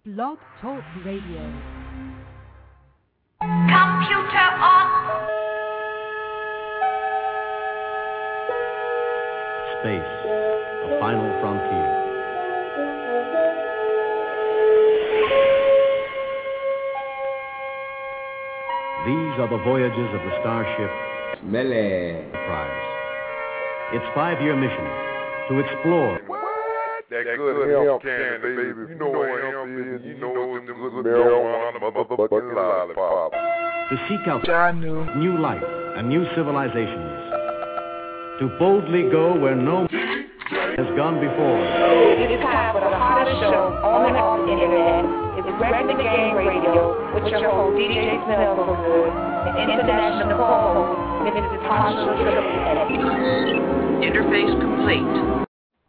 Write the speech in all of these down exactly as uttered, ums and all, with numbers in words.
Blog Talk Radio. Computer on. Space, the final frontier. These are the voyages of the starship Enterprise. Its five-year mission to explore. That, that good, good hemp candy, baby. baby. You know what hemp is. You know it's them good marijuana, motherfucking lollipop. To seek out new life and new civilizations. To boldly go where no has gone before. It is time for the hottest show on and off the internet. It's Wrecking the Game Radio with your host, D J Smell So Good, and international co-host, Missus Tasha Triple. Interface complete.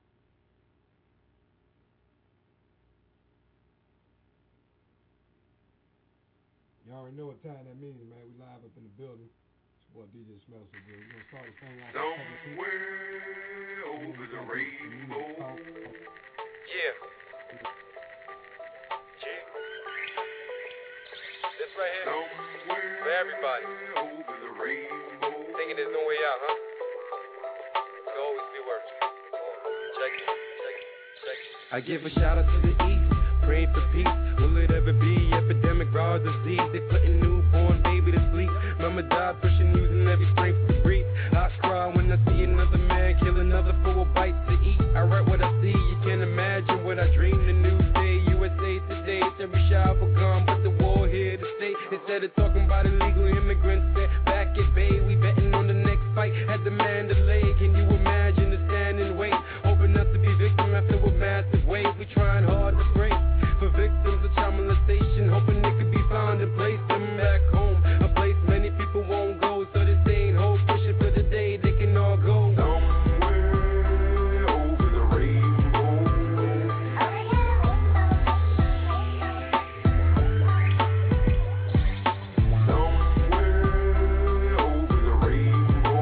Y'all already know what time that means, man. We live up in the building. It's your boy D J Smells So Good. We're going to start this thing off. Somewhere over the rainbow. Yeah. Yeah. This right here. Somewhere for everybody. Over the rainbow. Thinking there's no way out, huh? It'll always be worse. Check it. Check it. Check it. I give a shout out to the East. Pray for peace. Will it ever be epidemic, raw disease? They putting newborn baby to sleep. Mama died pushing, using every strength to breathe. I cry when I see another man kill another for a bite to eat. I write what I see, you can't imagine what I dream. The news day, U S A Today, it's every shot for gun, but the war here to stay. Instead of talking about illegal immigrants, they're back at bay. We betting on the next fight at the Mandalay. Can you imagine the stand and wait, hoping not to be victim after a massive wave? We trying hard to break. For victims of child molestation, hoping they could be found and place them back home. A place many people won't go, so they stay in hope, pushing for the day they can all go. Somewhere over the rainbow. Somewhere over the rainbow.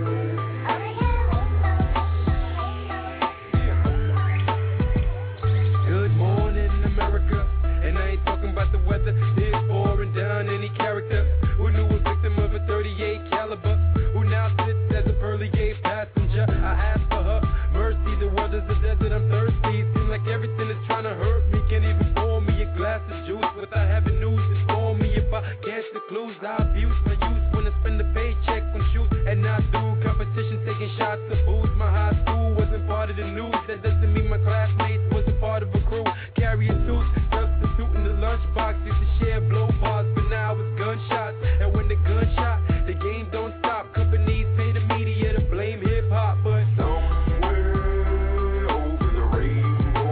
Good morning, America. And I ain't talking about the weather. It's pouring down any character who knew a victim of a thirty-eight caliber, who now sits as a pearly gate passenger. I asked for her mercy. The world is a desert. I'm thirsty. It seems like everything is trying to hurt me. Can't even pour me a glass of juice without having news to inform me about cancer clues. I abuse my youth when I spend a paycheck on shoes, and I do competition taking shots of booze. My high school wasn't part of the news. That doesn't mean my classmates wasn't part of a crew. Carrying tools, substituting the lunchbox. Used to share blow bars, but now it's gunshots. And when the gunshot, the game don't stop. Companies pay the media to blame hip hop, but Somewhere over the rainbow.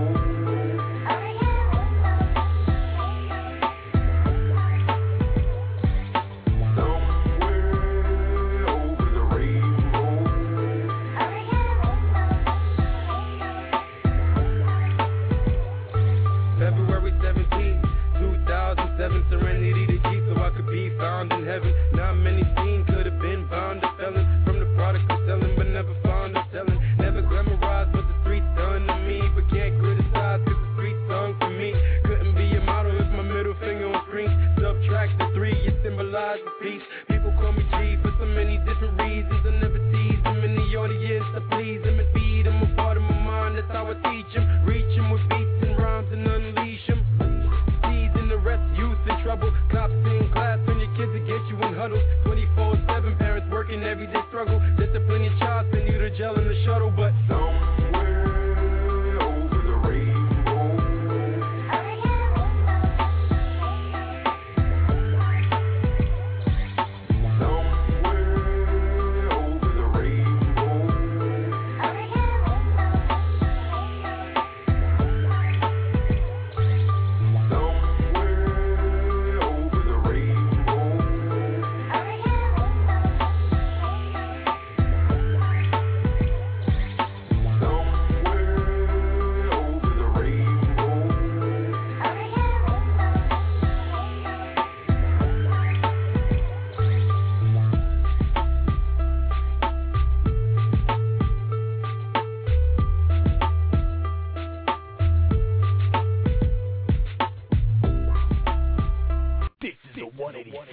Somewhere over the rainbow. February seventeenth, two thousand seven, surrender.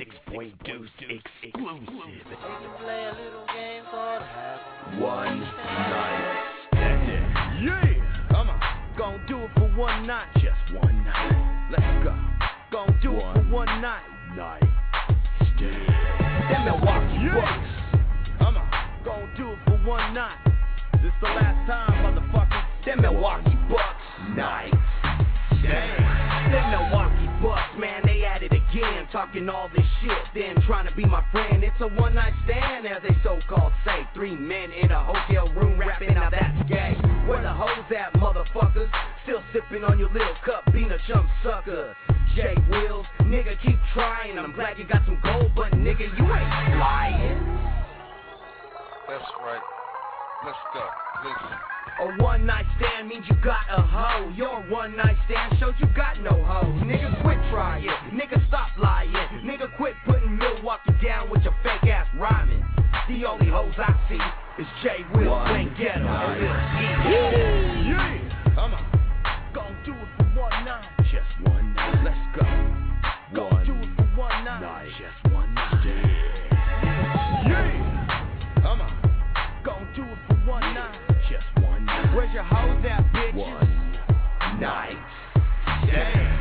six point deuce exclusive. Play a little game called One Night Stand. Yeah, come on. Gon' do it for one night. Just one night. Let's go. Gon' do one it for one night. Night Stand. Them Milwaukee yeah. Bucks. Come on. Gon' do it for one night. This the last time, motherfucker. Them Milwaukee Bucks. Night Stand. Them Milwaukee Bucks, man, they at it again, talking all this shit, then trying to be my friend. It's a one night stand, as they so-called say. Three men in a hotel room rapping, now that's gay. Where the hoes at, motherfuckers? Still sipping on your little cup, being a chump sucker. Jay Wills, nigga, keep trying. I'm glad you got some gold, but nigga, you ain't lying. That's right. Let's go. Listen. A one night stand means you got a hoe. Your one night stand shows you got no hoes. Nigga, quit trying. Nigga, stop lying. Nigga, quit putting Milwaukee down with your fake ass rhyming. The only hoes I see is Jay Will, Wayne Ghetto, and Lil Ski. Yeah. yeah. Come on. Gon' do it for one night. Just one night. Let's go. Gon' do it for one night. night. Just one night. Yeah. yeah. Come on. Gon' do it for one night. Just one night. Where's your hoes at, bitches? One night. Damn.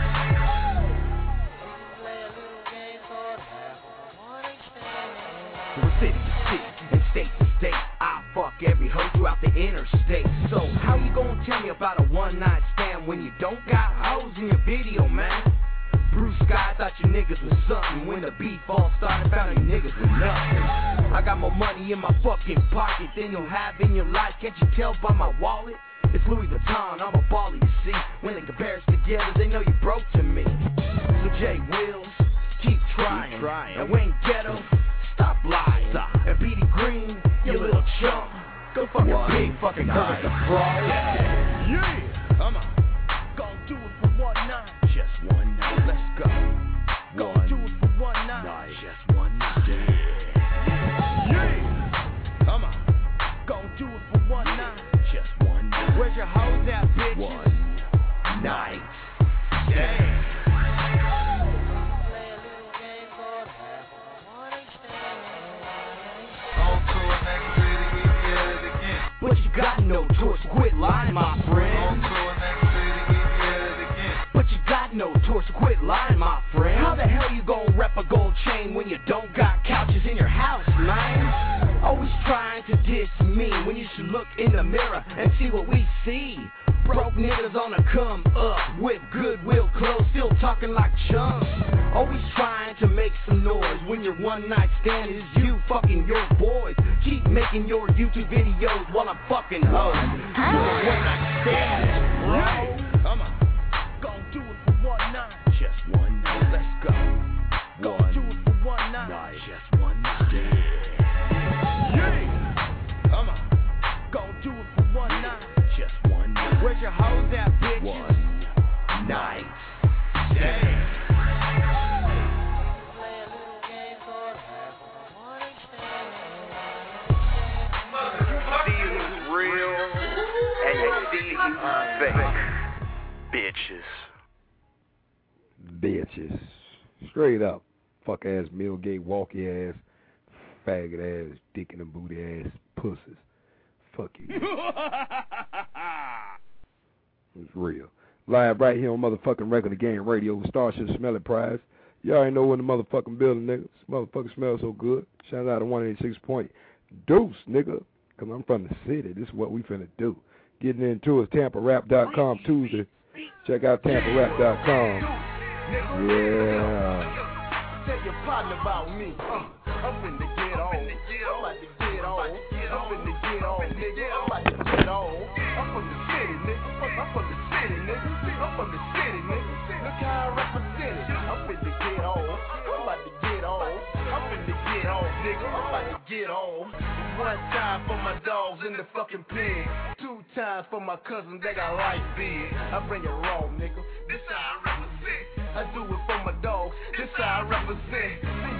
From city to city and state to state, I fuck every hoe throughout the interstate. So how you gonna tell me about a one night stand when you don't got hoes in your video, man? Bruce Sky thought you niggas was something. When the beef all started, found you niggas with nothing. I got more money in my fucking pocket than you'll have in your life. Can't you tell by my wallet? It's Louis Vuitton, I'm a baller, you see. When they compare us together, they know you broke to me. So Jay Wills, keep trying. Keep trying. And Wayne Ghetto, stop lying. Stop. And Petey Green, you little chump, go fuck a big fucking Kermit the Frog. Yeah. yeah. Come on. Gon' do it for one night. Just one night. Let's go. Gon' do it for one night. night. Just one night. Yeah. yeah. Come on. Gon' do it for one night. Just one night. Where's your hoes at, bitches? One night. Yeah. But you got no choice, quit lying, my friend. But you got no choice, quit lying, my friend. How the hell you gon' rep a gold chain when you don't got couches in your house, man? Always trying to diss me when you should look in the mirror and see what we see. Broke niggas on a come up with Goodwill clothes, still talking like chumps. Always trying to make some noise when your one night stand is you fucking your boys. Keep making your YouTube videos while I'm fucking hoes. You do a one night stand, bro. Come on, gon' do it for one night. Just one night. Let's go. Gon' do it for one night. night. Just one night. Yeah. yeah. Come on, gon' do it for one night. Just one night. Where's your hoes at, bitches? One night. Damn. Fake. Bitches. Bitches. Straight up. Fuck ass, Millgate, walkie ass, faggot ass, dick in the booty ass, pussies. Fuck you. It's real. Live right here on motherfucking Regular Game Radio with Starship Smelling Prize. You already know when the motherfucking building, nigga. This motherfucker smells so good. Shout out to one eighty-six point deuce, nigga. Cause I'm from the city. This is what we finna do. Getting into is Tampa Rap dot com Tuesday. Check out Tampa Rap dot com. Yeah. Tell your partner about me. Uh, I'm finna get on. I'm about to get on. I'm finna get on, nigga. I'm about to get on. I'm from the city, nigga. I'm from the city, nigga. I'm from the city, nigga. Look how I represent it. I'm finna get on. I'm about to get on. I'm finna get on, nigga. I'm about to get on. One time for my dogs in the fucking pen. Two times for my cousins that got life big. I bring it raw, nigga. This how I represent. I do it for my dogs. This how I represent. See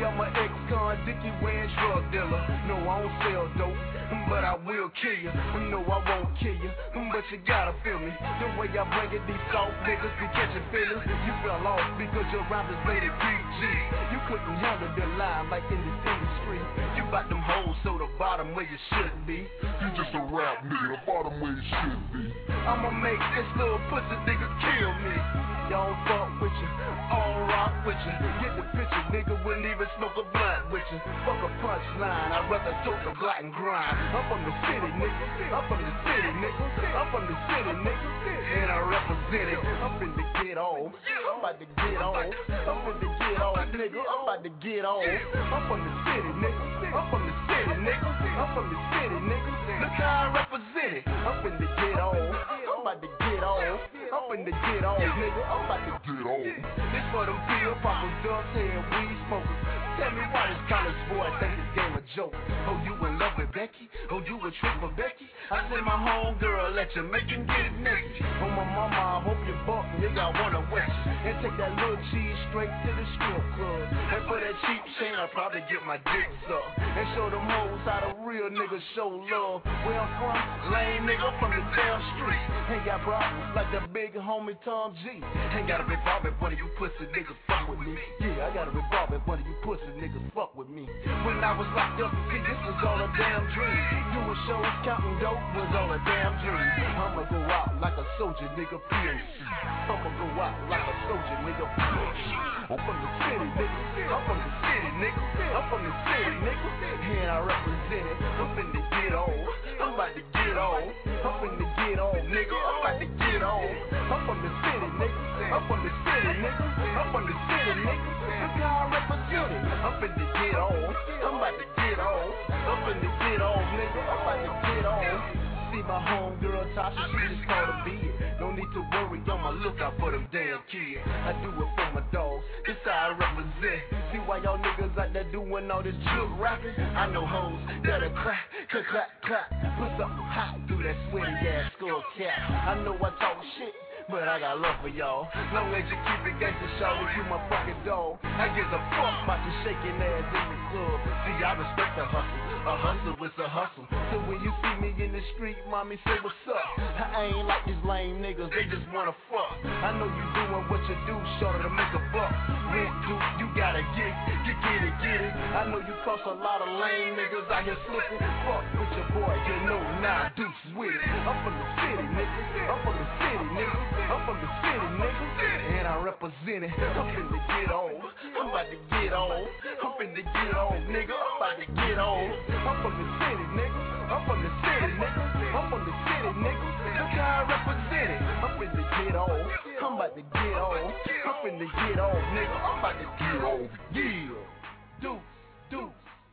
I'm an ex-con, dicky wearing drug dealer. No, I don't sell dope, but I will kill you. No, I won't kill you, but you gotta feel me. The way I bring it, these soft niggas be catching feelings. You fell off because your rhymes is rated P G. You couldn't handle the line like in this industry. You got them hoes so the bottom where you should be. You just a rap nigga, the bottom where you should be. I'ma make this little pussy nigga kill me. Don't fuck with you, I don't rock with you. Get the picture, nigga, wouldn't even smoke a blunt with you. Fuck a punchline, I'd rather talk a black and grind. I'm from the city, nigga, I'm from the city, nigga, I'm from the city, nigga, and I represent it. I'm finna get on, I'm about to get on, I'm finna get on, nigga, I'm about to get on. I'm from the city, nigga, I'm from the city, nigga, I'm from the city, nigga. Look how I represent it. I'm finna get on, I'm about to get on, I'm finna get on, nigga, I'm about to get on. This for them pill poppers, dust head, weed smokers. Tell me why this college boy think this game a joke. Oh, you in love with Becky? Oh, you a trip for Becky? I said my home girl, let you make him get naked. Oh, my mama, I hope you buck, nigga, I wanna wet you. And take that little cheese straight to the strip club. And for that cheap chain, I'll probably get my dick sucked. And show them hoes how the real niggas show love. Where I'm from, lame nigga from the damn street. Ain't got problems like the big homie Tom G. Ain't got a revolver, one of you pussy niggas fuck with me. Yeah, I got a revolver, one of you pussy niggas fuck with me. When I was locked up, see, this was all a damn dream. Doing shows, counting dope was all a damn dream. I'ma go out like a soldier, nigga, P M C. I'ma go out like a soldier, nigga, P M C. I'm from the city, nigga. I'm from the city, nigga. I'm from the city, nigga. And I represent it. I'm finna get on. I'm about to get on. I'm finna get on, nigga. I'm about to get on. I'm from the city, nigga. I'm from the city, nigga. I'm from the city, nigga. Look how I represent it. I'm finna get on. I'm about to get on. I'm finna get on, nigga. I'm about to get on. See my homegirl Tasha, she just called a bid. No need to worry, on my lookout for them damn kids. I do it for my dogs, this how I represent. See why y'all niggas out there doing all this jug rapping? I know hoes that'll crack, clap, clap, clap. Put something hot through that sweaty ass skull cap. I know I talk shit, but I got love for y'all. Long as you keep it gangsta, shawty, you my fucking dog. I give a fuck about you shaking ass in the club. See, I respect the hustle. A hustle is a hustle. So when you see me in the street, mommy, say what's up. I ain't like these lame niggas, they just wanna fuck. I know you doing what you do, shorty, to make a buck. Rent due, you gotta get it, you get it, get it. I know you cost a lot of lame niggas out here slipping. Fuck with your boy, you know now deuce with it. I'm from the city, nigga. I'm from the city, nigga. I'm from the city, nigga. And I represent it. I'm finna get on. I'm about to get on. I'm finna get on, nigga. I'm about to get on. I'm from the city, nigga. I'm from the city, nigga. I'm from the city, nigga. Look how I represent it. I'm finna get on. I'm about to get on. I'm finna get on, nigga. I'm about to get on. Yeah. Do, do.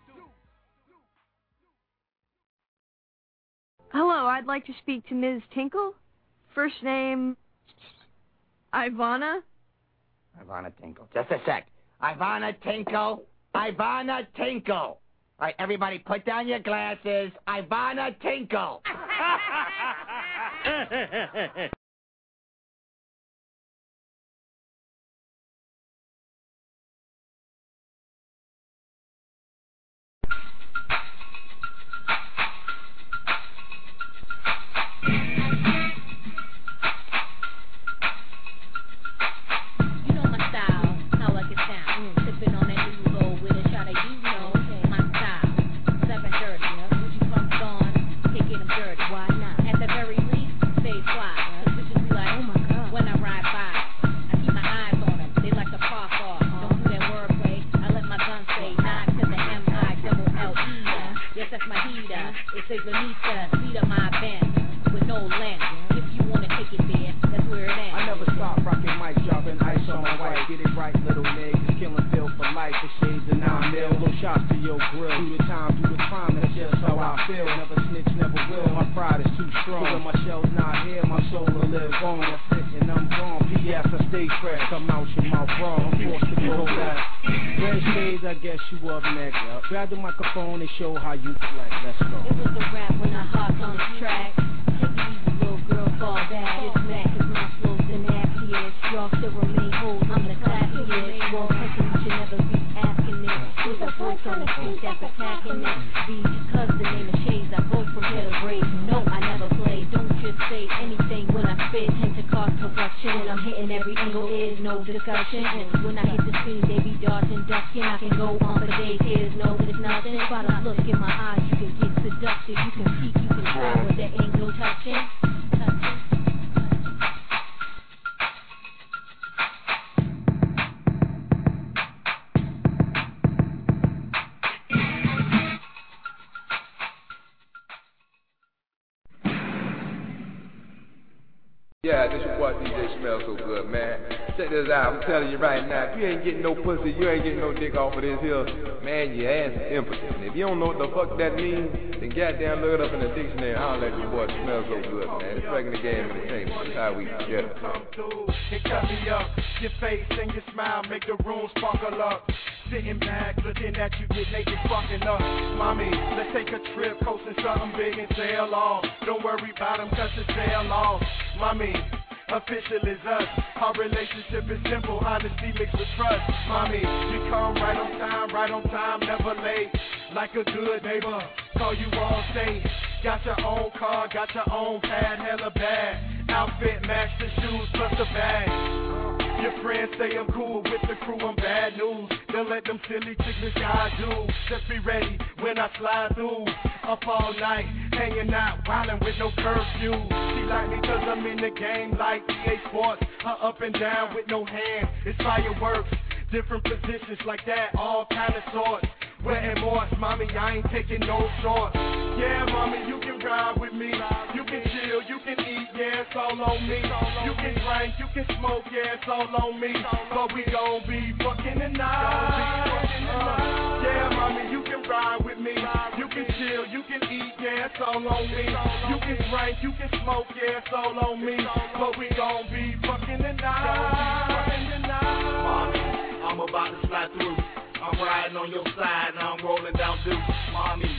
Hello, I'd like to speak to Miz Tinkle. First name, Ivana. Ivana Tinkle. Just a sec. Ivana Tinkle. Ivana Tinkle. All right, everybody, put down your glasses. Ivana Tinkle. It was a rap when I hop on the track. It's Mac, cause my flow's in the happy ass show. y'all still remain whole. I'm the classiest. One person you should never be asking it. With a voice on the street that's attacking it. Because the name is Shades, I go from here to grave. No, I never play. Don't just say anything when I spit. Hint to cause corruption. And I'm hitting every angle, is no discussion. And when I hit the screen, they be dodging, ducking. I can go on for days, here's no, but it's nothing. By the look in my eyes, you can get seductive. You can peek, you can try, but there ain't no touching. Touching. Yeah, this your boy D J Smells So Good, man. Check this out, I'm telling you right now, if you ain't getting no pussy, you ain't getting no dick off of this here, man, your ass is impotent. And if you don't know what the fuck that means, then goddamn look it up in the dictionary. I don't let your boy Smell So Good, man. It's Breaking the Game Entertainment. That's how we get it. Come through and cut me up. Your face and your smile make the room sparkle up. Sitting back, looking at you, get naked, fucking up. Mommy, let's take a trip, coasting something big and sail off. Don't worry about them, cause it's sail off. Mommy, official is us. Our relationship is simple, honesty mixed with trust. Mommy, you come right on time, right on time, never late. Like a good neighbor, call you all safe. Got your own car, got your own pad, hella bad. Outfit match the shoes plus the bag. Your friends say I'm cool with the crew, I'm bad news. Don't let them silly chicks guys do. Just be ready when I slide through. Up all night, hanging out, wildin' with no curfew. She like me cause I'm in the game like E A Sports. Her up and down with no hands, it's fireworks. Different positions like that, all kind of sorts. Wearing Morse, mommy, I ain't taking no shorts. Yeah, mommy, you can ride with me. You can chill, you can eat, yeah, it's all on me. You can drink, you can smoke, yeah, it's all on me. But we gon' be fucking tonight. Yeah, mommy, you can ride with me. You can chill, you can eat, yeah, it's all on me. You can drink, you can smoke, yeah, it's all on me. But we gon' be fucking tonight. Mommy, I'm about to slide through. I'm riding on your side, now I'm rolling down Deuce. Mommy,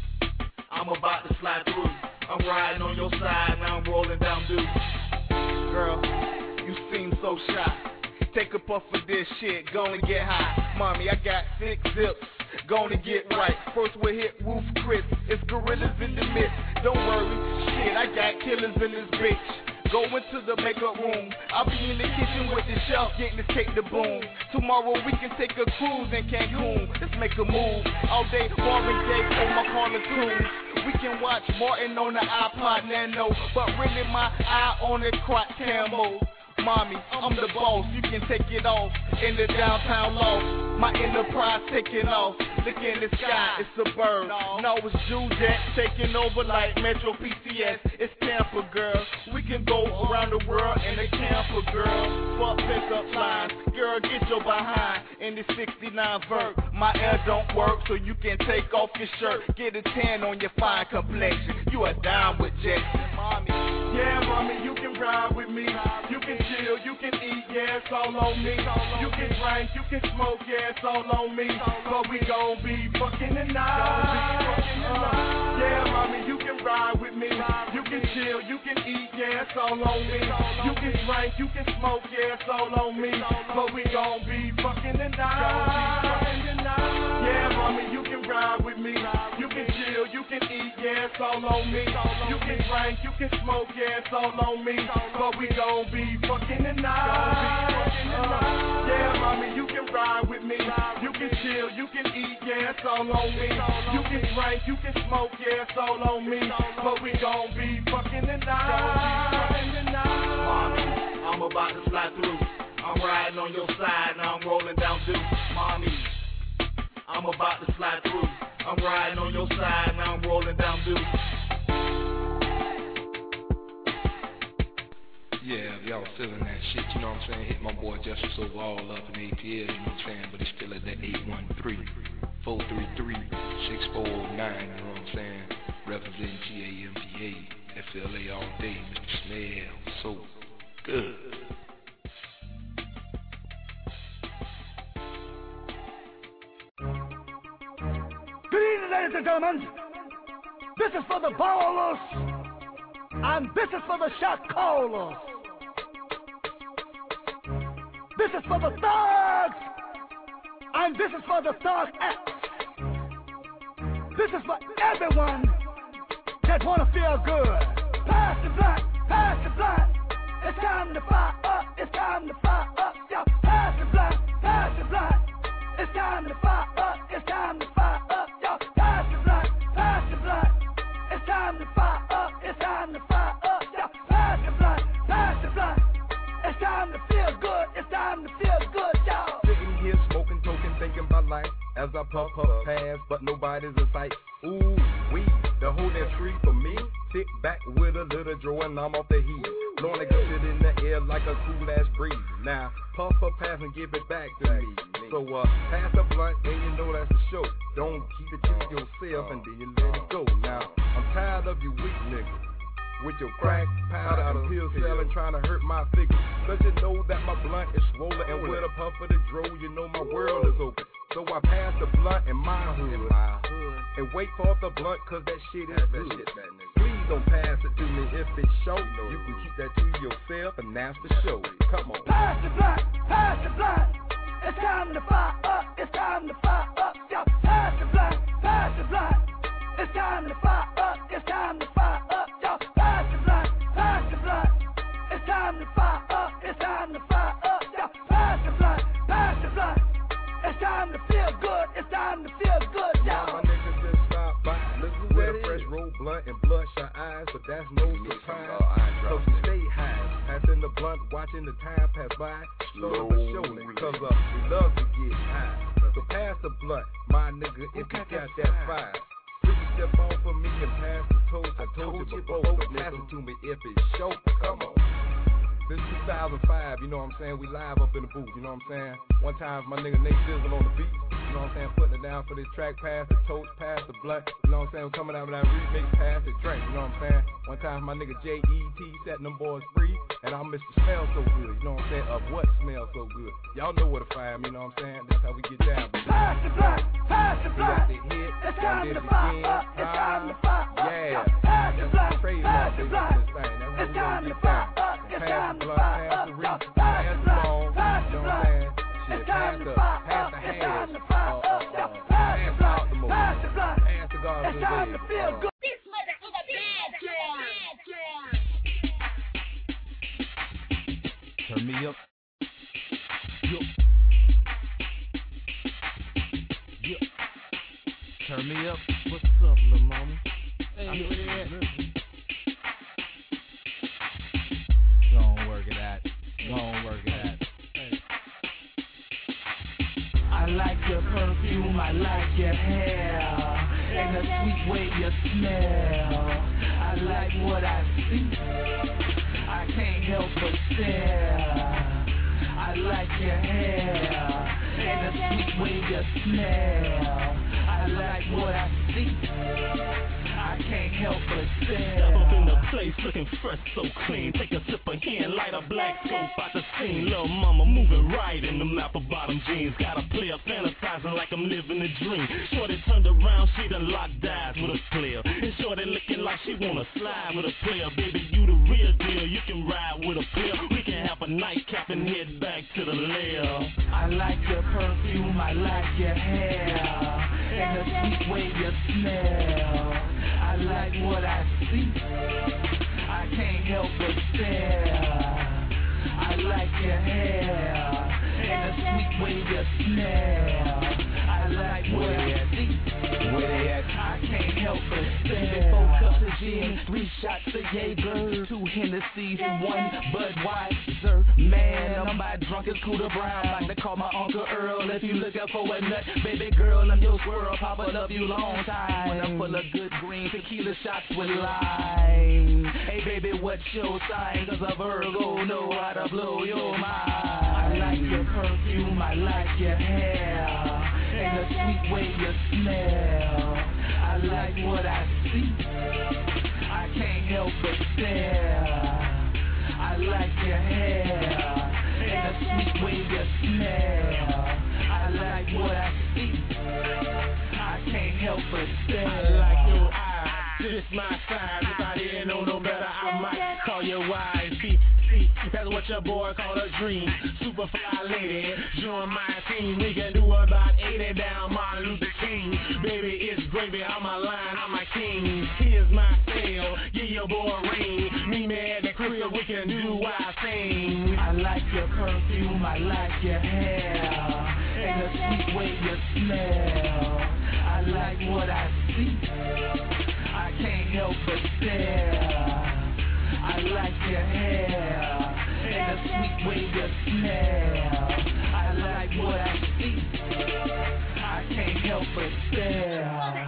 I'm about to slide through. I'm riding on your side, now I'm rolling down Deuce. Girl, you seem so shy. Take a puff of this shit, gonna get high. Mommy, I got six zips, gonna get right. First we'll hit Roof Chris, it's gorillas in the midst. Don't worry, shit, I got killers in this bitch. Go into the makeup room. I'll be in the kitchen with the shelf, getting this cake to boom. Tomorrow we can take a cruise in Cancun. Let's make a move. All day, Marvin Gaye on my Carla tunes. We can watch Martin on the iPod Nano, but really my eye on the crotch camo. Mommy, I'm the boss, you can take it off in the downtown loft. My enterprise taking off. Look in the sky, it's a bird. No, it's Judet taking over like Metro P C S. It's Tampa, girl. We can go around the world in a camper, girl. Fuck pickup lines, girl, get your behind in the sixty-nine vert. My air don't work, so you can take off your shirt. Get a tan on your fine complexion. You are down with Jackson, mommy. Yeah, mommy, you can ride with me. You can chill, you can eat, yeah, it's all on me. You can drink, you can smoke, yeah, it's all on me. But we gon' be fucking tonight. Uh, yeah, mommy, you can ride with me. You can chill, you can eat, yeah, it's all on me. You can drink, you can smoke, yeah, it's all on me. But we gon' be fucking tonight. Yeah, mommy, you can ride with me. You can chill, you can eat, yeah, it's all on me. You can drink, you can smoke, yeah, it's all on me. But we gon' be fucking tonight. Uh, yeah, mommy, you can ride with me. You can chill, you can eat, yeah, it's all on me. You can drink, you can smoke, yeah, it's all on me. But we gon' be fucking tonight. Mommy, I'm about to slide through. I'm riding on your side, now I'm rolling down Deuce. Mommy, I'm about to slide through. I'm riding on your side, now I'm rolling down Deuce. Yeah, if y'all feeling that shit, you know what I'm saying? Hit my boy Justice over all up in A T L, you know what I'm saying? But it's still at that eight one three, four three three, six four zero nine, you know what I'm saying? Representing G A M P A, F L A all day, Mister Smell, so good. Good evening, ladies and gentlemen. This is for the ballers, and this is for the shot callers. This is for the thugs. And this is for the thug acts. This is for everyone that wanna feel good. Pass the blunt, pass the blunt. It's time to fire up, it's time to fire up. Yo, pass the blunt, pass the blunt. It's time to fire up, it's time to fire up. Yo, pass the blunt, pass the blunt. It's time to fire up, it's time to fire up. Yo, pass the blunt, pass the blunt. It's time to feel good, it's time to feel good, yo. Sitting here smoking, token, thinking about life as I puff, puff, pass, but nobody's in sight. Ooh, we, the whole damn tree for me. Sit back with a little draw and I'm off the heat. Blowing a good shit in the air like a cool ass breeze. Now, puff up, pass and give it back to me. So, uh, pass the blunt and you know that's the show. Don't keep it to yourself and then you let it go. Now, I'm tired of you weak niggas with your crack, powder, and pill selling, trying to hurt my figure. Cause you know that my blunt is swollen, and with a puff of the dro, you know my world is open. So I pass the blunt in my hood, and wait for the blunt cause that shit is good. Please don't pass it to me if it's short. You can keep that to yourself, and that's the show. Come on. Pass the blunt, pass the blunt. It's time to fire up, it's time to fire up. Yo, pass the blunt, pass the blunt. It's time to fire up, it's time to fire up. Yo, pass the blunt, pass the blunt. It's time to fire up, it's time to fire up. Yo, pass the blunt, pass the blunt. It's time to feel good, it's time to feel good, yo. Now my niggas just stop by with a fresh roll blunt and bloodshot eyes, but that's no surprise. So we stay high, passing the blunt, watching the time pass by, slowly but surely, cause uh, we love to get high. So pass the blunt, my nigga, if you got that fire. Please step off of me and pass the toast. I told you before, so pass it to me if it's short. Come on. This two thousand five, you know what I'm saying? We live up in the booth, you know what I'm saying? One time my nigga Nate Sizzle on the beat, you know what I'm saying? Putting it down for this track, pass the toast, pass the blunt, you know what I'm saying? Coming out with that remix, pass the drink, you know what I'm saying? One time my nigga J E T setting them boys free, and I miss the smell so good, you know what I'm saying? Of what smells so good. Y'all know where to find me, you know what I'm saying? That's how we get down. Pass the blunt, pass the blunt. It's time to fire up, it's time to fire up. Yeah, pass the blunt, pass the blunt. It's time to fire up, it's time to fire up. Pass the blunt, pass the blunt. It's time to fire up, it's time to fire up. Pass the blunt, pass the blunt. It's time to feel good. This mother is a bad girl. Turn me up. Yo. Yo. Turn me up. What's up, little mama? Hey, where they at? Don't work it out. Don't work it out. Hey. I like your perfume, I like your hair, and the sweet way you smell. I like what I see, I can't help but stare. I like your hair, and the sweet way you smell. I like what I see, I can't help but stare. Step up in the place looking fresh, so clean. Take a sip of hen, light a black scope out the scene. Little mama moving right in them apple bottom jeans. Got a player fantasizing like I'm living a dream. Shorty turned around, she done locked eyes with a player. And shorty looking like she wanna slide with a player. Baby, you the real deal, you can ride with a player. We can have a nightcap and head back to the lair. I like your perfume, I like your hair, and the sweet way you smell. I like what I see, I can't help but stare. I like your hair, and the sweet way you smell. I like what I see, where they at? I can't help but stare. Four cups of gin, three shots of Jaeger, two Hennessy's and one Budweiser. Man, I'm about drunk as Cooter Brown. Like to call my Uncle Earl if you looking for a nut. Baby girl, I'm your squirrel, Papa love you long time. When I'm full of good green tequila shots with lime. Hey baby, what's your sign? Cause a Virgo know how to blow your mind. I like your perfume, I like your hair, and the sweet way you smell. I like what I see, I can't help but stare. I like your hair, and the sweet way you smell. I like what I see, I can't help but stare. I like your eyes, just my size. If I didn't know no better, I might call you wise. See, see, that That's what your boy call a dream. Super fly lady, join my team. We can do about eighty down Martin Luther King. Baby, it's gravy, I'm a lion, I'm a king. Here's my sale, give your boy a ring. Me me at the crib, we can do our thing. I like your perfume, I like your hair, and the sweet way you smell. I like what I see, I can't help but stare. I like your hair, and the sweet way you smell. I like what I see, I can't help but stare.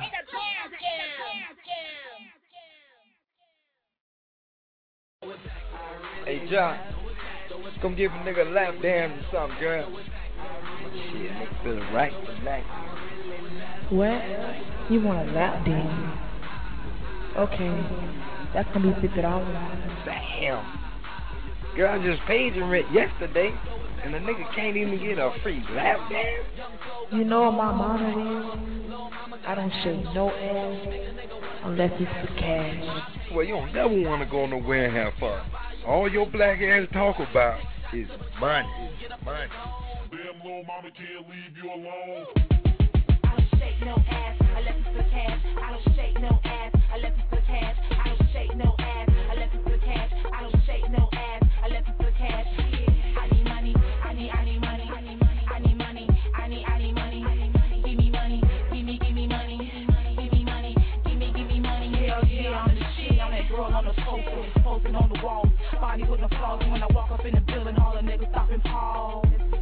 Hey, John, come give a nigga a lap dance or something, girl. Shit, nigga feeling right tonight. What? You want a lap dance? Okay, that's gonna be fifty dollars. Damn. Girl, I just paid your rent yesterday, and the nigga can't even get a free lap dance? You know what my motto is? I don't shake no ass unless it's for cash. Well, you don't never want to go nowhere and have fun. All your black ass talk about is money. Money. Damn, little mama can't leave you alone. I don't shake no ass unless it's for cash. I don't shake no ass unless it's for cash. I don't shake no ass unless it's for cash. I don't shake no ass unless it's for cash. I need money. I need. I need money. I need money. I need money. I need. I need money. Give me money. Give me. Give me money. Give me money. Give me. Give me money. Hell yeah, I'm the shit. I'm that girl on the poster, posting on the wall. Body with the flaws. When I walk up in the building, all the niggas stop and pause.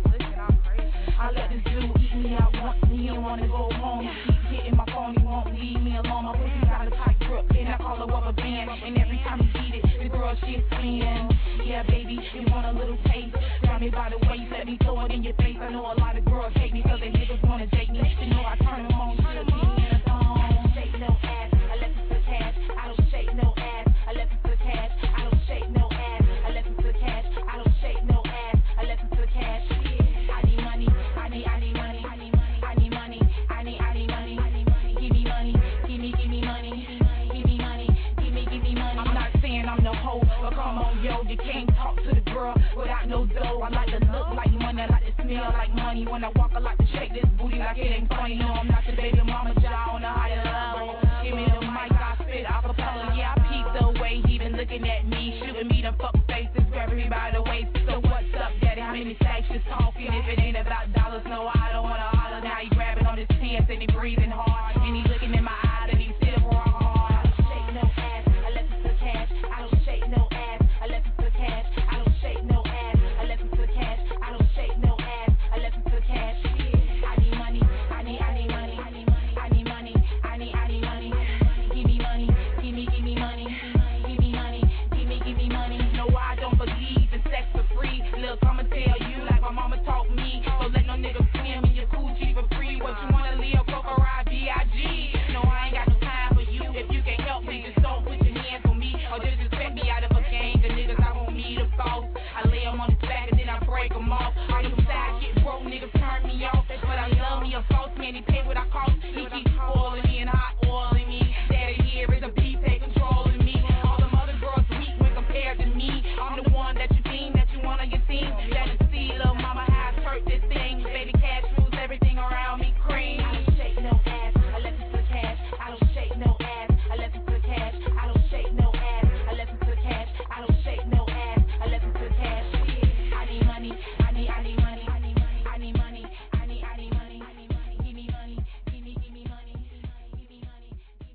I let this dude eat me out once, and he don't wanna go home. He keep hitting my phone, he won't leave me alone. My pussy got a tight grip, and I call her rubber band. And every time he beat it, the girl shit spin. Yeah, baby, you want a little taste? Grab me by the waist, let me throw it in your face. I know a lot of girls hate me, cause they niggas wanna date me. You know I turn them on, turn them on. I don't shake no ass unless it's for cash. I don't shake no ass unless it's for cash. I don't shake no ass unless it's for cash. I don't shake no ass unless it's for cash. I need money. I need, I need money. I need money. I need money. I need, I need money. Give me money. Give me, give me money. Give me money. Give me, give me money. I'm not saying I'm no hoe, but come on, yo, you can't talk to the girl without no dough. I like to look like money. I like to smell like money. When I walk, I like to shake this booty like it ain't funny. No, I'm not the baby mama, jaw on a higher level. Give me the mic, I spit acapella. Yeah, I peep the way he been looking at me, shooting me them fuck faces, grabbing me by the waist. So what's up, daddy? How many stacks you talking? If it ain't about dollars, no, I don't wanna holler. Now he grabbing on his pants and he breathing hard, and he looking in my eye and he still raw hard. I don't shake no ass unless it's for cash. I don't shake no ass unless it's for cash. I don't shake no ass unless it's for cash. I don't shake no ass unless it's for cash. I need money. I need. I need money. I need money. I need money. I need. I need money. Give me money. Give me. Give me money. Give me money. Give me. Give me money. No, I don't believe in sex for free. Look, I'ma tell you like my mama taught me. So let no nigga swim in your coochie for free. What you wanna live, Coco ride B I G. No, I ain't got no time for you. If you can help me, just don't put your hands on me. Or just expect me out of a gang. The niggas I want me to fall. I lay them on his back and then I break them off. All them side shit broke niggas turn me off. But I love me a false man, he pay what I cost. He keeps spoiling me and hot oiling me. Daddy here is a beast, they controlling me. All them other girls weak when compared to me. I'm the one that you deem that you want on your team. Better see, little mama, how I twerk this thing. Baby cash rules everything around me cream. I don't shake no ass unless it's for cash. I don't shake no ass unless it's for cash. I don't shake no ass unless it's for cash. I don't shake no ass unless it's for cash. I need money. I need. I need money. I need money. I need money. I need. I need money. Give me money. Give me. Give me money. Give me money.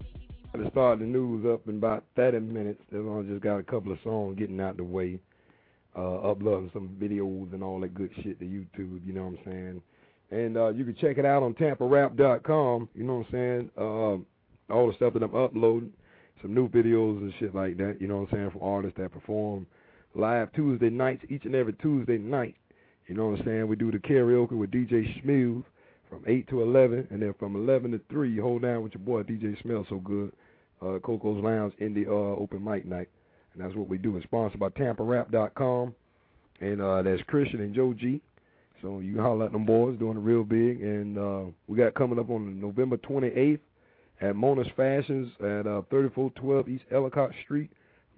To start the news up in about thirty minutes. They've only just got a couple of songs getting out the way, uh, uploading some videos and all that good shit to YouTube, you know what I'm saying? And uh, you can check it out on Tampa Rap dot com, you know what I'm saying? Uh, all the stuff that I'm uploading, some new videos and shit like that, you know what I'm saying, from artists that perform live Tuesday nights, each and every Tuesday night, you know what I'm saying? We do the karaoke with D J Smooth from eight to eleven, and then from eleven to three, you hold down with your boy D J Smells So Good. Uh, Coco's Lounge in the uh, open mic night, and that's what we do. It's sponsored by Tampa Rap dot com, and uh, that's Christian and Joe G. So you can holler at them boys doing it real big, and uh, we got coming up on November twenty-eighth at Mona's Fashions at uh, thirty-four twelve East Ellicott Street,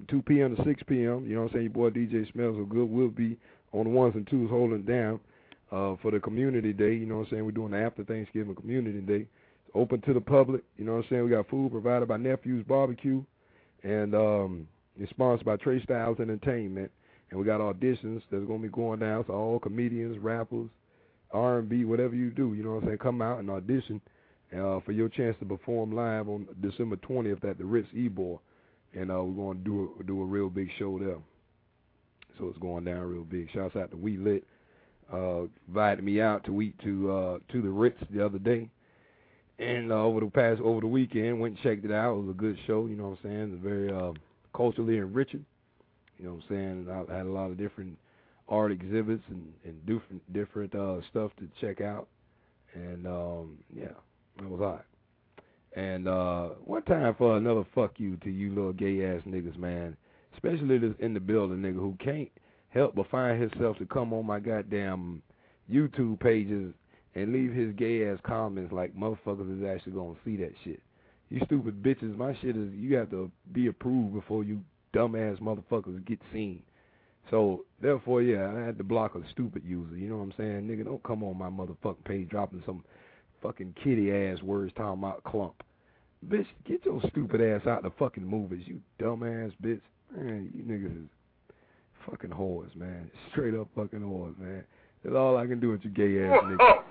two p.m. to six p.m. You know what I'm saying? Your boy D J Smells So Good will be on the ones and twos holding it down uh, for the community day. You know what I'm saying? We're doing the after Thanksgiving community day. It's open to the public. You know what I'm saying? We got food provided by Nephew's Barbecue, and um, it's sponsored by Trey Styles Entertainment. And we got auditions that's going to be going down. So all comedians, rappers, R and B, whatever you do, you know what I'm saying? Come out and audition uh, for your chance to perform live on December twentieth at the Ritz Ybor. And uh, we're going to do a, do a real big show there. So it's going down real big. Shouts out to We Lit. Uh, invited me out to eat to uh, to the Ritz the other day. And uh, over the past, over the weekend, went and checked it out. It was a good show, you know what I'm saying? It's very uh, culturally enriching. You know what I'm saying? I had a lot of different art exhibits and, and different different uh, stuff to check out. And, um, yeah, it was hot. And uh, one time for another fuck you to you little gay-ass niggas, man, especially this in the building nigga who can't help but find himself to come on my goddamn YouTube pages and leave his gay-ass comments like motherfuckers is actually going to see that shit. You stupid bitches, my shit is you have to be approved before you dumbass motherfuckers get seen. So, therefore, yeah, I had to block a stupid user. You know what I'm saying? Nigga, don't come on my motherfucking page dropping some fucking kitty-ass words talking about clump. Bitch, get your stupid ass out the fucking movies, you dumbass bitch. Man, you niggas is fucking whores, man. Straight up fucking whores, man. That's all I can do with you gay-ass niggas.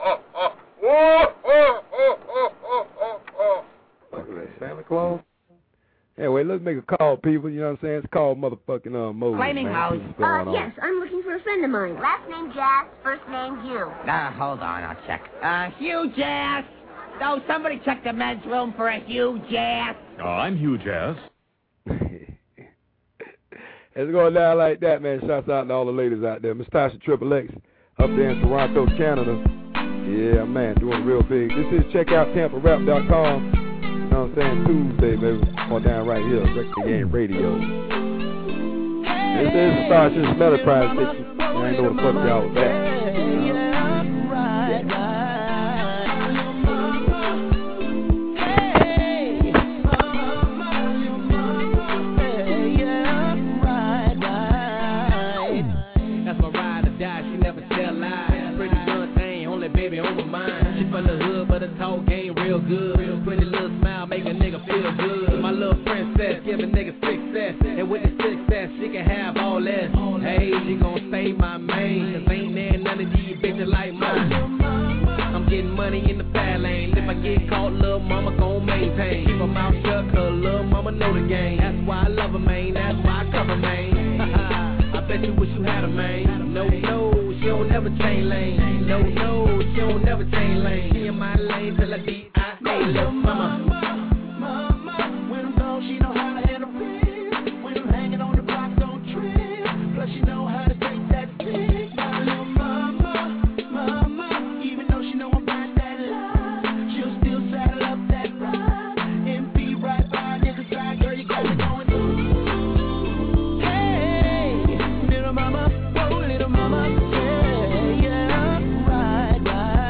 Fuck that, Santa Claus? Anyway, let's make a call, people. You know what I'm saying? It's called motherfucking uh, Moses. Flaming House. Uh, yes, I'm looking for a friend of mine. Last name Jazz, first name Hugh. Nah, hold on, I'll check. Uh, Hugh Jazz. No, somebody check the men's room for a Hugh Jazz. Oh, I'm Hugh Jazz. It's going down like that, man. Shouts out to all the ladies out there. Miss Tasha Triple X up there in Toronto, Canada. Yeah, man, doing real big. This is check out tampa rap dot com. You know what I'm saying? Tuesday, baby. On down right here, Record Game Radio. This is the Starship Smelly Prize Station. I ain't know what the fuck y'all was at. You know? Real good, real pretty little smile make a nigga feel good. My little princess give a nigga success, and with the success she can have all that. Hey, she gon' stay my main, cause ain't there none of these bitches like mine. I'm getting money in the fat lane. If I get caught, little mama gon' maintain. Keep her mouth shut, cause little mama know the game. That's why I love her, man. That's why I cover, man. I bet you wish you had her, man. No, no, she don't never change lane. No, no, she don't never change lane. She in my lane till I beat. Hey, little mama. Mama, when I'm gone, she know how to handle it. When I'm hanging on the block, don't trip. Plus, she know how to take that stick. My little mama, mama. Even though she know I'm about that line, she'll still saddle up that ride. M P right by nigga side, girl, you got me going. Ooh. Hey, little mama, oh, little mama. Yeah, yeah, right, right.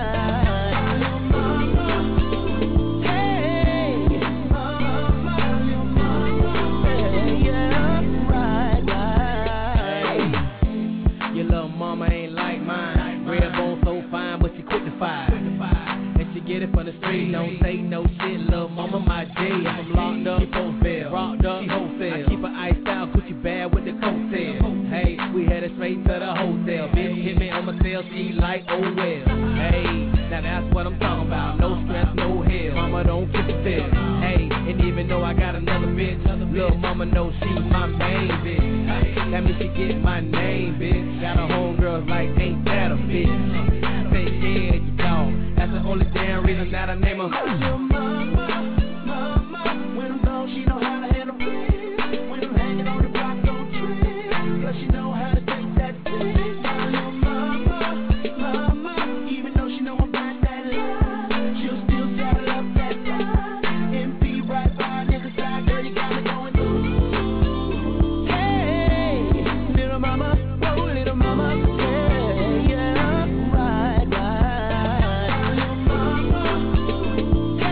Get it from the street, don't say no shit, lil' mama, my J. If I'm locked up, she post bail, rocked up, she wholesale. I keep her iced out, Gucci bad with the coattail. Hey, we headed straight to the hotel. Bitch hit me on my tail, she like, oh well. Hey, now that's what I'm talking about. No stress, no hell. Mama don't get the pill. Hey, and even though I got another bitch, lil' mama know she my main bitch. That means she get my name, bitch. Got her homegirls like, ain't that a bitch? Say yeah, you dog. That's the only damn reason that I name her. Mama, mama, when I'm gone, she know how to handle it. When I'm hanging on the block, don't trip. Plus, she know how to take that stick. Mama, mama, even though she know I'm about that line, she'll still saddle up that ride. M P right by nigga side, girl, you got me going. Ooh. Hey, little mama, oh, little mama, yeah, yeah, right, right.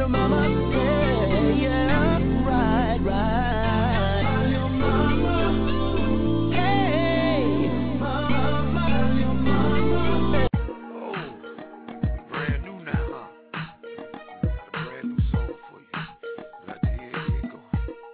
little mama, yeah, yeah, right, right. I'm your mama, hey, mama, I'm your mama. Oh, brand new now, huh? Got a brand new song for you. Let the hear it go.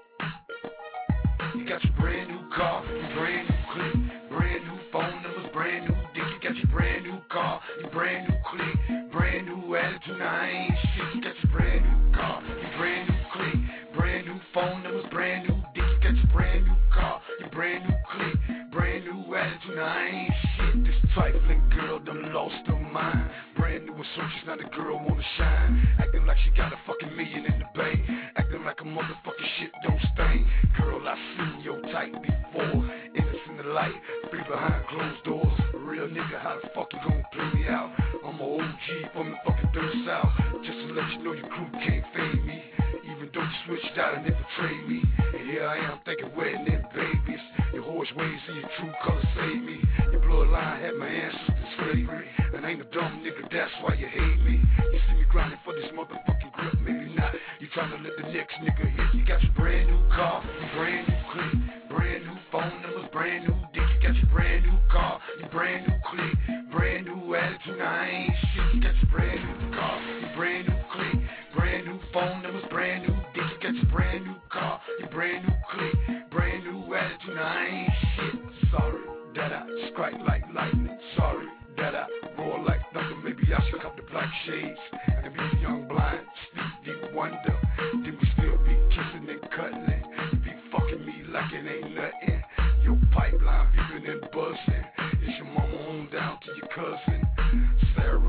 You got your brand new car, your brand new click, brand new phone numbers, brand new dick. You got your brand new car, your brand new click, brand new attitude. Now I ain't shit. You got your brand new car, your brand new click, brand new phone numbers, brand new dick. You got your brand new car, your brand new click, brand new attitude. Now I ain't shit. This trifling girl done lost her mind. Brand new associates, now the girl wanna shine. Acting like she got a fucking million in the bank. Acting like a motherfucking shit don't stink. Girl, I seen your type before. Innocent the light, free behind closed doors. Real nigga, how the fuck you gon' play me out? I'm a O G from the fucking dirt south. Just to let you know your crew can't fade me. Even though you switched out and they betrayed me. And here I am thinking wedding and babies. Your horse ways and your true color saved me. Your bloodline had my ancestors slavery. And I ain't a dumb nigga, that's why you hate me. You see me grinding for this motherfucking grip, maybe not. You trying to let the next nigga hit. You got your brand new car, your brand new click, brand new phone numbers, brand new dick. You got your brand new car, your brand new click, brand new attitude. Now I ain't shit. You got your brand new car, your brand new click, brand new phone numbers, brand new dick. You got your brand new car, your brand new click, brand new attitude. Now I ain't shit. Sorry that I strike like lightning. Sorry that I roar like thunder. Maybe I should cop the black shades and be young, blind, Stevie Wonder. Then we still be kissing and cuddling. You be fucking me like it ain't nothing. Your pipeline beeping and buzzing. It's your mama on down to your cousin Sarah T.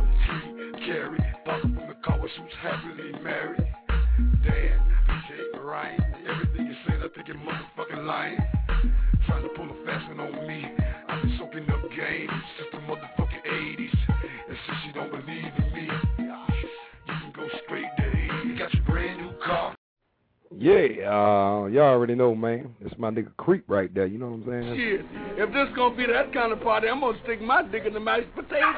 Carey, father from the car who's happily married. Dan, B J Ryan, everything you say, I think you're motherfucking lying. Trying to pull a fast one on me. I've been soaking up games since the motherfucking eighties. And since you don't believe in me, you can go straight to eighty. You got your brand new car. Yeah, uh, y'all already know, man. That's my nigga Creep right there. You know what I'm saying? Shit, if this gonna be that kind of party, I'm gonna stick my dick in the mashed potatoes.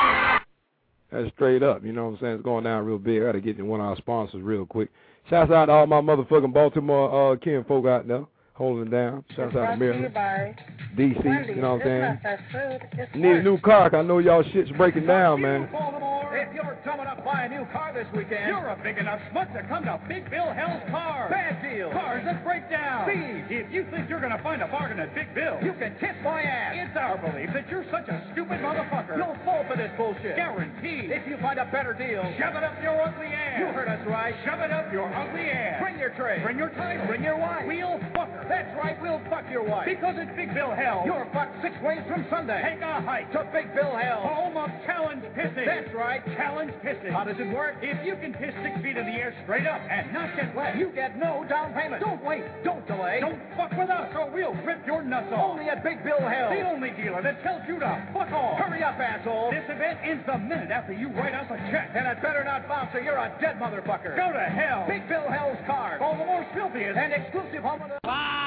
That's straight up. You know what I'm saying? It's going down real big. I gotta get to one of our sponsors real quick. Shouts out to all my motherfucking Baltimore uh, kin folk out there holding it down. Shouts out to Maryland, D C. You know what I'm saying? Need a new car. I know y'all shit's breaking down, man. If you're coming up buy a new car this weekend, you're a big enough smut to come to Big Bill Hell's Cars. Bad deals. Cars that break down. Speed. If you think you're going to find a bargain at Big Bill, you can kiss my ass. It's our belief that you're such a stupid motherfucker. You'll fall for this bullshit. Guaranteed. If you find a better deal, shove it up your ugly ass. You heard us right. Shove it up your ugly ass. Bring your tray. Bring your type. Bring your wife. We'll fuck her. That's right. We'll fuck your wife. Because it's Big Bill Hell. You're fucked six ways from Sunday. Take a hike to Big Bill Hell. Home of challenge pissing. That's right. Challenge pissing. How does it work? If you can piss six feet in the air straight up and not get wet, you get no down payment. Don't wait. Don't delay. Don't fuck with us or we'll rip your nuts off. Only at Big Bill Hell. The only dealer that tells you to fuck off. Hurry up, asshole. This event ends the minute after you write us a check. And it better not bounce or you're a dead motherfucker. Go to hell. Big Bill Hell's Cars. Baltimore's filthiest and exclusive home of the...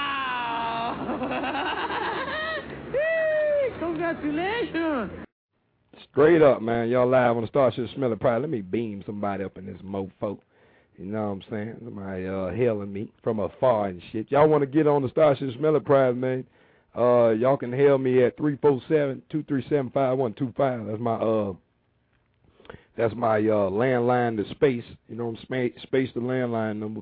Wow! Congratulations! Straight up, man. Y'all live on the Starship Smelling Pride. Let me beam somebody up in this mofo. You know what I'm saying? Somebody uh, hailing me from afar and shit. Y'all want to get on the Starship Smelling Pride, man? Uh, y'all can hail me at three four seven, two three seven, five one two five. That's my uh, that's my uh landline to space. You know, I'm space space the landline number.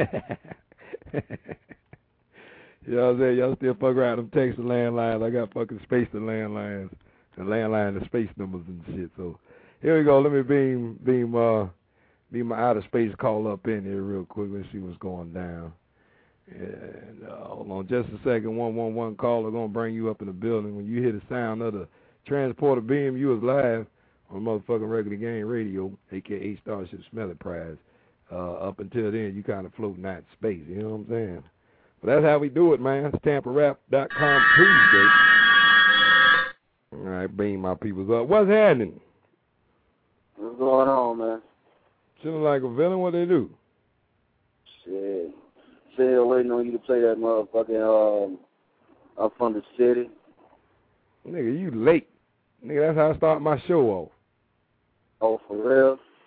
You know what I'm saying? Y'all still fuck around them text the landlines. I got fucking space the landlines. The landline, the space numbers and shit. So here we go. Let me beam, beam, uh, beam my outer space call up in here real quick. Let's see what's going down. And uh, hold on, just a second. One one one caller gonna bring you up in the building. When you hear the sound of the transporter beam, you was live on motherfucking Regular Game Radio, aka Starship Smelly Prize. Uh, up until then, you kind of floating out in space. You know what I'm saying? But that's how we do it, man. It's Tampa Rap dot com Tuesday. All right, beam my peoples up. What's happening? What's going on, man? Chilling like a villain. What they do? Shit. Still waiting on you to play that motherfucking um up from the city. Nigga, you late. Nigga, that's how I start my show off. Oh, for real?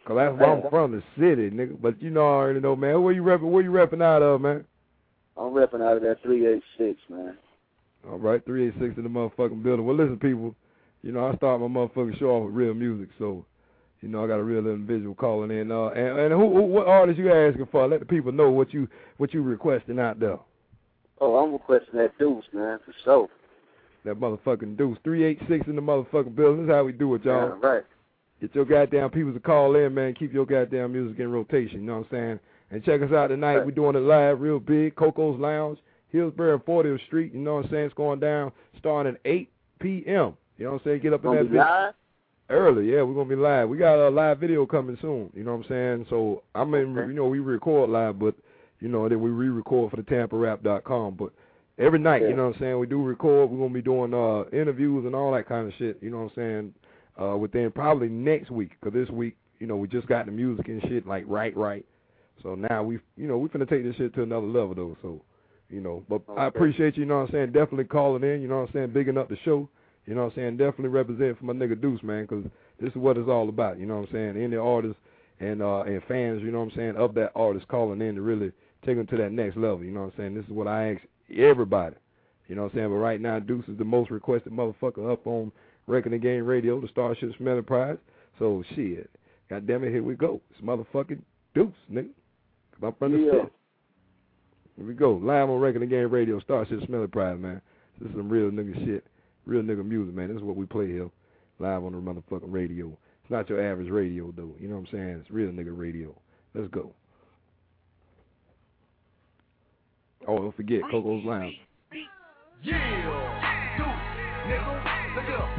Cause that's where I'm from, the city, nigga. But you know, I already know, man. Where you repping? Where you repping out of, man? I'm repping out of that three eighty-six, man. All right, three eighty-six in the motherfucking building. Well, listen, people. You know, I start my motherfucking show off with real music, so you know I got a real individual calling in. Uh, and and who, who, what artist you asking for? Let the people know what you what you requesting out there. Oh, I'm requesting that Deuce, man, for sure. That motherfucking Deuce. three eighty-six in the motherfucking building. This is how we do it, y'all. Yeah, right. Get your goddamn people to call in, man. Keep your goddamn music in rotation, you know what I'm saying? And check us out tonight. Right. We're doing it live, real big. Coco's Lounge, Hillsborough and fortieth Street, you know what I'm saying? It's going down starting at eight p.m. You know what I'm saying? Get up in that live? Early, yeah, we're going to be live. We got a live video coming soon, you know what I'm saying? So, I mean, okay. you know, we record live, but, you know, then we re-record for the Tampa Rap dot com. But every night, yeah. you know what I'm saying, we do record. We're going to be doing uh, interviews and all that kind of shit, you know what I'm saying? Uh, within probably next week, because this week, you know, we just got the music and shit, like, right, right. So now we, you know, we finna take this shit to another level, though. So, you know, but okay. I appreciate you, you know what I'm saying, definitely calling in, you know what I'm saying, bigging up the show, you know what I'm saying, definitely representing for my nigga Deuce, man, because this is what it's all about, you know what I'm saying, any artists and uh, and fans, you know what I'm saying, of that artist calling in to really take them to that next level, you know what I'm saying. This is what I ask everybody, you know what I'm saying, but right now Deuce is the most requested motherfucker up on Record and Game Radio, the Starship Smelling Prize. So, shit, goddamn it, here we go. It's motherfucking Deuce, nigga. I'm from the yeah. city. Here we go. Live on Record and Game Radio, Starship Smelling Prize, man. This is some real nigga shit. Real nigga music, man. This is what we play here. Live on the motherfucking radio. It's not your average radio, though. You know what I'm saying? It's real nigga radio. Let's go. Oh, don't forget, Coco's Lounge. Yeah. Deuce, nigga. Look up.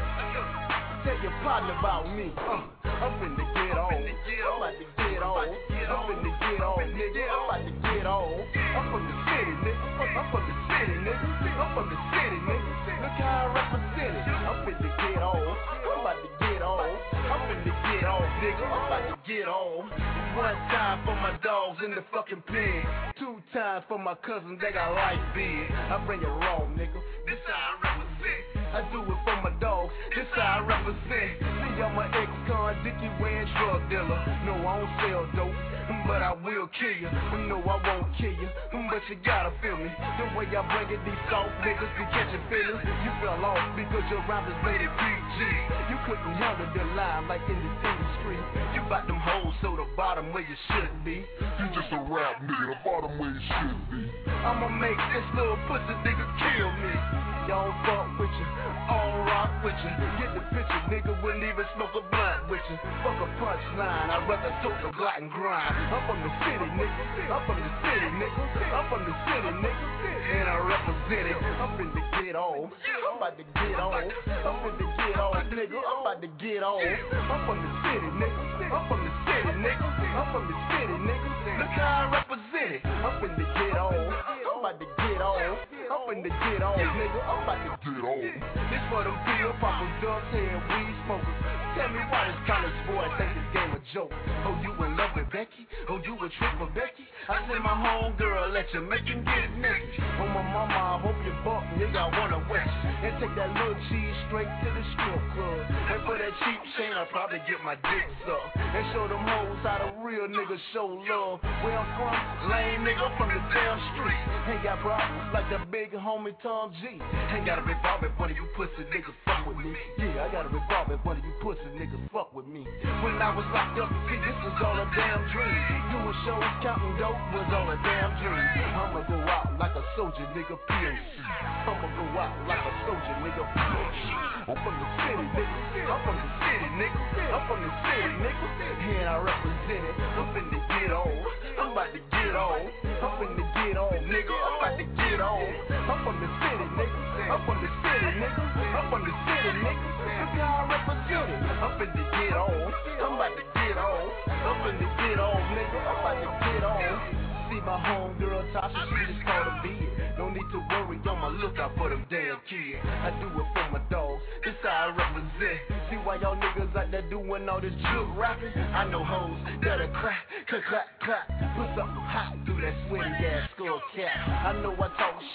Tell your partner about me. Uh, I'm finna get on. I'm about to get on. I'm finna get on, nigga. I'm about to get on. I'm from the city, nigga. I'm from the city, nigga. I'm from the city, nigga. Look how I represent it. I'm finna get on. I'm about to get on. I'm finna get on, nigga. I'm about to get on. One time for my dogs in the fucking pen. Two times for my cousins, they got life big. I bring it wrong, nigga. This how I represent. I do it for my dogs, this how I represent. See, I'm an ex-con, dicky wearing drug dealer. No, I don't sell dope, but I will kill you. No, I won't kill you, but you gotta feel me. The way I bring it, these soft niggas be catching feelings. You fell off because your rhymes made it P G. You couldn't handle the line like in this industry. You bout them hoes, so the bottom where you should be. You just a rap nigga, the bottom where you should be. I'ma make this little pussy nigga kill me. Y'all fuck with you, I don't rock with you. Get the picture, nigga, wouldn't even smoke a blunt with you. Fuck a punchline, I'd rather tote the Glock and grind. I'm from the city, nigga. I'm from the city, nigga. I'm from the city, nigga. And I represent it. I'm finna get on. I'm about to get on. I'm finna get on, nigga. I'm about to get on. I'm from the city, nigga. I'm from the city, nigga. I'm from the city, nigga. Look how I represent it. I'm finna get on. I'm about to get on. I'm finna get on, nigga. I'm about to get on. This for them pill poppers, dubs, and weed smokers. Tell me why this college boy think this game a joke. Oh, you in love with Becky? Oh, you a trip for Becky? I said my home girl, let you make him get messy. Oh, my mama, I hope you buck, nigga, I wanna wet you. And take that little cheese straight to the strip club. And for that cheap chain, I'll probably get my dick sucked. And show them hoes how the real niggas show love. Where I'm from, lame nigga from the damn street. Ain't got problems like the big homie Tom G. Ain't got a revolver if one of you pussy niggas fuck with me. Yeah, I got a revolver if one of you pussy niggas fuck with me. When I was locked up, see, this was all a damn dream. Doing shows, counting dope was all a damn dream. I'ma go out like a soldier, nigga, P M C. I'ma go out like a soldier, nigga, P M C. I'm from the city, nigga. I'm from the city, nigga. I'm from the city, nigga. And I represent it. I'm finna get on. I'm about to get on. I'm finna get on, nigga. I'm about to get on. I'm from the city, nigga. I'm from the city, nigga. I'm from the city, nigga. Look how I represent it. I'm finna get on. I'm about to get on. I'm finna get on, nigga. I'm about to get on. See my homegirl Tasha, she just called a bid. No need to worry, on my lookout for them damn kids. I do it for my dogs, this how I represent. See why y'all niggas out there doing all this jug rapping? I know hoes that'll crack, clap, clap, clap. Put something hot through that sweaty ass skull cap. I know I talk shit,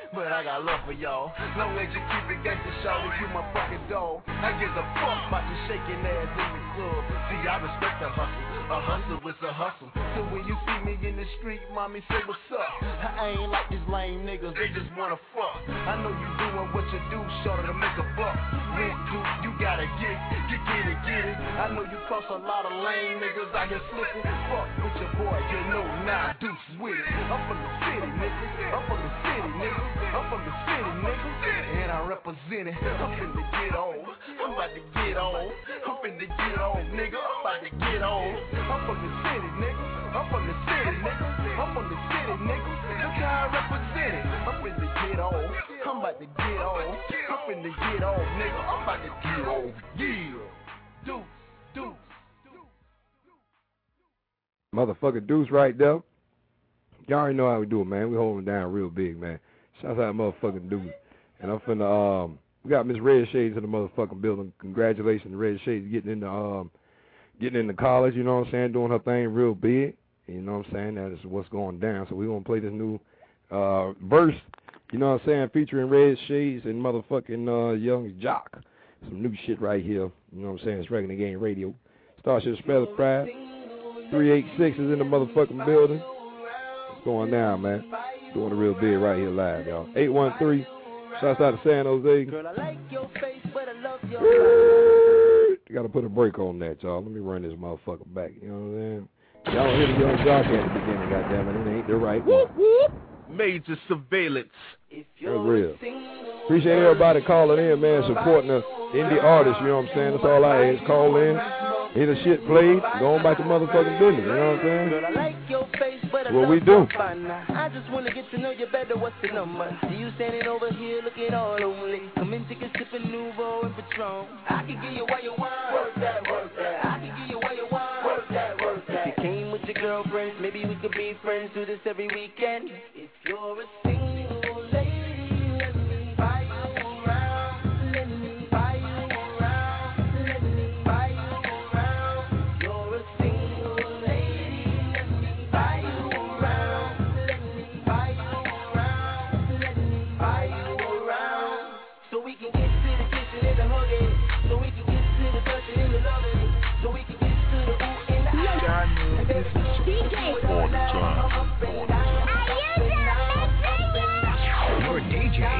but I got love for y'all. Long as you keep it gangsta, shawty, you my fucking dog. I give a fuck about you shaking ass in the club. See, I respect the hustle. A hustle is a hustle. So when you see me in the street, mommy, say what's up. I ain't like these lame niggas, they just wanna fuck. I know you doing what you do, shorty, to make a buck. Rent due, you gotta get it, get, get it, get it. I know you cost a lot of lame niggas out here slipping. Fuck with your boy, you know now, deuce with it. I'm from the city, nigga. I'm from the city, nigga. I'm from the city, nigga. And I represent it. I'm finna get on. I'm about to get on. I'm finna get on, nigga. I'm about to get on. I'm from the city, nigga. I'm from the city, nigga. I'm from the city, nigga. Look how I represent it. I'm finna get on. I'm about to get on. I'm finna get on, nigga. I'm about to get on. Yeah. Deuce, deuce. Motherfucker Deuce right there. Y'all already know how we do it, man. We holding down real big, man. Shouts out motherfucking Deuce. And I'm finna, um, we got Miss Red Shades in the motherfucking building. Congratulations to Red Shades getting into, um, getting into college, you know what I'm saying, doing her thing real big. You know what I'm saying? That is what's going down. So we gonna play this new uh, verse, you know what I'm saying, featuring Red Shades and motherfucking uh, Young Jock. Some new shit right here. You know what I'm saying? It's Regular Game Radio. Starship Spell Pride. three eighty-six is in the motherfucking building. What's going down, man? Doing it real big right here live, y'all. eight one three. Shouts out to San Jose. Girl, I like your face, but I love your You gotta put a break on that, y'all. Let me run this motherfucker back. You know what I'm saying? Y'all hear the Young Jock at the beginning, goddammit. It ain't the right one. Major surveillance. That's real. Appreciate everybody calling in, man, supporting the indie artists, you know what I'm saying? That's all I ask. Call in, hear the shit played, go on back to motherfucking business, you know what I'm saying? Girl, I like your face, but That's what we do. I just want to get to know you better. What's the number? See you standing over here looking all lonely. Come in, take a sip of Nouveau and Patron. I can give you what you want. Work that, work that. I can give you what you want. Work that, work that. If you came with your girlfriends, maybe we could be friends. Do this every weekend. If you're a single lady, let me buy you around. Let me buy you around. Let me buy you around. You're a single lady, let me buy you around. Let me buy you around. Let me buy you around. So we can get to the kissing and the hugging. So we can get to the touching and the loving. So we can get to the ooh and the ah. And baby, D J all the time. Up and down. You're a D J.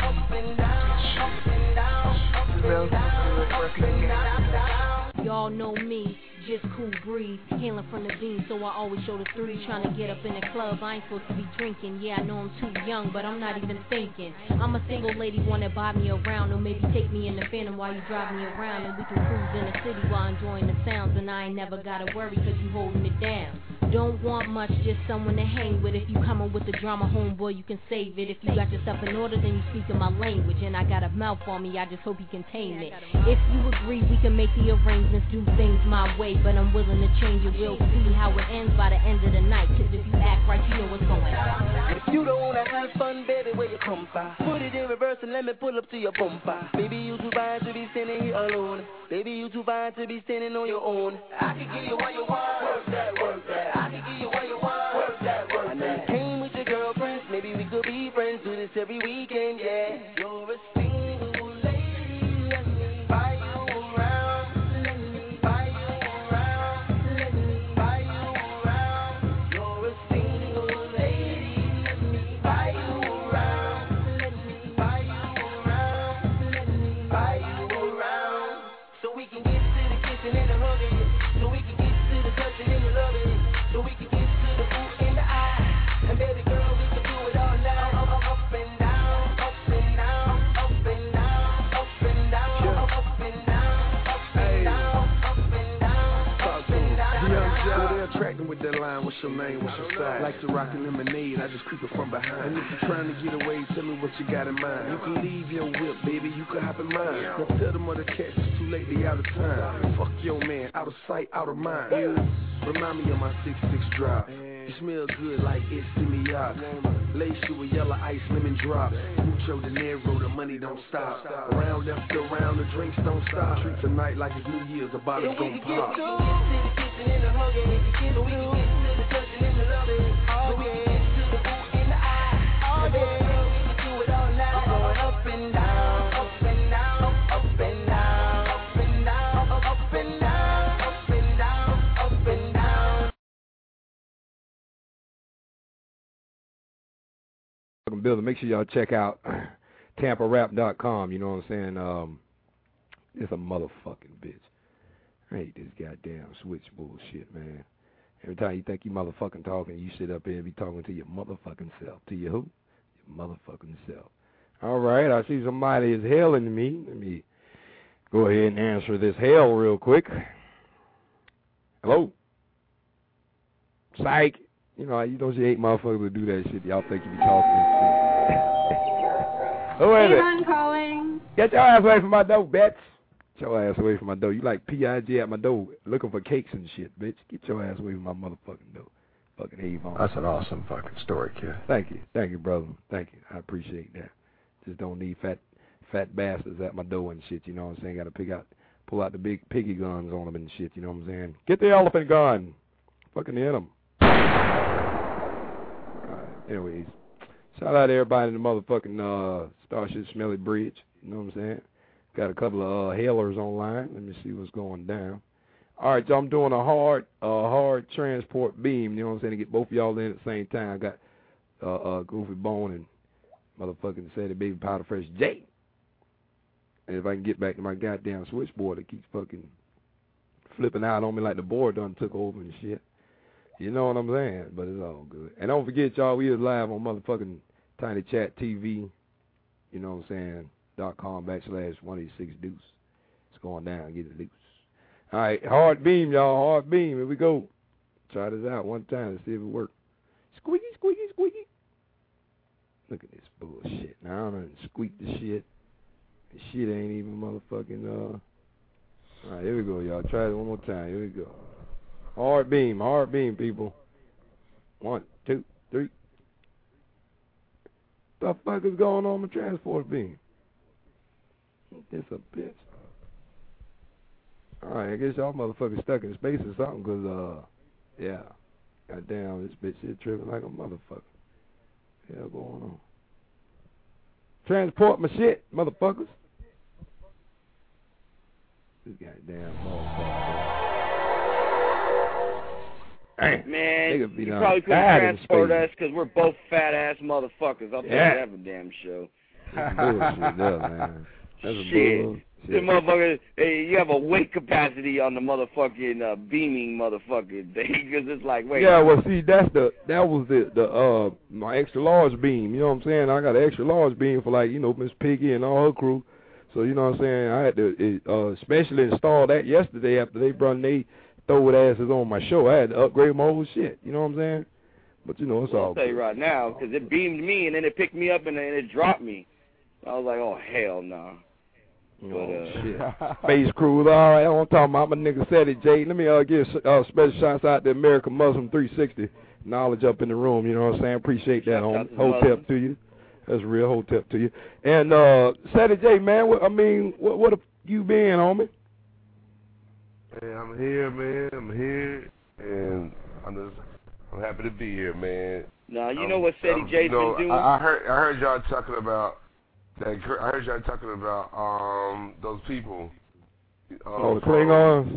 Y'all know me, just cool breeze, hailing from the beam, so I always show the three, trying to get up in the club. I ain't supposed to be drinking, yeah, I know I'm too young, but I'm not even thinking. I'm a single lady, wanna buy me around, or maybe take me in the Phantom while you drive me around, and we can cruise in the city while enjoying the sounds, and I ain't never gotta worry, cause you holding it down. Don't want much, just someone to hang with. If you coming with the drama, homeboy, you can save it. If you got yourself in order, then you speaking my language. And I got a mouth on me, I just hope you can tame it. If you agree, we can make the arrangements, do things my way. But I'm willing to change it, we'll see how it ends by the end of the night. Cause if you act right, you know what's going on. If you don't wanna have fun, baby, where you come from? Put it in reverse and let me pull up to your bumper. Baby, you too fine to be standing here alone. Baby, you too fine to be standing on your own. I can give you what you want. Work that, work that. I can give you what you want. Work that, work that. I know you came with your girlfriends. Maybe we could be friends. Do this every weekend, yeah. You're a single lady. Let me buy you around. Let me buy you around. Let me buy you around. You're a single lady. Let me buy you around. Let me buy you around. Let me buy you around. So we can get to the kissing and the hugging. So we can get to the touching and the loving. So we can get to the ooh and the eye. And baby girl, we can do it all night. Up, up, up and down, up and down, up and down, up and down, up and down, up and down, up and down, up and down. Young Joe, they're attracting with that line. What's your name? What's your size? Like to rock a lemonade, I just creep it from behind. And if you're trying to get away, tell me what you got in mind. You can leave your whip, baby, you can hop in mine. Now tell them other cats it's too late, they out of time. Fuck your man, out of sight, out of mind. Remind me of my six six drop. You smell good like it's in me out. Lace you with yellow ice, lemon drop. Mucho dinero, the money don't stop. Round after round, the drinks don't stop. Treat tonight like it's New Year's, the bottles gon' pop. So we can get to the kissing and the hugging. So we can get to the touching and the loving. So we can get to the ooh and the eye. Oh, yeah. We can do it motherfucking building. Make sure y'all check out Tampa Rap dot com. You know what I'm saying? Um, it's a motherfucking bitch. I hate this goddamn switch bullshit, man. Every time you think you motherfucking talking, you sit up here and be talking to your motherfucking self. To your who? Your motherfucking self. All right, I see somebody is hailing me. Let me go ahead and answer this hail real quick. Hello? Psych. You know, you don't see eight motherfuckers that do that shit. Y'all think you be talking and shit. Who is it? I'm calling. Get your ass away from my door, bitch. Get your ass away from my door. You like P I G at my door looking for cakes and shit, bitch. Get your ass away from my motherfucking door. Fucking Avon. That's an awesome fucking story, kid. Thank you. Thank you, brother. Thank you. I appreciate that. Just don't need fat fat bastards at my door and shit, you know what I'm saying? Got to pick out, pull out the big piggy guns on them and shit, you know what I'm saying? Get the elephant gun. Fucking hit them. Alright, anyways. Shout out to everybody in the motherfucking uh, Starship Smelly Bridge, you know what I'm saying? Got a couple of uh, hailers online. Let me see what's going down. Alright, so I'm doing a hard uh, hard transport beam, you know what I'm saying, to get both of y'all in at the same time. I got uh, uh, Goofy Bone and motherfucking Sadie Baby Powder Fresh J. And if I can get back to my goddamn switchboard that keeps fucking flipping out on me like the board done took over and shit. You know what I'm saying? But it's all good. And don't forget, y'all, we is live on motherfucking Tiny Chat T V, you know what I'm saying, dot com backslash one eighty-six deuce. It's going down. Get it loose. All right, hard beam, y'all. Hard beam. Here we go. Try this out one time to see if it works. Squeaky, squeaky, squeaky. Look at this bullshit. Now I'm gonna squeak the shit. The shit ain't even motherfucking, uh... Alright, here we go, y'all. Try it one more time. Here we go. Hard beam. Hard beam, people. One, two, three. What the fuck is going on with transport beam? This a bitch. Alright, I guess y'all motherfuckers stuck in space or something, because, uh... yeah. Goddamn, this bitch is tripping like a motherfucker. What the hell going on? Transport my shit, motherfuckers. This goddamn motherfucker. Man, you probably couldn't transport us because we're both fat-ass motherfuckers. I'll tell Yeah. you that for damn show. That's bullshit, there, man. That's a Shit. bullshit. The motherfucker, hey, you have a weight capacity on the motherfucking uh, beaming motherfucking thing because it's like, wait. Yeah, well, see, that's the that was the the uh my extra large beam. You know what I'm saying? I got an extra large beam for, like, you know, Miss Piggy and all her crew. So you know what I'm saying? I had to uh, specially install that yesterday after they brought they throwed asses on my show. I had to upgrade my whole shit. You know what I'm saying? But you know, it's Well, all I'll tell you right now, because it beamed me and then it picked me up and then it dropped me. I was like, oh hell no. Nah. But, oh, uh, shit. Space Cruise, all right, I want to talk about my nigga Sadie J. Let me uh, give uh, special shouts out to American Muslim three sixty. Knowledge up in the room, you know what I'm saying? Appreciate that, homie. Whole tip to you. That's a real whole tip to you. And uh, Sadie J, man, what, I mean, what, what have you been, homie? Man, I'm here, man. I'm here, and I'm just, I'm happy to be here, man. Now, you I'm, know what Sadie I'm, J's you know, been doing? I, I heard, I heard y'all talking about. I heard y'all talking about um those people. Um, Oh, the Klingons?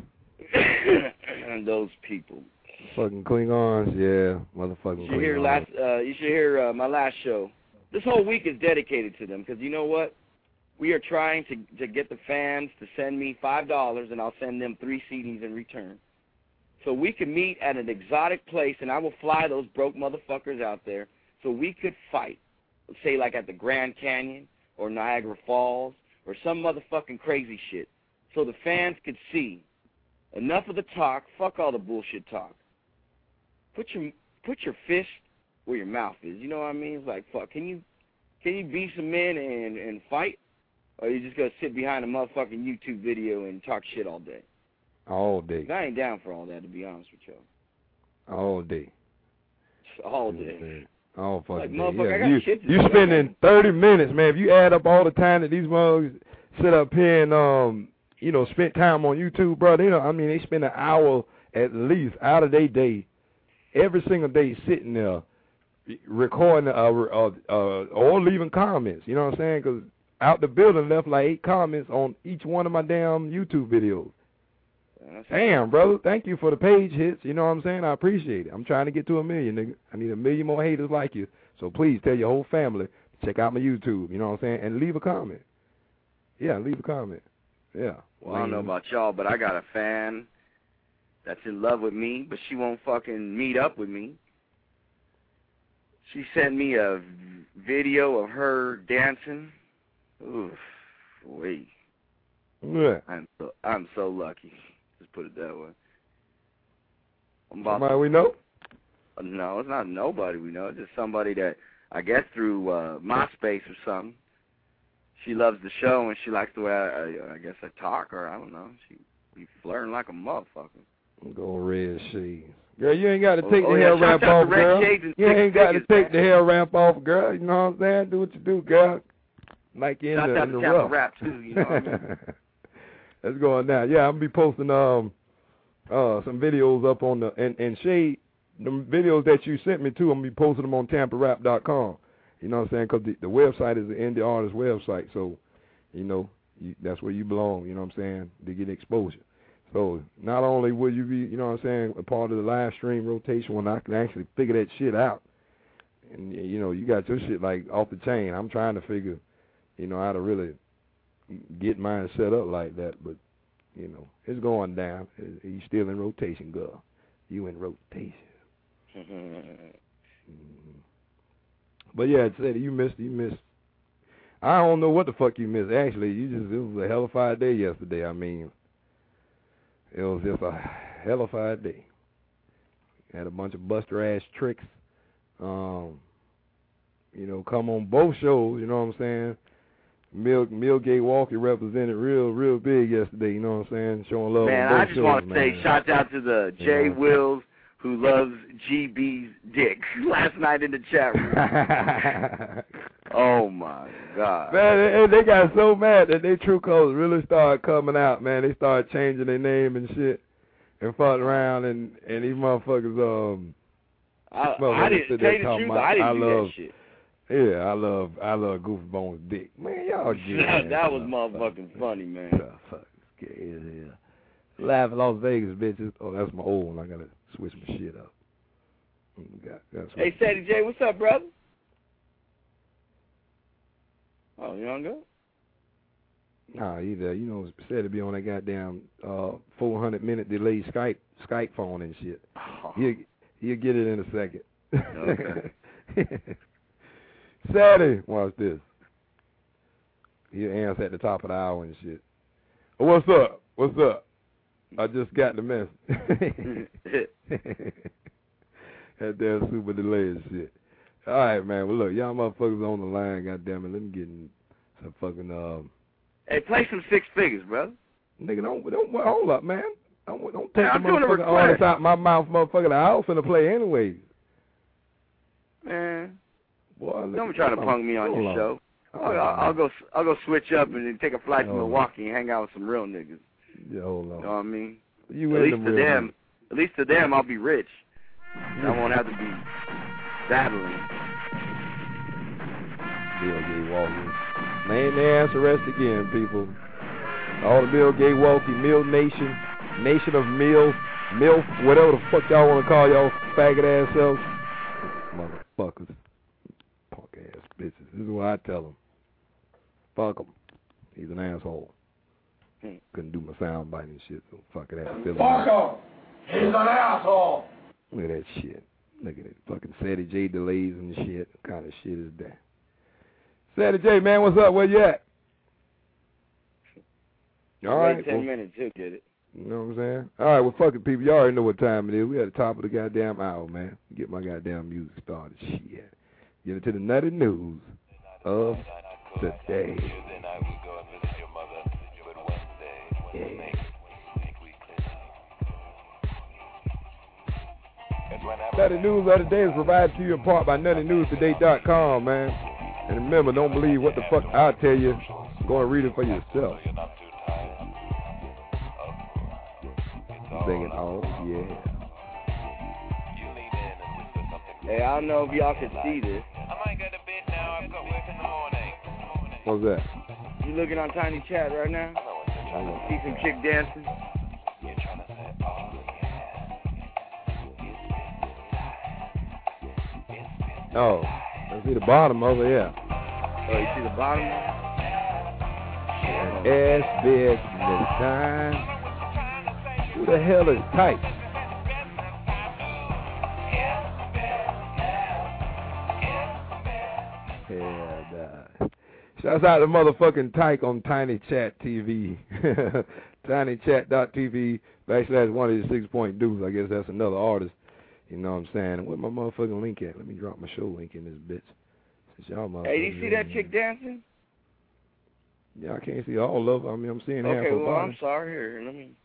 And those people. Fucking Klingons, yeah. Motherfucking You should hear Klingons. last. Uh, you should hear uh, my last show. This whole week is dedicated to them because you know what? We are trying to to get the fans to send me five dollars, and I'll send them three C Ds in return. So we can meet at an exotic place, and I will fly those broke motherfuckers out there so we could fight. Let's say like at the Grand Canyon or Niagara Falls or some motherfucking crazy shit, so the fans could see. Enough of the talk. Fuck all the bullshit talk. Put your put your fist where your mouth is. You know what I mean? It's like, fuck. Can you can you be some men and and fight, or you just gonna sit behind a motherfucking YouTube video and talk shit all day? All day. I ain't down for all that, to be honest with you. All day. All day. All fucking Like, day. motherfucker, Yeah, I got you shit to you do. spending thirty minutes, man. If you add up all the time that these motherfuckers sit up here and um, you know, spent time on YouTube, bro. They know, I mean, they spend an hour at least out of their day, every single day, sitting there recording, uh, uh, uh, or leaving comments. You know what I'm saying? Because out the building left like eight comments on each one of my damn YouTube videos. Damn, brother. Thank you for the page hits. You know what I'm saying? I appreciate it. I'm trying to get to a million, nigga. I need a million more haters like you So please tell your whole family to check out my YouTube. You know what I'm saying? And leave a comment. Yeah, leave a comment. Yeah. Well, I don't know about y'all, but I got a fan that's in love with me, but she won't fucking meet up with me. She sent me a video of her dancing. Oof, wait. Yeah. I'm so, I'm so lucky. Just put it that way. I'm about Somebody to, we know? No, it's not nobody we know. It's just somebody that, I guess through uh, MySpace or something. She loves the show and she likes the way I, I, I guess I talk, or I don't know. She be flirting like a motherfucker. Go red shades. Girl, you ain't got to take oh, the yeah, hair wrap off, girl. You ain't got to figures, take man. the hair wrap off, girl. You know what I'm saying? Do what you do, girl. Like you in Shout the, out in to the Tampa rough. Rap, too, you know what I mean? That's going down. Yeah, I'm going to be posting um uh some videos up on the, and, and Shade, the videos that you sent me to, I'm going to be posting them on Tampa Rap dot com. You know what I'm saying? Because the, the website is the indie artist website. So, you know, you, that's where you belong, you know what I'm saying, to get exposure. So not only will you be, you know what I'm saying, a part of the live stream rotation when I can actually figure that shit out. And, you know, you got your shit, like, off the chain. I'm trying to figure, you know, how to really get mine set up like that. But, you know, it's going down. You still in rotation, girl. You in rotation. mm-hmm. But, yeah, I said you missed, you missed. I don't know what the fuck you missed. Actually, you just, it was a hell of a fine day yesterday. I mean, it was just a hell of a fine day. Had a bunch of buster-ass tricks. Um, you know, come on both shows, you know what I'm saying? Mill, Millgate Walkie represented real, real big yesterday, you know what I'm saying? Showing love Man, on both I just shows, want to man. say shout out to the You Jay know. Wills who loves G B's dick last night in the chat room. Oh, my God. Man, they, they got so mad that their true colors really started coming out, man. They started changing their name and shit and fucking around, and, and these motherfuckers, um, I, motherfuckers I didn't sit tell there you the talking truth. about, I didn't I do love, that shit. Yeah, I love, I love Goofy Bones' dick. Man, y'all get that, it, that man. was motherfucking funny, man. Motherfuckers scared as hell. Live in Las Vegas, bitches. Oh, that's my old one. I gotta switch my shit up. Got, that's Hey, Sadie J, what's up, brother? Oh, you hung up? Nah, either. You know, said to be on that goddamn uh, four hundred minute delay Skype Skype phone and shit. Oh. He'll, he'll get it in a second. Okay. Sadie, watch this. He'll answer at the top of the hour and shit. Oh, what's up? What's up? I just got the message. That damn super delay and shit. All right, man. Well, look, y'all motherfuckers on the line, goddamn it. Let me get in some fucking, um... Hey, play some Six Figures, brother. Nigga, don't, don't, hold up, man. Don't, don't take Hey, the I'm doing a motherfucking artist request. out my mouth, motherfucker. I was finna play anyway. Man, boy, don't be trying to punk me on your hold show. Hold I'll, on. I'll go. I'll go switch up and then take a flight to Hold on. Milwaukee and hang out with some real niggas. Yeah, hold on. You know what I mean? You at in least them to real them, niggas. at least to them, I'll be rich. I won't have to be battling. Bill Gay Walkie. Man, their ass arrest again, people. All the Bill Gay Walkie, Mill Nation, Nation of Mill, MILF, whatever the fuck y'all want to call y'all faggot ass selves. Motherfuckers. Punk ass bitches. This is what I tell them. Fuck him. He's an asshole. Hmm. Couldn't do my sound bite and shit, so fuck it ass. Fuck him. He's an asshole. Look at that shit. Look at it. Fucking Sadie J delays and shit. What kind of shit is that? Sadie J, man, what's up? Where you at? All Wait right. ten well, minutes, he'll get it. You know what I'm saying? All right, well, fuck it, people. Y'all already know what time it is. We at the top of the goddamn hour, man. Get my goddamn music started. Shit. Get into the nutty news of the day. Yeah. Nutty news of the day is provided to you in part by nutty news today dot com, man. And remember, don't believe what the fuck I tell you. Go and read it for yourself. Sing it all, yeah. Hey, I don't know if y'all can see this. I might go to bed now. I've got work in the morning. What's that? You looking on Tiny Chat right now? See some chick dancing? Oh, I see the bottom of it, yeah. Oh, you see the bottom? S business time. Who the hell is Tyke? And, uh, shouts out to motherfucking Tyke on Tiny Chat T V. tinychat dot t v backslash one eighty-six point deuce. I guess that's another artist. You know what I'm saying? Where's my motherfucking link at? Let me drop my show link in this bitch. Since y'all motherfuckers. Hey, do you see that chick dancing? Yeah, I can't see all of them. I mean, I'm seeing half Okay, her well, body. I'm sorry. Here, let me.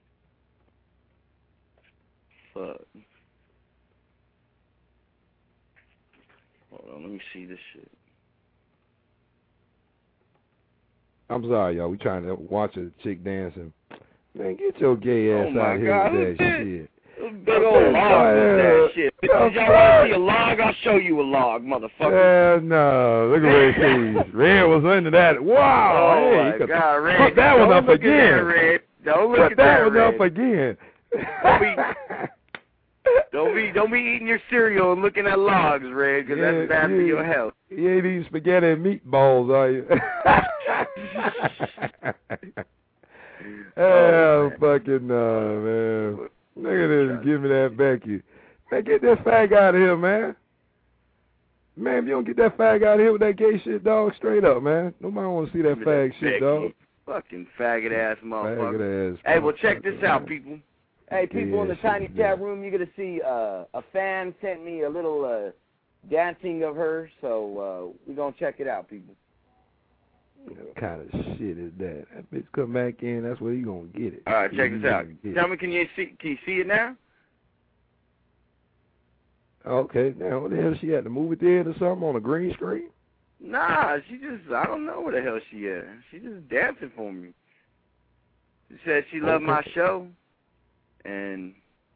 Fuck. Hold on, let me see this shit. I'm sorry, y'all. We trying to watch a chick dancing. Man, get your gay ass Oh out here God, with that this shit. Big old log with that shit. Bitches, y'all want to see a log? I'll show you a log, motherfucker. Yeah, no. Look at Red Cheese. Red was under that. Wow. Oh, hey, my could God, Red. put that Don't one up look again. At that, Red. Don't look put at that, that one Red. up again. Don't be, don't be, don't be eating your cereal and looking at logs, Red, because yeah, that's bad yeah, for your health. You ain't eating spaghetti and meatballs, are you? oh, oh fucking no, man. Look at this. Give me that Becky. Man, get that fag out of here, man. Man, if you don't get that fag out of here with that gay shit, dog, straight up, man. Nobody want to see that fag that shit, Becky. dog. Fucking faggot ass motherfucker. Faggot ass. Hey, well, check this out, people. Hey, people yeah, in the tiny chat room, you're going to see uh, a fan sent me a little uh, dancing of her, so uh, we're going to check it out, people. What kind of shit is that? That bitch come back in, that's where you going to get it. All right, check you this out. Tell it. me, can you see Can you see it now? Okay, now what the hell she at? The movie theater or something on a green screen? Nah, she just, I don't know where the hell she at. She just dancing for me. She said she loved okay. my show, and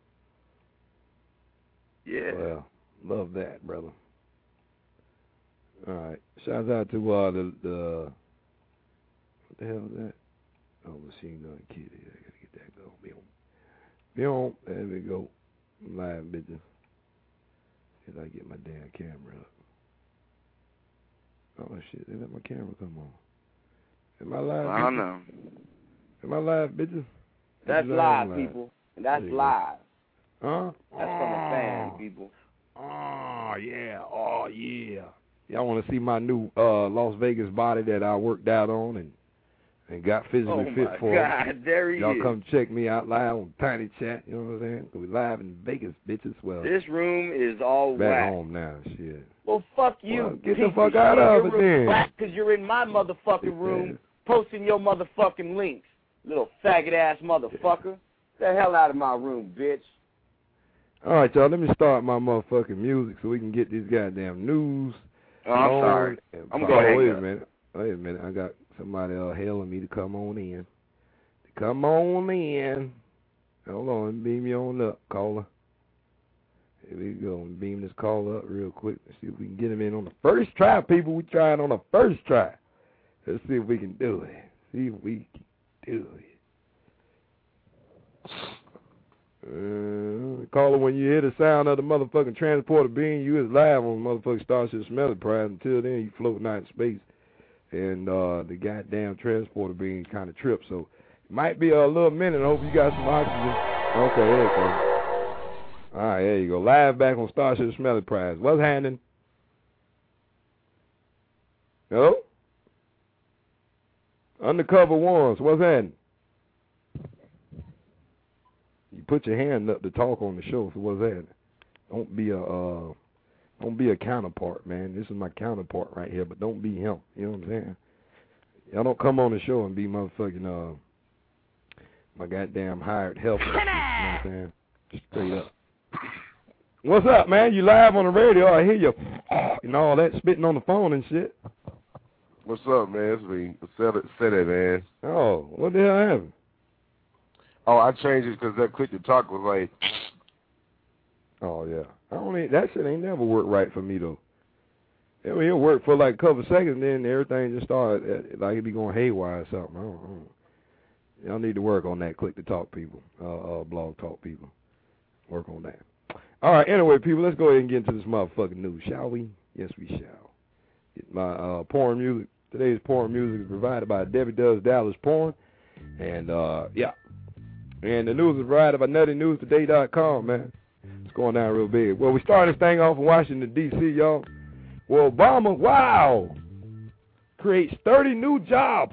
yeah. Well, love that, brother. All right, shouts out to uh the the what the hell is that? Oh, Machine Gun Kitty. I gotta get that go. Be on, be on. There we go. Live bitches. If I get my damn camera up. Oh shit! They let my camera come on. Am I live? I don't know. Am I live, bitches? That's live, live, people. That's live. Huh? That's from a fan, people. Oh yeah! Oh yeah! Y'all want to see my new uh, Las Vegas body that I worked out on and and got physically oh fit my for? God, there he Y'all is. come check me out live on Tiny Chat. You know what I'm saying? We live in Vegas, bitches. Well, this room is all back whack. home now. Shit. Well, fuck you. Well, get piece the fuck of out shit. of it You're then. black because you're in my motherfucking room posting your motherfucking links. Little faggot ass motherfucker. Get the hell out of my room, bitch. All right, y'all. Let me start my motherfucking music so we can get these goddamn news. Oh, I'm on. sorry. I'm oh, going to Wait hang a up. minute. Wait a minute. I got somebody uh, hailing me to come on in. To come on in. Hold on. Beam me on up, caller. Here we go. Beam this caller up real quick. Let's see if we can get him in on the first try, people. We trying on the first try. Let's see if we can do it. See if we can do it. Uh, caller, when you hear the sound of the motherfucking transporter being, you is live on motherfucking Starship Smelly Prize. Until then, you floating out in space. And uh, the goddamn transporter being kind of tripped. So it might be a little minute. I hope you got some oxygen. Okay, there you go. All right, there you go. Live back on Starship Smelly Prize. What's happening? Hello? Undercover ones. What's happening? You put your hand up to talk on the show. So what's that? Don't be a uh, don't be a counterpart, man. This is my counterpart right here, but don't be him. You know what I'm saying? Y'all don't come on the show and be motherfucking uh my goddamn hired helper. You know what I'm saying? Straight up. What's up, man? You live on the radio? I hear you and all that spitting on the phone and shit. What's up, man? It's me. Said it, said it, man. Oh, what the hell happened? Oh, I changed it because that click to talk was like. Oh yeah, I don't. Ain't, that shit ain't never worked right for me though. I mean, it'll work for like a couple seconds, then everything just started like it be going haywire or something. I don't, I don't. Y'all need to work on that. Click to talk, people. Uh, uh, blog talk, people. Work on that. All right. Anyway, people, let's go ahead and get into this motherfucking news, shall we? Yes, we shall. My uh, porn music, today's porn music is provided by Debbie Does Dallas Porn. And, uh, yeah. And the news is provided by Nutty News Today dot com, man. It's going down real big. Well, we started this thing off in Washington, D C, y'all. Well, Obama, wow, creates thirty new jobs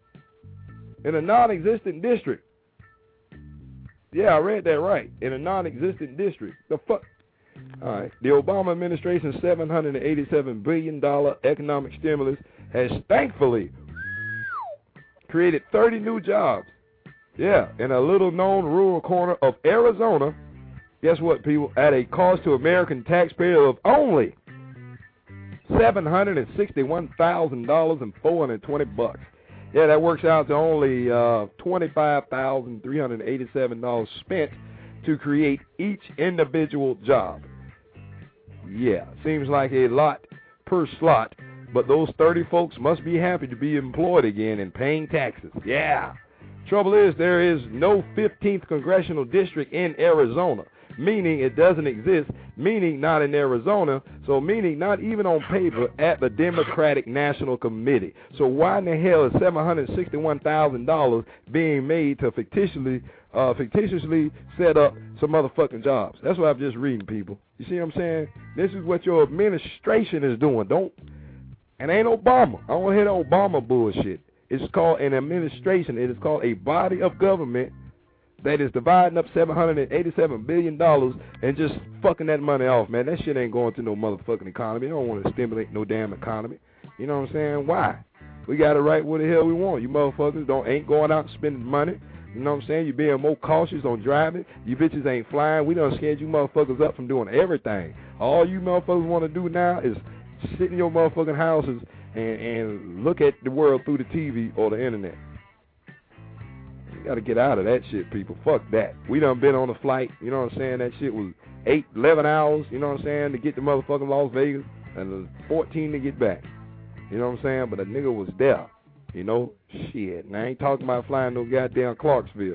in a non-existent district. Yeah, I read that right. In a non-existent district. The fuck? All right. The Obama administration's seven hundred eighty-seven billion dollars economic stimulus has thankfully created thirty new jobs. Yeah, in a little-known rural corner of Arizona. Guess what, people? At a cost to American taxpayers of only seven hundred sixty-one thousand dollars and four hundred twenty bucks. Yeah, that works out to only uh, twenty-five thousand three hundred eighty-seven dollars spent to create each individual job. Yeah, seems like a lot per slot, but those thirty folks must be happy to be employed again and paying taxes. Yeah. Trouble is, there is no fifteenth congressional district in Arizona, meaning it doesn't exist, meaning not in Arizona, so meaning not even on paper at the Democratic National Committee. So why in the hell is seven hundred sixty-one thousand dollars being made to fictitiously uh, fictitiously set up some motherfucking jobs? That's what I'm just reading, people. You see what I'm saying? This is what your administration is doing. Don't, and ain't Obama. I don't hear the Obama bullshit. It's called an administration. It is called a body of government that is dividing up seven hundred eighty-seven billion dollars and just fucking that money off, man. That shit ain't going to no motherfucking economy. They don't want to stimulate no damn economy. You know what I'm saying? Why? We got it right where the hell we want. You motherfuckers don't ain't going out and spending money. You know what I'm saying? You're being more cautious on driving. You bitches ain't flying. We done scared you motherfuckers up from doing everything. All you motherfuckers want to do now is sit in your motherfucking houses and, and look at the world through the T V or the internet. You got to get out of that shit, people. Fuck that. We done been on a flight, you know what I'm saying? That shit was eight, eleven hours, you know what I'm saying, to get to motherfucking Las Vegas, and fourteen to get back. You know what I'm saying? But a nigga was there, you know? Shit. And I ain't talking about flying no goddamn Clarksville.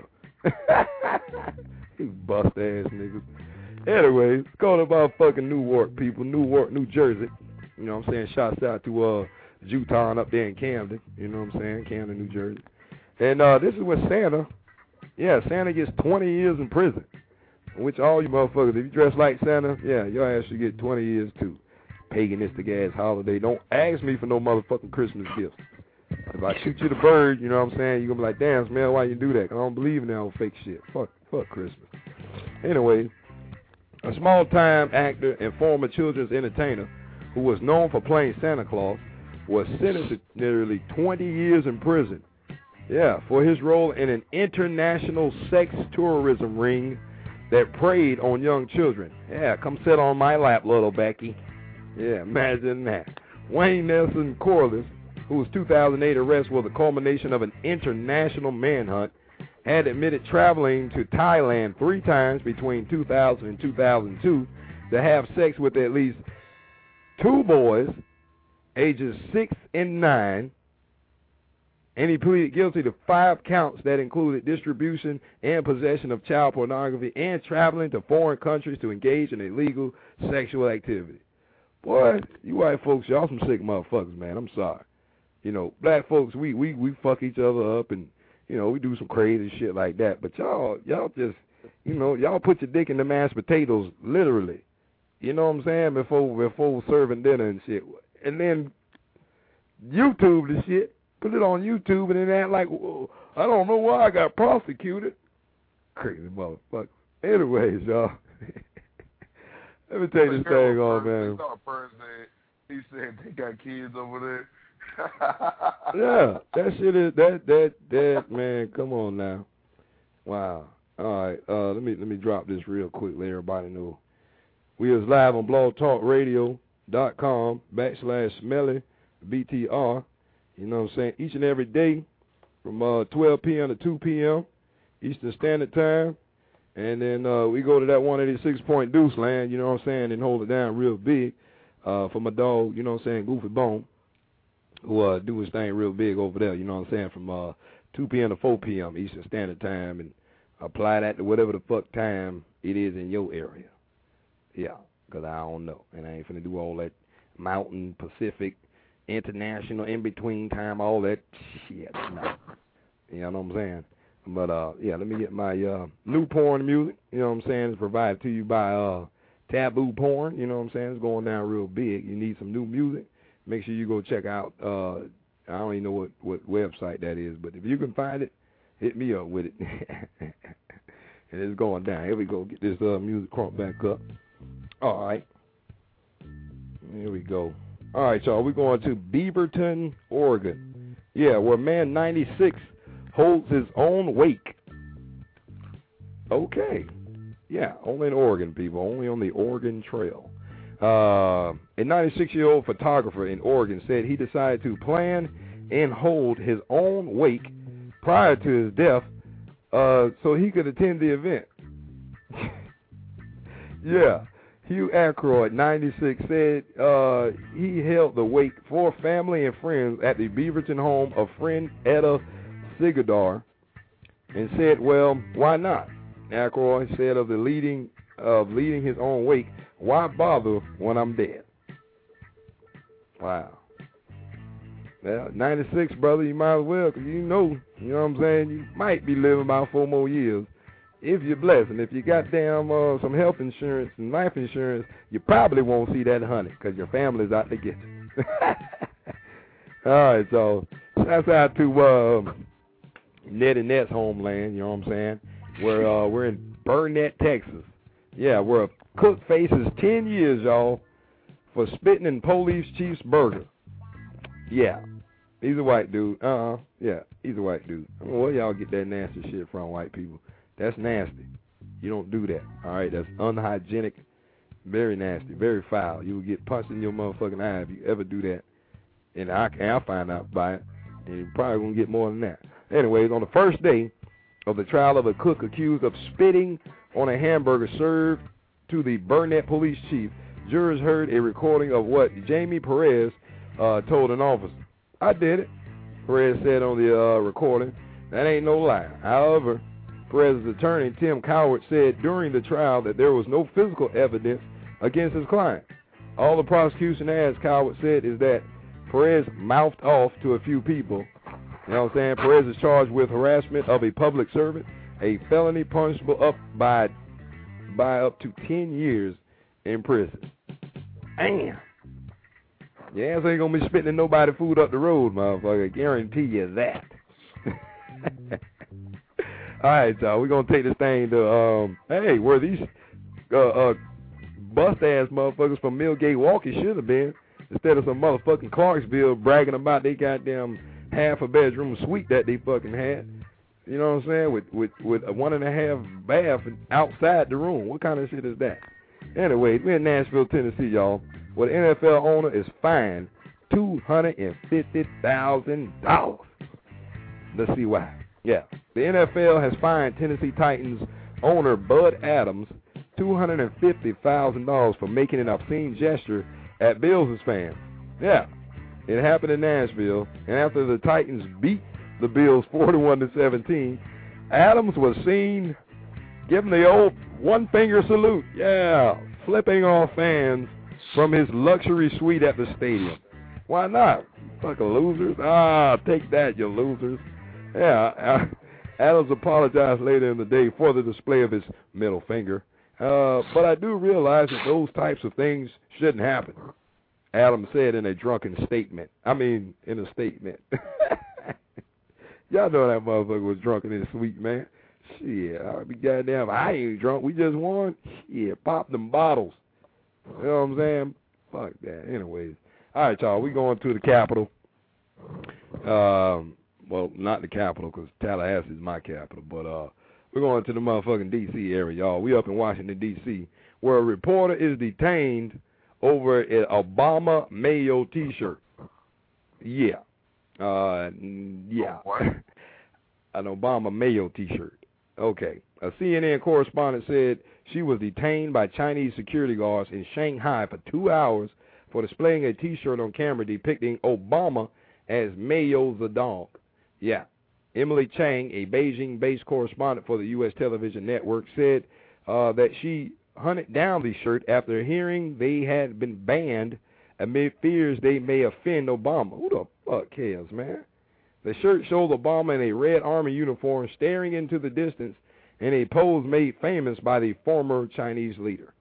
You bust-ass niggas. Anyways, it's called about fucking Newark, people. Newark, New Jersey. You know what I'm saying? Shouts out to uh, Juton up there in Camden. You know what I'm saying? Camden, New Jersey. And uh, this is what Santa, yeah, Santa gets twenty years in prison. Which all you motherfuckers, if you dress like Santa, yeah, your ass should get twenty years too. Paganistic ass holiday. Don't ask me for no motherfucking Christmas gifts. If I shoot you the bird, you know what I'm saying, you're going to be like, damn, Smell, why you do that? 'Cause I don't believe in that old fake shit. Fuck, fuck Christmas. Anyway, a small-time actor and former children's entertainer who was known for playing Santa Claus was sentenced to nearly twenty years in prison. Yeah, for his role in an international sex tourism ring that preyed on young children. Yeah, come sit on my lap, little Becky. Yeah, imagine that. Wayne Nelson Corliss, whose two thousand eight arrest was the culmination of an international manhunt, had admitted traveling to Thailand three times between two thousand and two thousand two to have sex with at least two boys, ages six and nine, and he pleaded guilty to five counts that included distribution and possession of child pornography and traveling to foreign countries to engage in illegal sexual activity. Boy, you white folks, y'all some sick motherfuckers, man. I'm sorry. You know, black folks, we, we, we fuck each other up and, you know, we do some crazy shit like that. But y'all, y'all just, you know, y'all put your dick in the mashed potatoes, literally. You know what I'm saying? Before, before serving dinner and shit. And then YouTube the shit. Put it on YouTube and then act like, well, I don't know why I got prosecuted. Crazy motherfucker. Anyways, y'all. Let me tell you this thing on, man. He said they got kids over there. Yeah, that shit is that that that man. Come on now. Wow. All right. Uh, let me let me drop this real quick. Let everybody know. We is live on blog talk radio dot com backslash Smelly B T R. You know what I'm saying? Each and every day from uh, twelve p.m. to two p.m. Eastern Standard Time. And then uh, we go to that one eighty-six point Deuce land, you know what I'm saying, and hold it down real big uh, for my dog, you know what I'm saying, Goofy Bone, who uh, do his thing real big over there, you know what I'm saying, from uh, two p.m. to four p.m. Eastern Standard Time, and apply that to whatever the fuck time it is in your area. Yeah, because I don't know, and I ain't finna do all that. Mountain, Pacific, International, in between time, all that shit. No. You know what I'm saying? But, uh, yeah, let me get my uh, new porn music. You know what I'm saying? It's provided to you by uh, Taboo Porn. You know what I'm saying? It's going down real big. You need some new music. Make sure you go check out, uh, I don't even know what, what website that is, but if you can find it, hit me up with it. And it's going down. Here we go. Get this uh, music cranked back up. All right. Here we go. All right, y'all. We're going to Beaverton, Oregon. Yeah, where man ninety-six holds his own wake. Okay. Yeah, only in Oregon, people. Only on the Oregon Trail. Uh, a ninety-six-year-old photographer in Oregon said he decided to plan and hold his own wake prior to his death uh, so he could attend the event. Yeah. Hugh Ackroyd, ninety-six, said uh, he held the wake for family and friends at the Beaverton home of friend Etta Sigadar and said, well, why not? Ackroyd said of the leading of leading his own wake, why bother when I'm dead? Wow. Well, ninety-six, brother, you might as well, because you know, you know what I'm saying, you might be living about four more years. If you're blessed, and if you got damn uh, some health insurance and life insurance, you probably won't see that honey because your family's out to get you. All right, so that's out to uh, Ned and Net's homeland, you know what I'm saying? We're, uh, we're in Burnett, Texas. Yeah, where a cook faces ten years, y'all, for spitting in police chief's burger. Yeah, he's a white dude. Uh-uh, yeah, he's a white dude. I don't know where y'all get that nasty shit from, white people. That's nasty. You don't do that. All right, that's unhygienic, very nasty, very foul. You will get punched in your motherfucking eye if you ever do that. And I, I'll find out by it. And you're probably going to get more than that. Anyways, on the first day of the trial of a cook accused of spitting on a hamburger served to the Burnett police chief, jurors heard a recording of what Jamie Perez uh, told an officer. I did it, Perez said on the uh, recording. That ain't no lie. However, Perez's attorney, Tim Coward, said during the trial that there was no physical evidence against his client. All the prosecution asked, Coward said, is that Perez mouthed off to a few people. You know what I'm saying? Perez is charged with harassment of a public servant, a felony punishable up by by up to ten years in prison. Damn. Your ass ain't gonna be spitting nobody food up the road, motherfucker. I guarantee you that. All right, y'all. We're going to take this thing to, um, hey, where these uh, uh, bust-ass motherfuckers from Millgate Walkie should have been, instead of some motherfucking Clarksville bragging about they goddamn half-a-bedroom suite that they fucking had. You know what I'm saying? With, with, with a one-and-a-half bath outside the room. What kind of shit is that? Anyway, we're in Nashville, Tennessee, y'all, where the N F L owner is fined two hundred fifty thousand dollars. Let's see why. Yeah, the N F L has fined Tennessee Titans owner Bud Adams two hundred fifty thousand dollars for making an obscene gesture at Bills' fans. Yeah, it happened in Nashville, and after the Titans beat the Bills forty-one to seventeen, Adams was seen giving the old one-finger salute. Yeah, flipping off fans from his luxury suite at the stadium. Why not? Fucking losers. Ah, take that, you losers. Yeah, Adams apologized later in the day for the display of his middle finger. Uh, but I do realize that those types of things shouldn't happen, Adams said in a drunken statement. I mean, in a statement. Y'all know that motherfucker was drunk in his suite, man. Shit, I'll be goddamn, I ain't drunk. We just won. Shit, pop them bottles. You know what I'm saying? Fuck that. Anyways. All right, y'all, we going to the Capitol. Um... Well, not the capital, because Tallahassee is my capital, but uh, we're going to the motherfucking D C area, y'all. We up in Washington, D C, where a reporter is detained over an Obama Mayo T-shirt. Yeah. Uh, yeah. An Obama Mayo T-shirt. Okay. A C N N correspondent said she was detained by Chinese security guards in Shanghai for two hours for displaying a T-shirt on camera depicting Obama as Mayo the dog. Yeah. Emily Chang, a Beijing-based correspondent for the U S television network, said uh, that she hunted down the shirt after hearing they had been banned amid fears they may offend Obama. Who the fuck cares, man? The shirt shows Obama in a red army uniform staring into the distance in a pose made famous by the former Chinese leader.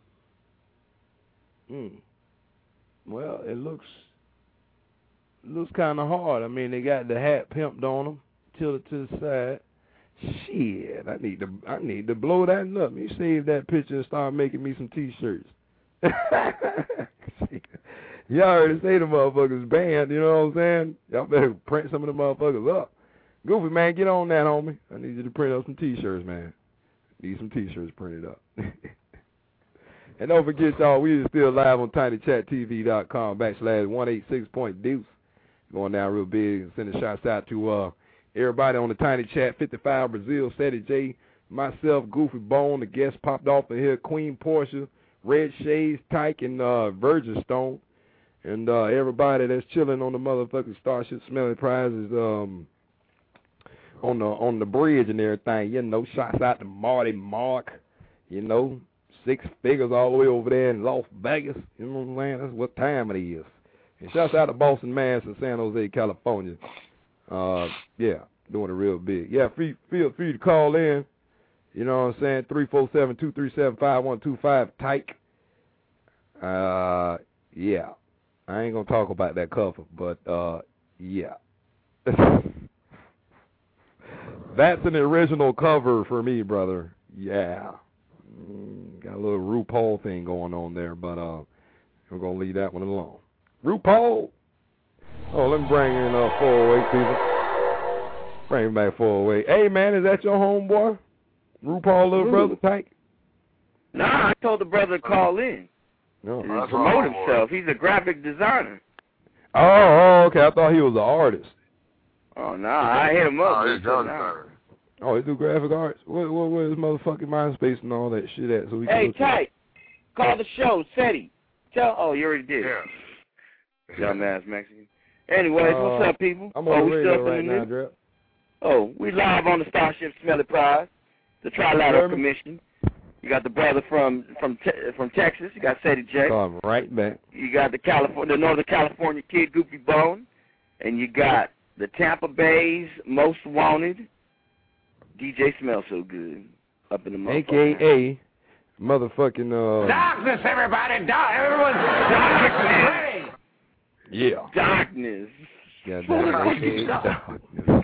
Hmm. Well, it looks looks kind of hard. I mean, they got the hat pimped on them, tilted to the side. Shit, I need to I need to blow that up. You save that picture and start making me some T-shirts. Y'all already say the motherfuckers banned, you know what I'm saying? Y'all better print some of the motherfuckers up. Goofy, man, get on that, homie. I need you to print up some T-shirts, man. Need some T-shirts printed up. And don't forget, y'all, we are still live on tinychattv.com backslash one eighty-six point deuce. Going down real big and sending shots out to uh, everybody on the Tiny Chat, fifty-five Brazil, Seti J, myself, Goofy Bone, the guests popped off in here, Queen Portia, Red Shades, Tyke, and uh, Virgin Stone. And uh, everybody that's chilling on the motherfucking Starship Smelling Prizes um, on the on the bridge and everything, you know, shots out to Marty Mark, you know, six figures all the way over there in Las Vegas. You know what I'm saying? That's what time it is. And shouts out to Boston, Mass, and San Jose, California. Uh, yeah, doing it real big. Yeah, free, feel free to call in. You know what I'm saying? three four seven, two three seven, five one two five, Tyke. Uh, yeah. I ain't going to talk about that cover, but, uh, yeah. That's an original cover for me, brother. Yeah. Mm, got a little RuPaul thing going on there, but uh, we're going to leave that one alone. RuPaul! Oh, let me bring in uh, four oh eight, people. Bring back four oh eight. Hey, man, is that your homeboy? RuPaul, little Ooh. brother, Tyke? Nah, I told the brother to call in. No, he promote himself. He's a graphic designer. Oh, oh, okay. I thought he was an artist. Oh, no, nah, I hit him up. Oh, he's a Oh, he do graphic arts? What, what, what is motherfucking MySpace and all that shit at? So we hey, can Tyke, call the show, Seti. Tell. Oh, you already did. Yeah. Dumbass Mexican. Anyways, uh, what's up, people? I'm on oh, the we radio still right now, in Drip. Oh, we live on the Starship Smelly Prize, the Trilateral Commission. You got the brother from from te from Texas. You got Seti J. Come right back. You got the California, the Northern California kid, Goofy Bone, and you got the Tampa Bay's most wanted, D J Smells So Good, up in the motherfucker. A K A motherfucking uh. Darkness, everybody! Dark, everyone's darkness. Yeah. Darkness. Yeah, darkness. darkness.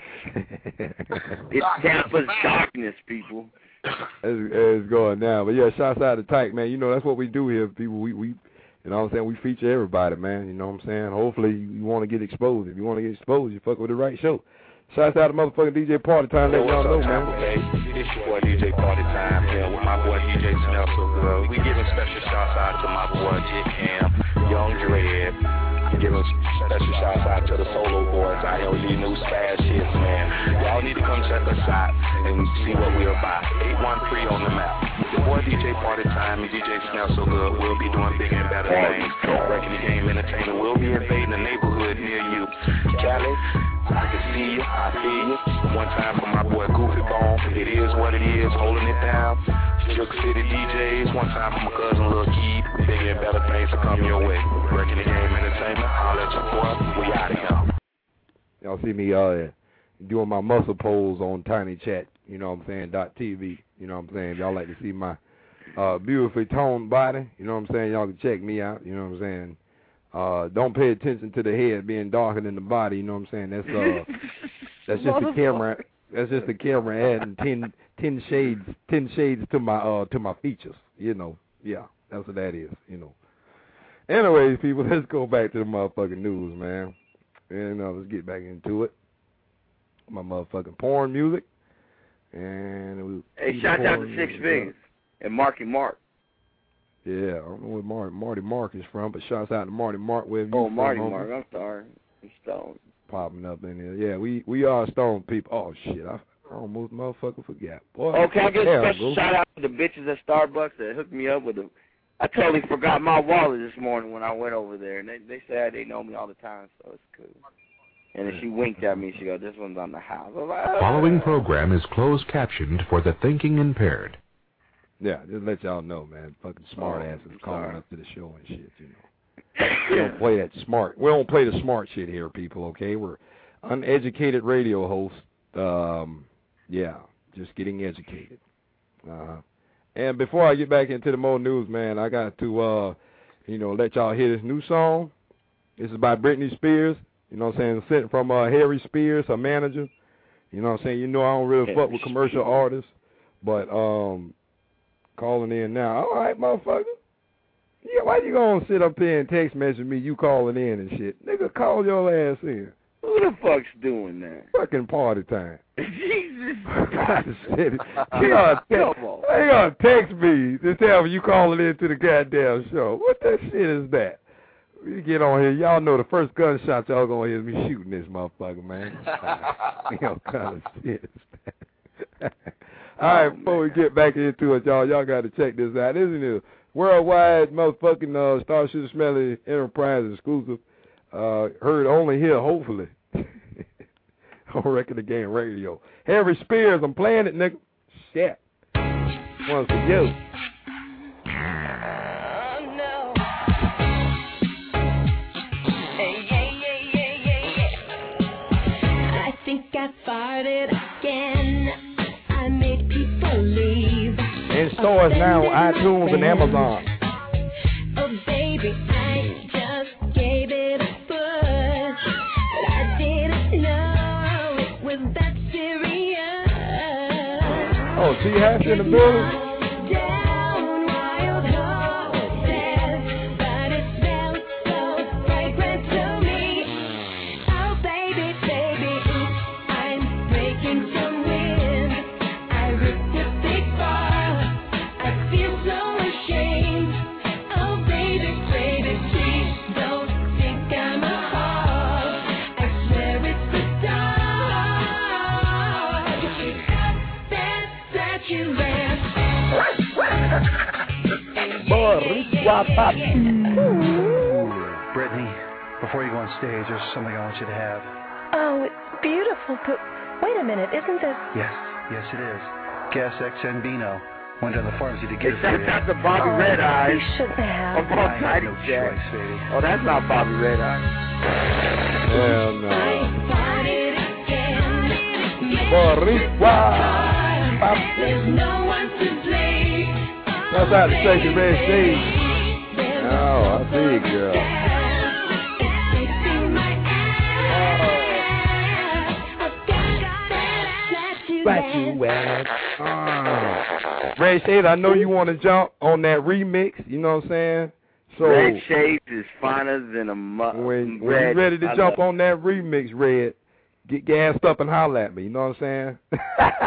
It's Tampa's darkness, people. It's, it's going down. But yeah, shouts out to Tyke, man. You know, that's what we do here, people. We, we, you know what I'm saying? We feature everybody, man. You know what I'm saying? Hopefully you want to get exposed. If you want to get exposed, you fuck with the right show. Shouts out to motherfucking D J Party Time. Let y'all know, man. It's your boy D J Party Time here with my boy D J Smells So Good. We giving special shouts out to my boy J Cam, Young Dread. Giving special shouts out to the solo boys out here with these new spaz shits, man. Y'all need to come check us out and see what we're about. eight one three on the map. Your boy D J Party Time and D J Smells So Good will be doing bigger and better things. Breaking the game entertainment will be invading the neighborhood near you. Cali, I can see you, I feel you. One time for my boy Goofy Bone. It is what it is, holding it down. Shook City D Js. One time for my cousin Lil Keith. Bigger and better things to come your way. Breaking the game entertainment. Holla at your boy. We out of here. Y'all see me uh doing my muscle pose on Tiny Chat, you know what I'm saying, dot T V, you know what I'm saying. Y'all like to see my uh beautifully toned body, you know what I'm saying. Y'all can check me out, you know what I'm saying. Uh don't pay attention to the head being darker than the body, you know what I'm saying. That's uh that's just the camera that's just the camera adding ten ten shades ten shades to my uh to my features, you know. Yeah, that's what that is, you know. Anyways, people, let's go back to the motherfucking news, man. And uh, let's get back into it. My motherfucking porn music. And we hey, shout out to Six Figures and Marky Mark. Yeah, I don't know where Marty, Marty Mark is from, but shouts out to Marty Mark. Wherever you oh, Marty from, Mark, I'm sorry. I'm stoned. Popping up in there. Yeah, we, we are stoned people. Oh, shit, I, I almost motherfucking forgot. Boy, oh, can I get a special go. shout out to the bitches at Starbucks that hooked me up with a... I totally forgot my wallet this morning when I went over there, and they, they said they know me all the time, so it's cool. And then she winked at me. She goes, this one's on the house. I was like, oh. Following program is closed captioned for the thinking impaired. Yeah, just let y'all know, man. Fucking smart oh, asses calling up to the show and shit, you know. We don't play that smart. We don't play the smart shit here, people. Okay, we're uneducated radio hosts. Um, yeah, just getting educated. Uh, and before I get back into the more news, man, I got to, uh, you know, let y'all hear this new song. This is by Britney Spears. You know what I'm saying? Sent from uh, Harry Spears, her manager. You know what I'm saying? You know I don't really fuck with commercial artists, but um, calling in now. All right, motherfucker. Yeah, why you gonna sit up here and text message me you calling in and shit? Nigga, call your ass in. Who the fuck's doing that? Fucking party time. Jesus Christ. You gonna text me to tell me you calling in to the goddamn show. What that shit is that? You get on here, y'all know the first gunshot y'all gonna hear is me shooting this motherfucker, man. You know, kind of shit is that. All right, oh, before man. we get back into it, y'all, y'all got to check this out. This is a worldwide motherfucking uh, Starship Smelly Enterprise exclusive. Uh, heard only here, hopefully, on Record of Game Radio. Harry Spears, I'm playing it, nigga. Shit. One's for you. I farted again. I made people leave. In stores now, iTunes and Amazon. Oh baby, I just gave it a push. But I didn't know it was that serious. Oh, T. Hash in the building? Brittany, before you go on stage, there's something I want you to have. Oh, it's beautiful, but wait a minute, isn't this? Yes, yes it is. Gas X N Bino. Went down to the pharmacy to get it for you. That's not the Bobby oh, Red Eyes. You shouldn't have. Of all I no choice, baby. Oh, that's not Bobby Red Eyes. Hell no. Boricua. There's no one to blame. That's how to take the red shade. Oh, I see, girl. Scratch you ass. Oh. Red Shades, I know you want to jump on that remix. You know what I'm saying? So Red Shades is finer than a mu- when, when red. you ready to I jump love on that remix, Red, get gassed up and holler at me. You know what I'm saying?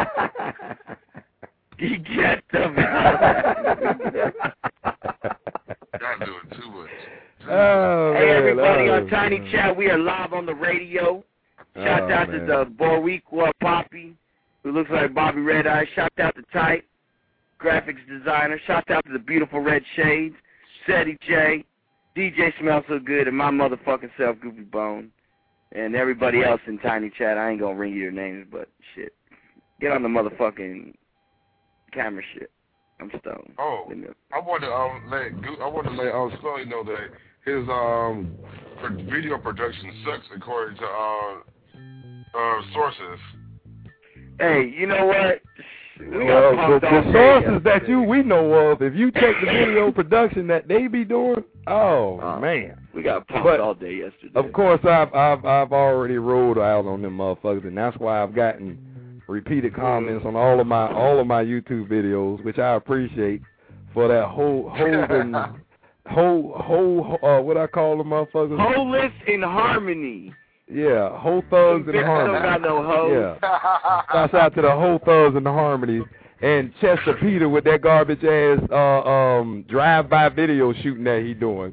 Get gassed up and holler. Y'all doing too much. Oh, hey, man, everybody oh, on Tiny man. Chat, we are live on the radio. Shout oh, out man. to the Boricua Poppy, who looks like Bobby Red Eye. Shout out to Type, graphics designer. Shout out to the beautiful Red Shades, Seti J, D J Smells So Good, and my motherfucking self, Goofy Bone. And everybody else in Tiny Chat. I ain't gonna ring you your names, but shit. Get on the motherfucking camera shit. I'm stoned. Oh, I want to um, let I want to let um, Sully know that his um video production sucks according to uh, uh sources. Hey, you know what? We well, got the, the sources that you we know of, if you check the video production that they be doing, oh uh, man, we got pumped but, all day yesterday. Of course, I've I've I've already rolled out on them motherfuckers, and that's why I've gotten repeated comments on all of my all of my YouTube videos, which I appreciate for that whole holding whole whole uh what I call them motherfuckers. Wholeness in harmony. Yeah, whole thugs in the harmony. Don't got no hoes. Yeah. Shouts out to the whole thugs in the harmonies. And Chester Peter with that garbage ass uh um drive by video shooting that he doing.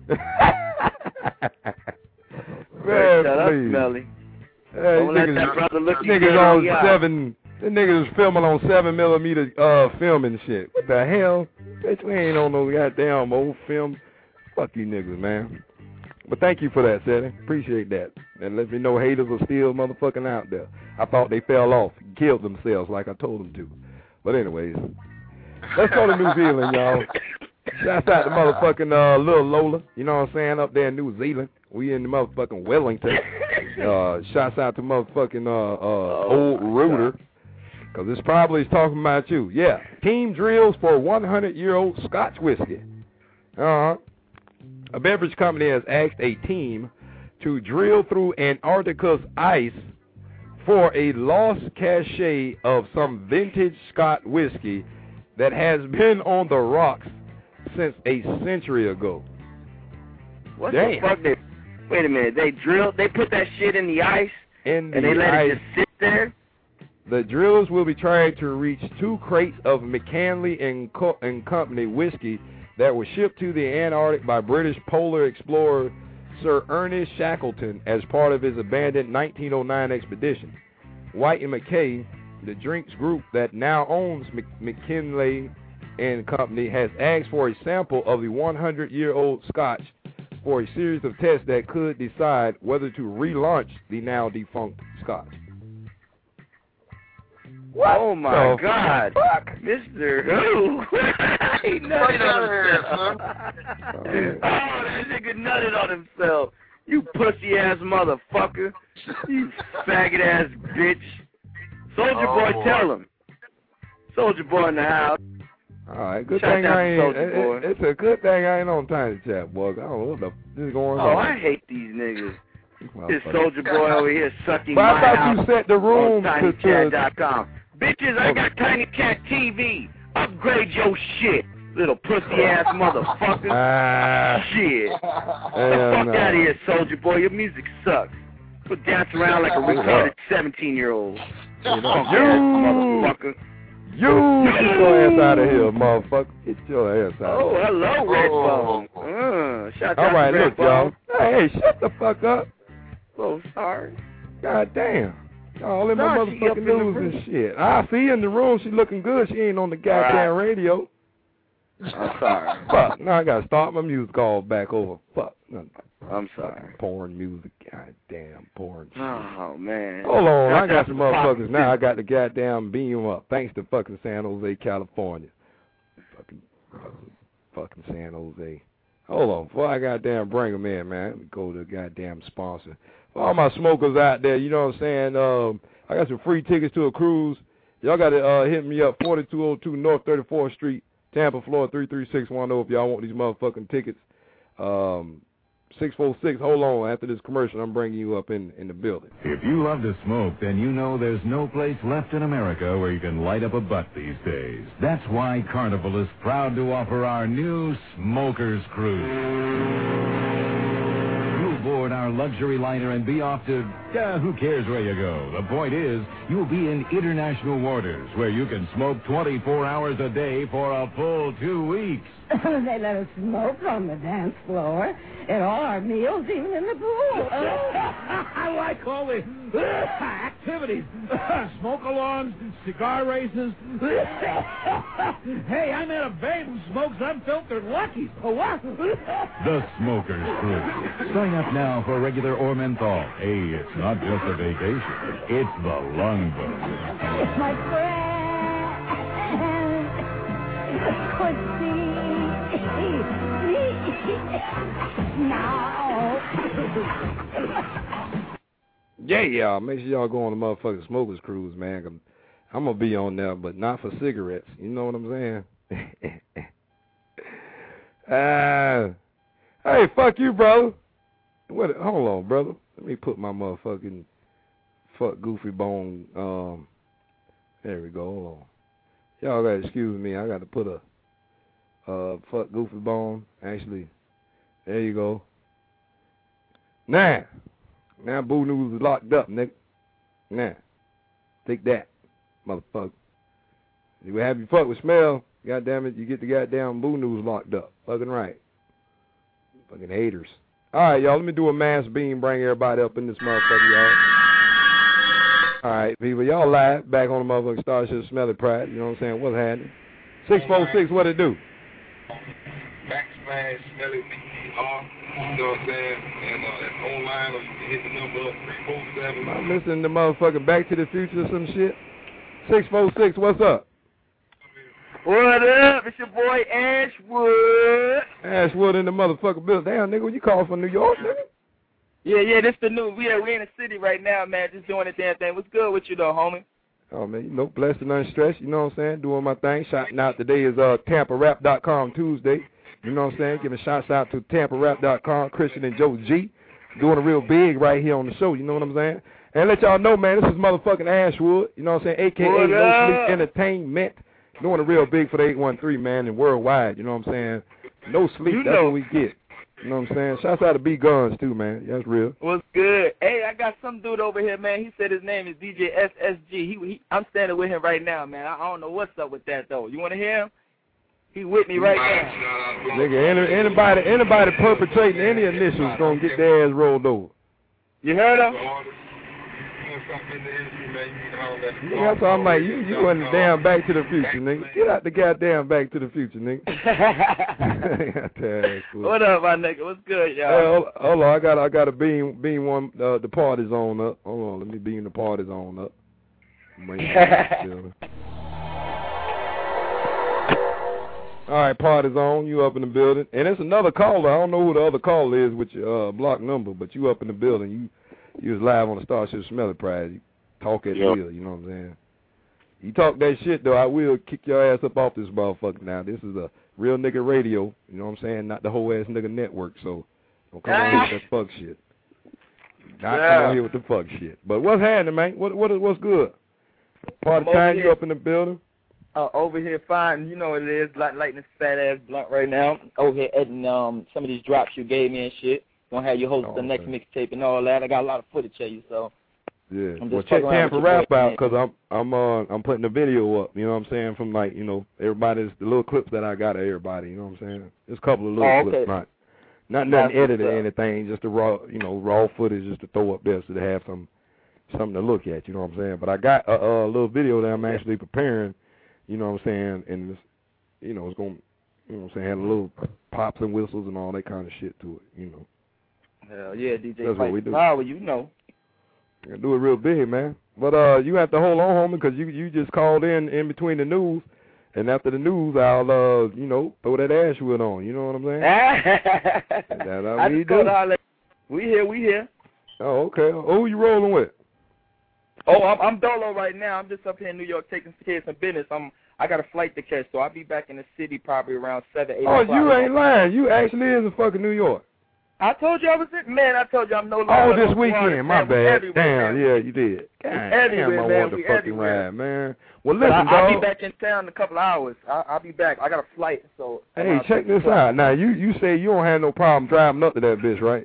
Man, shut up, please. Smelly. Hey, Don't let niggas, that brother look you niggas dead on in the eye. seven. The niggas is filming on seven millimeter uh filming shit. What the hell? Bitch, we ain't on no goddamn old film. Fuck you niggas, man. But thank you for that, Sally. Appreciate that. And let me know haters are still motherfucking out there. I thought they fell off, killed themselves like I told them to. But anyways, let's go to New Zealand, y'all. Shouts out to motherfucking uh, Little Lola, you know what I'm saying, up there in New Zealand. We in the motherfucking Wellington. Uh, shouts out to motherfucking uh, uh, oh, Old Rooter, because this probably is talking about you. Yeah, team drills for one hundred year old Scotch whiskey. Uh-huh. A beverage company has asked a team to drill through Antarctica's ice for a lost cache of some vintage Scotch whiskey that has been on the rocks since a century ago. What Damn. the fuck? They, wait a minute. They drilled. They put that shit in the ice, in and the they let ice. it just sit there. The drillers will be trying to reach two crates of McKinley and, Co- and Company whiskey that were shipped to the Antarctic by British polar explorer Sir Ernest Shackleton as part of his abandoned nineteen oh nine expedition. White and McKay, the drinks group that now owns Mc- McKinley and Company, has asked for a sample of the one hundred year old Scotch for a series of tests that could decide whether to relaunch the now defunct Scotch. What Oh my the God, fuck? Mister Who? He nutted on himself. Oh, that nigga nutted on himself. You pussy ass motherfucker. You faggot ass bitch. Soldier Oh, boy, boy. tell him. Soldier boy in the house. All right, good Shout thing out I to ain't. Soulja It, Boy. it, it's a good thing I ain't on Tiny Chat, boy. I don't know what the f- is going Oh, on. I hate these niggas. This Motherfucker. Soldier boy over here sucking But I my thought house you set the room on to- tiny chat dot to- com. Bitches, I got Tiny Cat T V. Upgrade your shit, little pussy ass motherfucker. Ah. Shit. Get the Hell fuck no. out of here, Soldier boy. Your music sucks. Quit dancing around like a retarded seventeen year old. Punk ass motherfucker. You get your ass out of here, motherfucker. Get your ass out Oh, of here. hello, Redbone. Uh, shout out All right, to look, y'all. Redbone. Hey, shut the fuck up. Oh, sorry. God damn. All in my Nah, she up motherfucking in the news room. and shit. I see her in the room. She looking good. She ain't on the goddamn All right. radio. I'm sorry. Fuck. Now I got to start my music all back over. Fuck. I'm sorry. Porn music. Goddamn porn shit. Oh, man. Hold on. Shout I got out some to motherfuckers Pop- now. I got the goddamn beam up. Thanks to fucking San Jose, California. Fucking, fucking, fucking San Jose. Hold on. Before I goddamn bring them in, man, let me go to the goddamn sponsor. For all my smokers out there, you know what I'm saying? Um, I got some free tickets to a cruise. Y'all got to uh, hit me up, forty-two oh two North thirty-fourth Street, Tampa, Florida, three three six one oh if y'all want these motherfucking tickets. Um, six four six, hold on, after this commercial, I'm bringing you up in, in the building. If you love to smoke, then you know there's no place left in America where you can light up a butt these days. That's why Carnival is proud to offer our new Smokers Cruise. You'll board our luxury liner and be off to, uh, who cares where you go. The point is, you'll be in international waters where you can smoke twenty-four hours a day for a full two weeks. They let us smoke on the dance floor, at all our meals, even in the pool. I like all the activities. Smoke alarms, cigar races. Hey, I met a babe who smokes unfiltered Luckies. Oh, what? The Smokers Cruise. Sign up now for regular or menthol. Hey, it's not just a vacation. It's the lung book. It's my friend. Now. Yeah, y'all. Make sure y'all go on the motherfucking Smokers Cruise, man. 'Cause I'm going to be on there, but not for cigarettes. You know what I'm saying? uh, hey, fuck you, brother. What? Hold on, brother. Let me put my motherfucking fuck Goofy Bone. Um, there we go. Hold on. Y'all got to excuse me. I got to put a uh, fuck Goofy Bone. Actually, there you go. Now, now Boo News is locked up, nigga. Now, take that, motherfucker. You would have you fuck with Smell, goddamn it, you get the goddamn Boo News locked up. Fucking right. Fucking haters. All right, y'all, let me do a mass beam, bring everybody up in this motherfucker, y'all. All right, people, y'all live, back on the motherfucking Starship Smelly Pride, you know what I'm saying? What's happening? six four six, what it do? Backslash Smelly P R, you know what I'm saying? And uh, that's online, or you can hit the number up, three four seven. I'm listening to motherfucking Back to the Future or some shit. six four six, what's up? What up? It's your boy Ashwood. Ashwood in the motherfucker building. Damn, nigga, you call from New York, nigga? Yeah, yeah, this the new. We are we in the city right now, man. Just doing the damn thing. What's good with you though, homie? Oh man, you know, blessed and unstressed. You know what I'm saying? Doing my thing. Shouting out today is uh Tampa Rap dot com Tuesday. You know what I'm saying? Giving shouts out to Tampa Rap dot com, Christian and Joe G. Doing a real big right here on the show. You know what I'm saying? And let y'all know, man, this is motherfucking Ashwood. You know what I'm saying? A K A No Sleep Entertainment. Doing a real big for the eight one three, man, and worldwide. You know what I'm saying? No sleep. You that's know. what we get. You know what I'm saying? Shouts out to B Guns too, man. That's real. What's good? Hey, I got some dude over here, man. He said his name is D J S S G. He, he, I'm standing with him right now, man. I, I don't know what's up with that though. You want to hear him? He with me right now. Nigga, any, anybody, anybody perpetrating any initials gonna get their ass rolled over. You heard him? Nigga, that's all I'm like. You, you in the damn Back to the Future, nigga. Get out the goddamn Back to the Future, nigga. What up, my nigga? What's good, y'all? Hey, hold, hold on, I got, I got to beam, beam one. Uh, the party's on up. Hold on, let me beam the party's on up. All right, party's on. You up in the building, and it's another caller. I don't know who the other caller is with your uh, block number, but you up in the building. You, you was live on the Starship Smelly Prize. You talk at Yep. will. You know what I'm saying? You talk that shit though, I will kick your ass up off this motherfucker. Now this is a real nigga radio. You know what I'm saying? Not the whole ass nigga network. So don't come on here with that fuck shit. Not Yeah. come on here with the fuck shit. But what's happening, man? What what what's good? Party I'm time. over You here. up in the building? Uh, over here, fine. You know what it is, like lighting this fat ass blunt right now. Over here editing um some of these drops you gave me and shit. Gonna have you host Oh, the next okay. mixtape and all that. I got a lot of footage of you, so Yeah. I'm just Well, check fucking around Tampa with your Rap boy, out man. because I'm I'm uh I'm putting the video up. You know what I'm saying? From like you know everybody's the little clips that I got of everybody. You know what I'm saying? There's a couple of little Oh, okay. clips, not not That's nothing edited what's or up. anything. Just the raw you know raw footage just to throw up there so to have some something to look at. You know what I'm saying? But I got a, a little video that I'm actually preparing. You know what I'm saying? And it's, you know it's gonna you know what I'm saying have a little pops and whistles and all that kind of shit to it. You know. Hell yeah, D J That's what Fight we do. Power, you know. I do it real big, man. But uh, you have to hold on, homie, because you you just called in in between the news, and after the news, I'll uh, you know, throw that Ashwood on. You know what I'm saying? That's how I we just do. called all that. We here, we here. Oh, okay. Who you rolling with? Oh, I'm, I'm dolo right now. I'm just up here in New York taking care of some business. I'm I got a flight to catch, so I'll be back in the city probably around seven, eight Oh, o'clock. you ain't lying. You actually is in fucking New York. I told you I was it, man. I told you I'm no longer. Oh, this on water, weekend. My man. We bad. everywhere, Damn, man. yeah, you did. God everywhere, damn, I man. want We to fucking everywhere. ride, man. Well, But listen, I, I'll dog. be back in town in a couple of hours. I, I'll be back. I got a flight, so. Hey, I'll check take the this flight. out. Now, you you say you don't have no problem driving up to that bitch, right?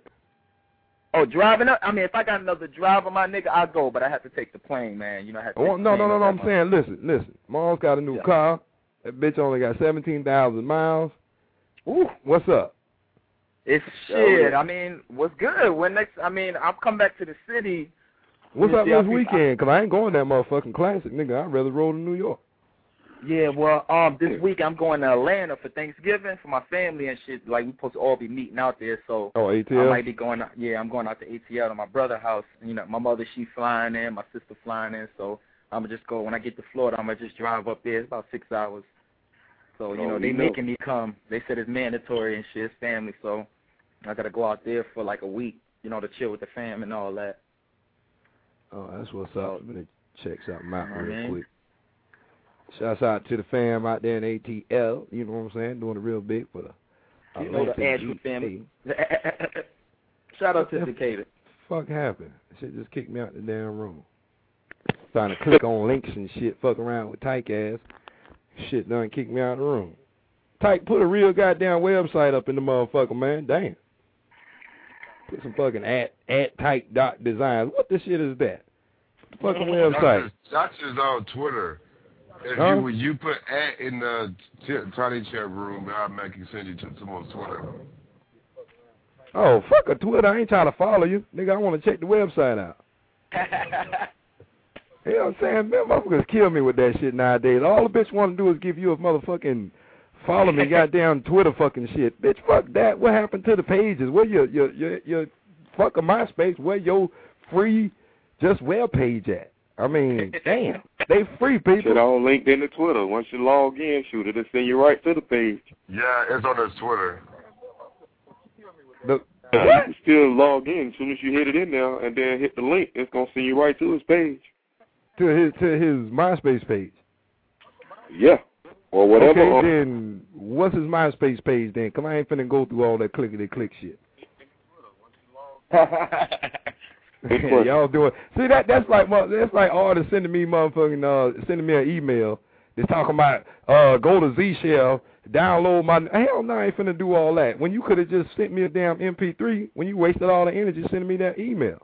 Oh, driving up? I mean, if I got another driver, my nigga, I'll go, but I have to take the plane, man. You know, I have to. Oh, take no, the no, no, plane no. up I'm that saying, listen, listen. Mom's got a new Yeah. car. That bitch only got seventeen thousand miles. Ooh. What's up? It's shit. I mean, what's good? When next? I mean, I'll come back to the city. What's Let me up see, I'll this be- weekend? Because I ain't going that motherfucking classic, nigga. I'd rather roll to New York. Yeah, well, um, this week I'm going to Atlanta for Thanksgiving for my family and shit. Like, we supposed to all be meeting out there, so Oh, A T I L? might be going. Yeah, I'm going out to A T L to my brother's house. You know, my mother, she flying in, my sister flying in, so I'm gonna just go. When I get to Florida, I'm gonna just drive up there. It's about six hours. So you Oh, know, they you know. making me come. They said it's mandatory and shit. It's family, so I gotta go out there for like a week. You know, to chill with the fam and all that. Oh, that's what's up. Let me check something out Know what I real mean? quick. Shouts out to the fam out there in A T L. You know what I'm saying? Doing it real big for the You know the Atlanta Ashwood G A. family. Shout out to What the Decatur. Fuck happened? Shit just kicked me out the damn room. Trying to click on links and shit, fuck around with Tyke ass. Shit done kicked me out of the room. Tyke, put a real goddamn website up in the motherfucker, man. Damn. Put some fucking at at Tyke dot designs. What the shit is that? What the fucking website? That's just on Twitter. If Huh? you when you put at in the ch- tiny chat room, I'll make you send you to someone's Twitter. Oh, fuck a Twitter. I ain't trying to follow you. Nigga, I want to check the website out. You know what I'm saying? Man, motherfuckers kill me with that shit nowadays. All the bitch want to do is give you a motherfucking follow me goddamn Twitter fucking shit. Bitch, fuck that. What happened to the pages? Where your your your, your fucking MySpace? Where your free just web page at? I mean, damn, they free people. Shit all linked into Twitter. Once you log in, shoot, it'll send you right to the page. Yeah, it's on his Twitter. The, uh, you can still log in as soon as you hit it in there, and then hit the link. It's gonna send you right to his page. To his to his MySpace page. Yeah, or whatever. Okay, or, then what's his MySpace page then? Come on, I ain't finna go through all that clickety click shit. Y'all doing? See that? That's like that's like artists sending me motherfucking uh sending me an email. They're talking about uh go to Z Shell, download my. Hell no, I ain't finna do all that. When you could have just sent me a damn M P three. When you wasted all the energy sending me that email.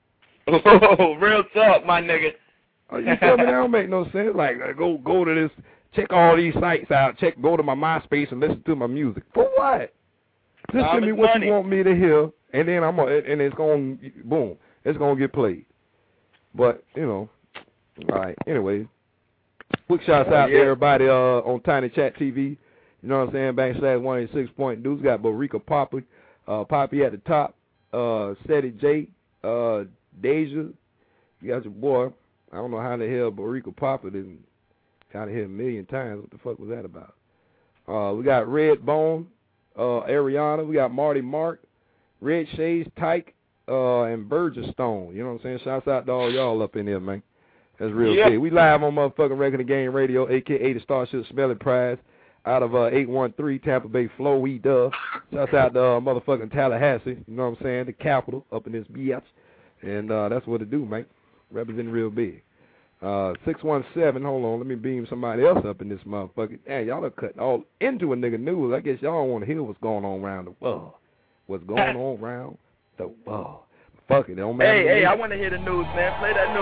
Oh, real talk, my nigga. Uh, you feel me? That don't make no sense. Like uh, go go to this, check all these sites out, check go to my MySpace and listen to my music. For what? Just send me what money. You want me to hear, and then I'm gonna, and it's gonna boom. It's going to get played. But, you know, all right. Anyway, quick shouts out yeah. to everybody uh, on Tiny Chat T V. You know what I'm saying? Backslash one eighty-six point Deuce. Got Borica Poppy, uh, Poppy at the top. Uh, Seti J, uh, Deja. You got your boy. I don't know how the hell Borica Poppy didn't got here a million times. What the fuck was that about? Uh, we got Red Bone, uh, Ariana. We got Marty Mark, Red Shades, Tyke. Uh, and Burgess Stone, you know what I'm saying? Shouts out to all y'all up in here, man. That's real yeah. big. We live on motherfucking Record of Game Radio, a k a the Starship Smelling Prize, out of uh, eight one three Tampa Bay, Flo, we dub. Shouts out to uh, motherfucking Tallahassee, you know what I'm saying? The capital up in this bitch. And uh, that's what it do, man. Representing real big. Uh, six one seven, hold on, let me beam somebody else up in this motherfucker. Hey, y'all are cutting all into a nigga news. I guess y'all don't want to hear what's going on around the world. What's going on around the world. Fuck it, it don't matter. Hey, hey, I want to hear the news, man. Play that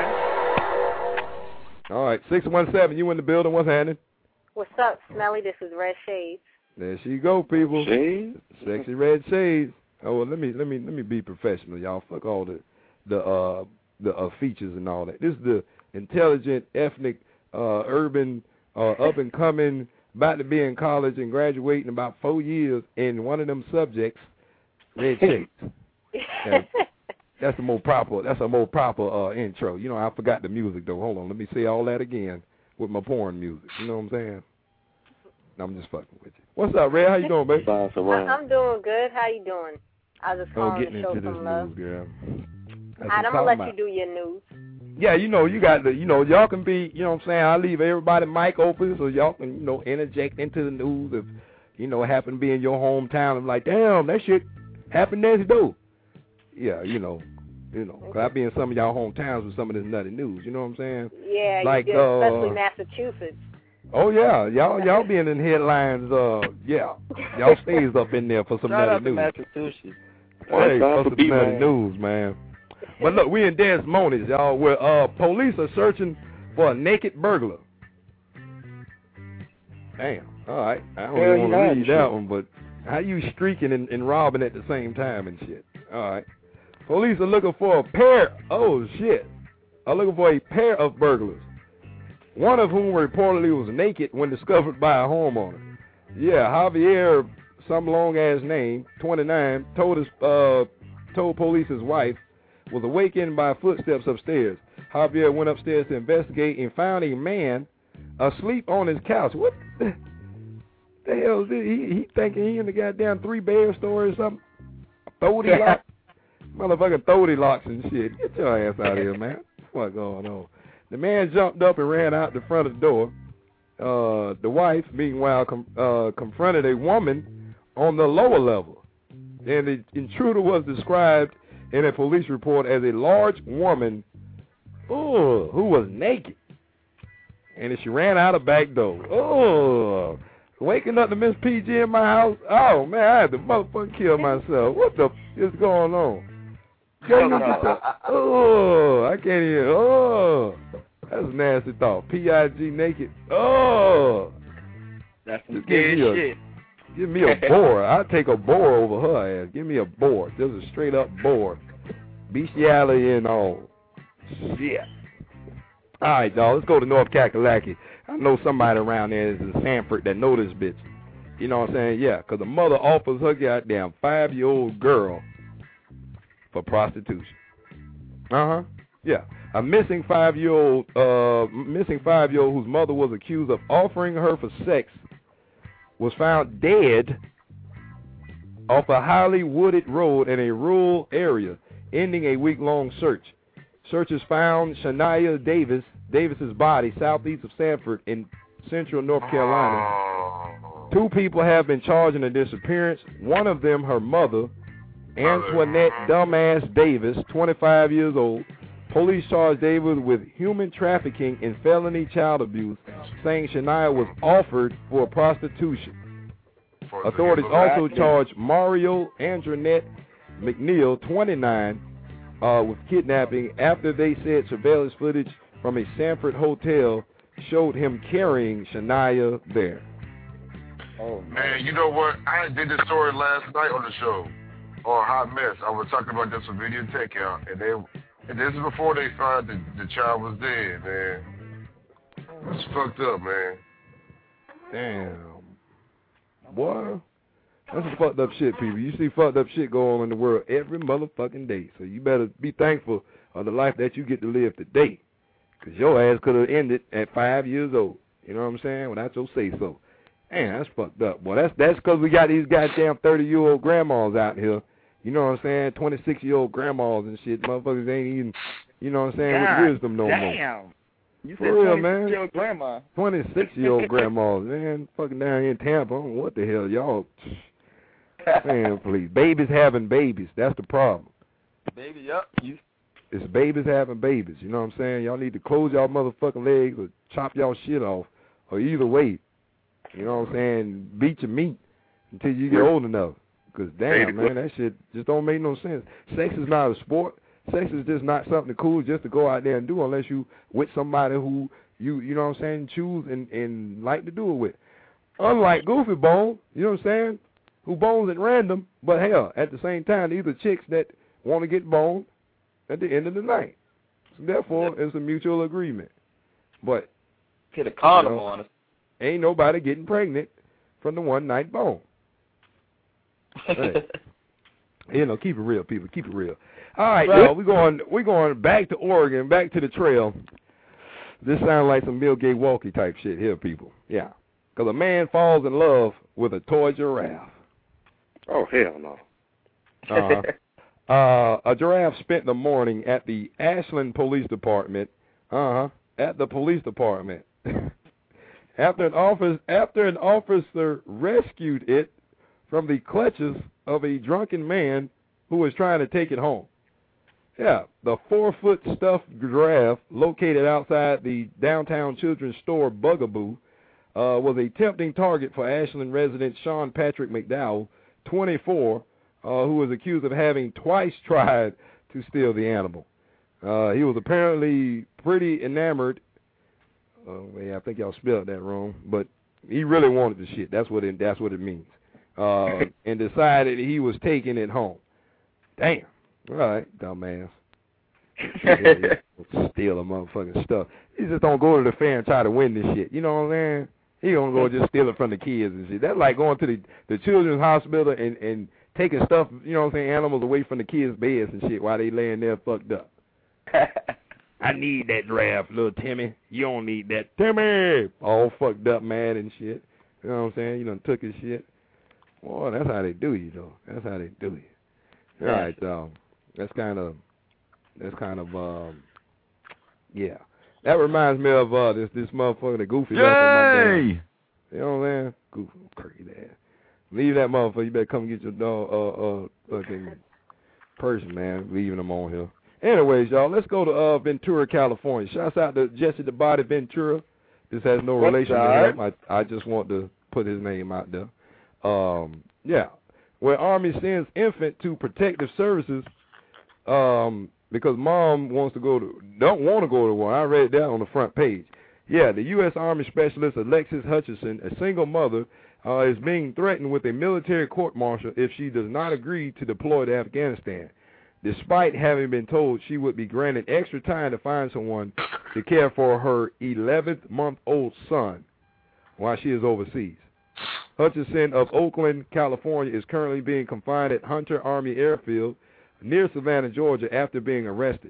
news, man. All right, six one seven, you in the building. What's happening? What's up, Smelly? This is Red Shades. There she go, people. Shades? Sexy Red Shades. Oh, well, let me let me let me be professional, y'all. Fuck all the the uh the uh, features and all that. This is the intelligent, ethnic, uh, urban, uh, up and coming, about to be in college and graduating in about four years in one of them subjects. Red Shades. That's, that's a more proper. That's a more proper uh, intro. You know, I forgot the music though. Hold on, let me say all that again with my porn music. You know what I'm saying? I'm just fucking with you. What's up, Red? How you doing, baby? I'm doing good. How you doing? I was just calling oh, getting to show into some this love. News, girl. All right, I'm gonna let about. you do your news. Yeah, you know, you got the, you know, y'all can be, you know what I'm saying? I leave everybody mic open so y'all can, you know, interject into the news if, you know, happen to be in your hometown and like, damn, that shit happened next door. Yeah, you know, you know, cause I be in some of y'all hometowns with some of this nutty news. You know what I'm saying? Yeah, like, you do, uh, especially Massachusetts. Oh yeah, y'all y'all being in headlines. Uh, yeah, y'all stays up in there for some Shout nutty out to news. Massachusetts. Hey, for some nutty man. news, man. But look, we in Des Moines, y'all, where uh police are searching for a naked burglar. Damn. All right, I don't Hell, even want to read shit. that one, but how you streaking and, and robbing at the same time and shit? All right. Police are looking for a pair. Oh shit. Are looking for a pair of burglars. One of whom reportedly was naked when discovered by a homeowner. Yeah, Javier, some long ass name, twenty-nine, told his uh told police his wife was awakened by footsteps upstairs. Javier went upstairs to investigate and found a man asleep on his couch. What the, the hell is this? He, he thinking he in the goddamn three bear store or something? Thody lock? Motherfucking Thody locks and shit. Get your ass out of here, man. What's going on? The man jumped up and ran out the front of the door. Uh, the wife, meanwhile, com- uh, confronted a woman on the lower level. And the intruder was described in a police report as a large woman ooh, who was naked. And she ran out the back door. Oh, waking up to Miss P G in my house. Oh, man, I had to motherfucking kill myself. What the f is going on? Oh, I can't hear. Oh, that's a nasty thought. P I G naked. Oh, that's some good shit. Give me a boar. I'll take a boar over her ass. Give me a boar. Just a straight up boar. Bestiality and all. Shit. All right, y'all. Let's go to North Kakalaki. I know somebody around there is in Sanford that know this bitch. You know what I'm saying? Yeah, because the mother offers her goddamn five-year-old girl for prostitution. Uh-huh. Yeah, a missing five-year-old, uh, missing five-year-old whose mother was accused of offering her for sex was found dead off a highly wooded road in a rural area, ending a week-long search. Searchers found Shania Davis, Davis's body southeast of Sanford in central North Carolina. Two people have been charged in the disappearance. One of them, her mother, Antoinette Dumbass Davis, twenty-five years old. Police charged Davis with human trafficking and felony child abuse, saying Shania was offered for prostitution. Authorities also charged Mario Andronette McNeil, twenty-nine, uh, with kidnapping after they said surveillance footage from a Sanford hotel showed him carrying Shania there. Oh man, you know what? I did this story last night on the show on Hot Mess. I was talking about this with Video Takeout, and they, and this is before they found the, the child was dead, man. It's fucked up, man. Damn. Boy, that's some fucked up shit, people. You see fucked up shit going on in the world every motherfucking day. So you better be thankful of the life that you get to live today. Because your ass could have ended at five years old. You know what I'm saying? Without your say-so. Man, that's fucked up. Boy, that's that's because we got these goddamn thirty-year-old grandmas out here. You know what I'm saying? twenty-six-year-old grandmas and shit. Motherfuckers ain't even, you know what I'm saying, God, with wisdom no damn. more. Damn. You For said real, man. twenty-six-year-old grandma. twenty-six-year-old grandmas, man. Fucking down here in Tampa. I don't know what the hell, y'all. Man, please. Babies having babies. That's the problem. Baby, yep. You. It's babies having babies. You know what I'm saying? Y'all need to close y'all motherfucking legs or chop y'all shit off. Or either way. You know what I'm saying? Beat your meat until you get old enough. Because, damn, man, that shit just don't make no sense. Sex is not a sport. Sex is just not something cool just to go out there and do unless you with somebody who you, you know what I'm saying, choose and, and like to do it with. Unlike Goofy Bone, you know what I'm saying, who bones at random, but hell, at the same time, these are chicks that want to get boned at the end of the night. So therefore, it's a mutual agreement. But, get a condom you know, on us. Ain't nobody getting pregnant from the one night bone. Hey. You know, keep it real, people. Keep it real. All right, right. y'all. We're going, we going back to Oregon, back to the trail. This sounds like some Bill Gay Walkie type shit here, people. Yeah. Because a man falls in love with a toy giraffe. Oh, hell no. Uh-huh. uh, a giraffe spent the morning at the Ashland Police Department. Uh-huh. At the police department. After an officer, after an officer rescued it from the clutches of a drunken man who was trying to take it home. Yeah, the four-foot stuffed giraffe located outside the downtown children's store Bugaboo uh, was a tempting target for Ashland resident Sean Patrick McDowell, twenty-four, uh, who was accused of having twice tried to steal the animal. Uh, he was apparently pretty enamored. Oh, yeah, I think y'all spelled that wrong, but he really wanted the shit. That's what it, that's what it means. Uh, and decided he was taking it home. Damn. All right, dumbass. Steal a motherfucking stuff. He just don't go to the fair and try to win this shit. You know what I'm saying? He gonna go just steal it from the kids and shit. That's like going to the, the children's hospital and, and taking stuff, you know what I'm saying, animals away from the kids' beds and shit while they laying there fucked up. I need that giraffe, little Timmy. You don't need that. Timmy! All fucked up, mad and shit. You know what I'm saying? You done took his shit. Boy, that's how they do you, though. That's how they do you. All right, um, that's kind of, that's kind of, um, yeah. That reminds me of uh, this this motherfucker, the Goofy. Yay! You know what I'm saying? Goofy, crazy ass. Leave that motherfucker. You better come get your dog, uh, uh, fucking person, man. Leaving them on here. Anyways, y'all, let's go to uh, Ventura, California. Shouts out to Jesse the Body Ventura. This has no What's relation that? to him. I, I just want to put his name out there. Um, yeah. Where Army sends infant to protective services um, because mom wants to go to, don't want to go to war. I read that on the front page. Yeah, the U S Army specialist Alexis Hutchinson, a single mother, uh, is being threatened with a military court-martial if she does not agree to deploy to Afghanistan, despite having been told she would be granted extra time to find someone to care for her eleven-month-old son while she is overseas. Hutchinson of Oakland, California, is currently being confined at Hunter Army Airfield near Savannah, Georgia, after being arrested.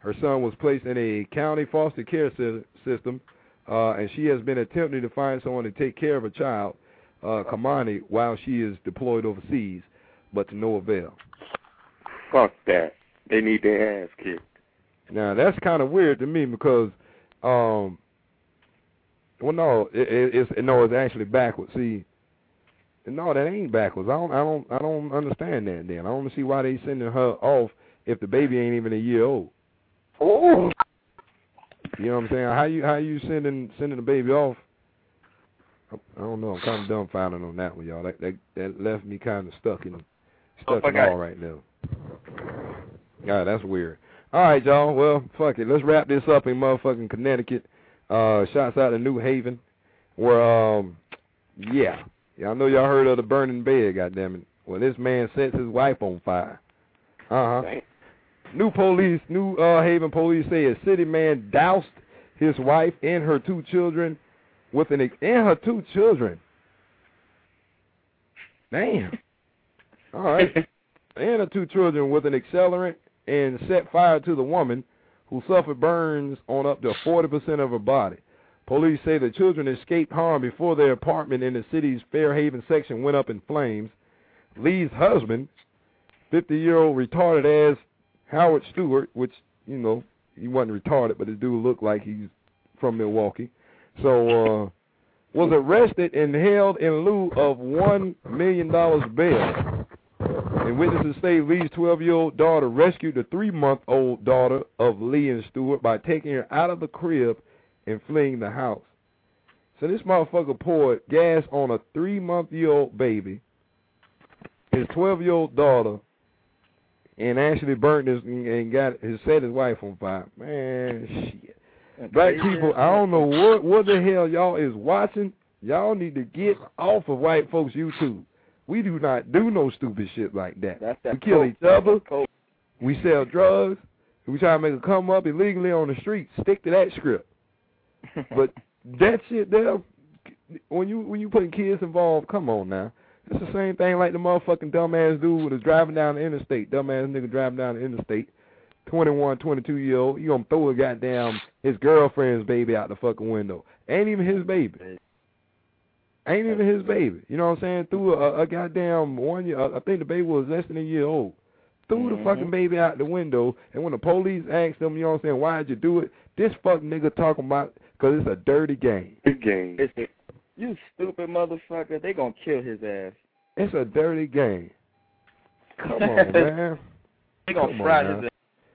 Her son was placed in a county foster care si- system, uh, and she has been attempting to find someone to take care of her child, uh, Kamani, while she is deployed overseas, but to no avail. Fuck that. They need their ass kicked. Now, that's kind of weird to me because, um, well, no, it, it, it's no, it's actually backwards. See, no, that ain't backwards. I don't, I don't, I don't understand that. Then I don't see why they sending her off if the baby ain't even a year old. Oh, you know what I'm saying? How you, how you sending sending the baby off? I don't know. I'm kind of dumbfounded on that one, y'all. That that, that left me kind of stuck in stuck oh, in all right now. Yeah, that's weird. All right, y'all. Well, fuck it. Let's wrap this up in motherfucking Connecticut. Uh, shouts out to New Haven, where um, yeah, y'all know y'all heard of the burning bed. Goddammit. Well, this man sets his wife on fire. Uh huh. New police, New uh, Haven police say a city man doused his wife and her two children with an and her two children. Damn. All right. And her two children with an accelerant and set fire to the woman, who suffered burns on up to forty percent of her body. Police say the children escaped harm before their apartment in the city's Fairhaven section went up in flames. Lee's husband, fifty-year-old retarded-ass Howard Stewart, which, you know, he wasn't retarded, but this dude looked like he's from Milwaukee, so uh, was arrested and held in lieu of one million dollars bail. And witnesses say Lee's twelve-year-old daughter rescued the three-month-old daughter of Lee and Stewart by taking her out of the crib and fleeing the house. So this motherfucker poured gas on a three-month-year-old baby, his twelve-year-old daughter, and actually burned his and got his set his wife on fire. Man, shit. Black people, I don't know what what the hell y'all is watching. Y'all need to get off of white folks' YouTube. We do not do no stupid shit like that. That's that we kill coke. each other. Coke. We sell drugs. We try to make a come up illegally on the street. Stick to that script. But that shit there, when you when you putting kids involved, come on now. It's the same thing like the motherfucking dumbass dude was driving down the interstate. Dumbass nigga driving down the interstate. twenty-one, twenty-two-year-old. You gonna throw a goddamn his girlfriend's baby out the fucking window. Ain't even his baby. Ain't even his baby. You know what I'm saying? Threw a, a goddamn one year. I think the baby was less than a year old. Threw mm-hmm. the fucking baby out the window. And when the police asked them, you know what I'm saying, why'd you do it? This fucking nigga talking about, because it's a dirty game. Big game. It's a, you stupid motherfucker. They gonna kill his ass. It's a dirty game. Come on, man. They gonna Come fry on, his ass.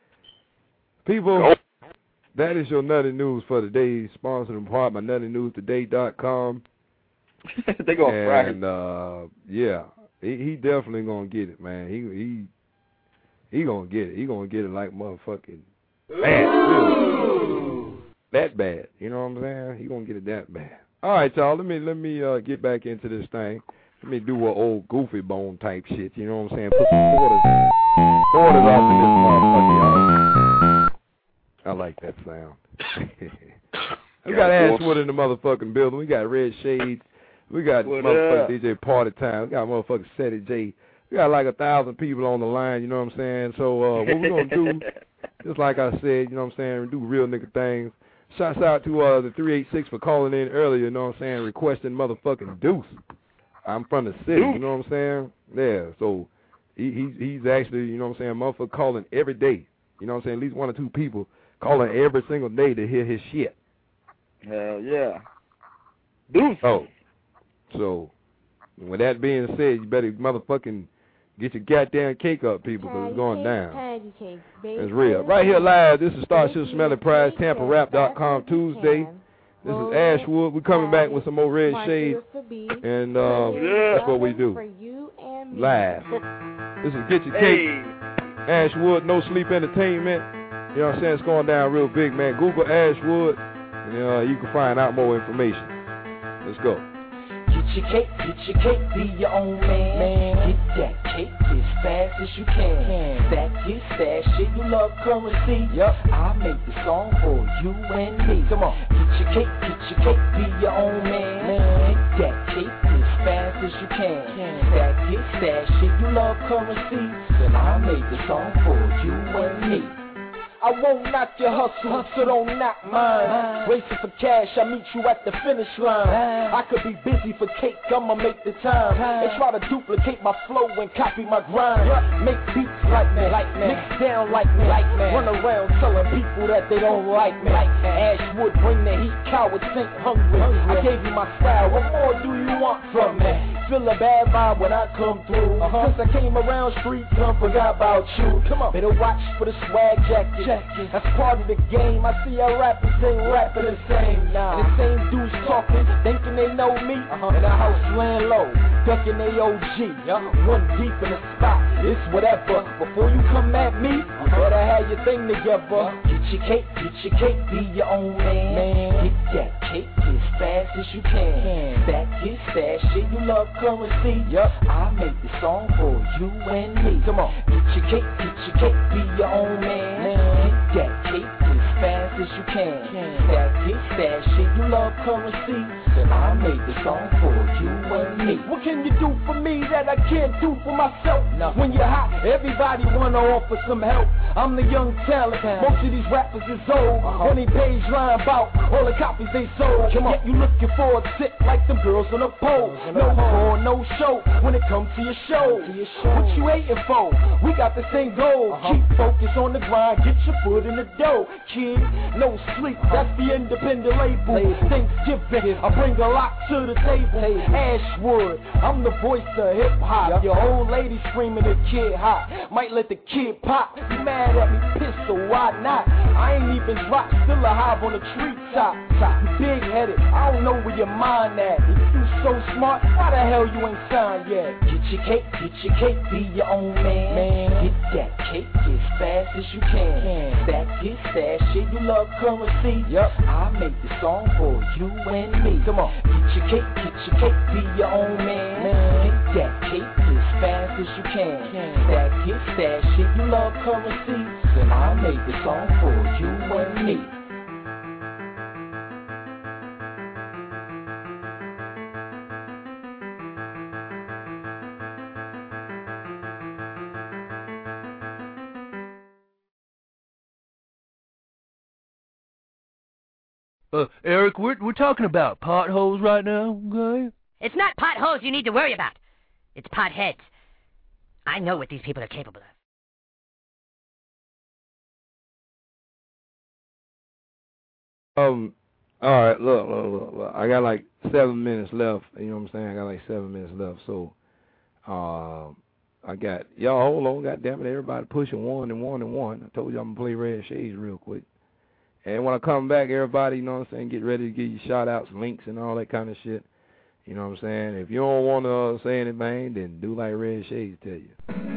People, that is your Nutty News for today, sponsored in part by nutty news today dot com. They gonna and, fry And uh, yeah, he, he definitely gonna get it, man. He he he gonna get it. He gonna get it like motherfucking bad, really. That bad. You know what I'm saying? He gonna get it that bad. All right, y'all. Let me let me uh, get back into this thing. Let me do a old goofy bone type shit. You know what I'm saying? Put some quarters, quarters off in this motherfucker, y'all. I like that sound. We got Ashwood in the motherfucking building. We got Red Shades. We got what motherfucking up? D J Party Time. We got motherfucking Seti J. We got like a thousand people on the line, you know what I'm saying? So uh, what we're going to do, just like I said, you know what I'm saying, do real nigga things. Shouts out to uh, the three eight six for calling in earlier, you know what I'm saying, requesting motherfucking Deuce. I'm from the city, you know what I'm saying? Yeah, so he, he's, he's actually, you know what I'm saying, motherfucker calling every day. You know what I'm saying? At least one or two people calling every single day to hear his shit. Hell yeah. Deuce. Oh. So, with that being said, you better motherfucking get your goddamn cake up, people, because it's going down. It's real. Right here live, this is Starship Smelly Prize, Tampa Rap dot com Tuesday. This is Ashwood. We're coming back with some more Red Shade, and um, yeah. that's what we do. Live. This is Get Your Cake. Hey. Ashwood, No Sleep Entertainment. You know what I'm saying? It's going down real big, man. Google Ashwood, and uh, you can find out more information. Let's go. Get your cake, get your cake, be your own man. man. Get that cake as fast as you can. can. Stack your stash, shit, you love currency. Yep. I made the song for you and me. Come on. Get your cake, get your cake, be your own man. man. Get that cake as fast as you can. can. Stack your stash, shit, you love currency. Then I made the song for you and me. I won't knock your hustle, so don't knock mine. Racing for cash, I meet you at the finish line. I could be busy for cake, I'ma make the time. They try to duplicate my flow and copy my grind. Make beats like me, like me. Mix down like me, like me. Run around telling people that they don't like me. Ashwood, bring the heat, cowards ain't hungry. I gave you my style, what more do you want from me? Feel a bad vibe when I come through. Uh-huh. Since I came around street, come forgot about you. Come on, better watch for the swag jacket. jacket. That's part of the game. I see our rappers ain't rapping the same. Nah. And the same dudes talking, thinking they know me. Uh-huh. And the house laying low, ducking they O G. Uh-huh. One deep in the spot, it's whatever. Before you come at me, you better have your thing together. Get your cake, get your cake, be your own man. man. Get that cake as fast as you can. That is that shit you love currency. Yup, I made the song for you and me. Come on, get your cake, get your cake, be your own man. man. Get that cake as fast as you can. That is that shit you love currency. I made the song for you and me. What can you do for me that I can't do for myself? No. When you're hot, everybody wanna offer some help. I'm the young talent. Most of these rappers is old. Uh-huh. Only page line about all the copies they sold. Come on. Yet you looking for a tip like them girls on a pole. No more, no show when it comes to your show. To your show. What you hating for? We got the same goal. Uh-huh. Keep focused on the grind, get your foot in the dough. Kid, no sleep, that's the independent label. label. Thanksgiving, I bring a lot to the table. Hey. Ashwood, I'm the voice of hip hop. Yep. Your old lady screaming the kid hot. Might let the kid pop. You mad at me, pissed, so why not? I ain't even dropped, still a hive on the treetop. You big headed, I don't know where your mind at. If you so smart, why the hell you ain't signed yet? Get your cake, get your cake, be your own man. man. Get that cake as fast as you can. can. That is that shit you love currency. Yup, I made the song for you and me. Come on, get your cake, get your cake, be your own man. man. Get that cake as fast as you can. can. That is that shit you love currency. Then I made the song for you and me. Uh, Eric, we're, we're talking about potholes right now, okay? It's not potholes you need to worry about. It's potheads. I know what these people are capable of. Um, alright, look, look, look, look, I got like seven minutes left, you know what I'm saying? I got like seven minutes left, so, um, I got, y'all hold on, goddammit, everybody pushing one and one and one. I told you I'm gonna play Red Shades real quick. And when I come back, everybody, you know what I'm saying, get ready to give you shout-outs, links, and all that kind of shit. You know what I'm saying? If you don't want to uh, say anything, then do like Red Shades tell you.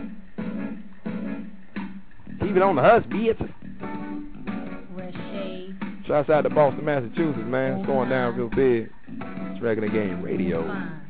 Keep it on the husk, bitch. Red Shades. Shouts out to Boston, Massachusetts, man. It's going down real big. It's Regular Game Radio.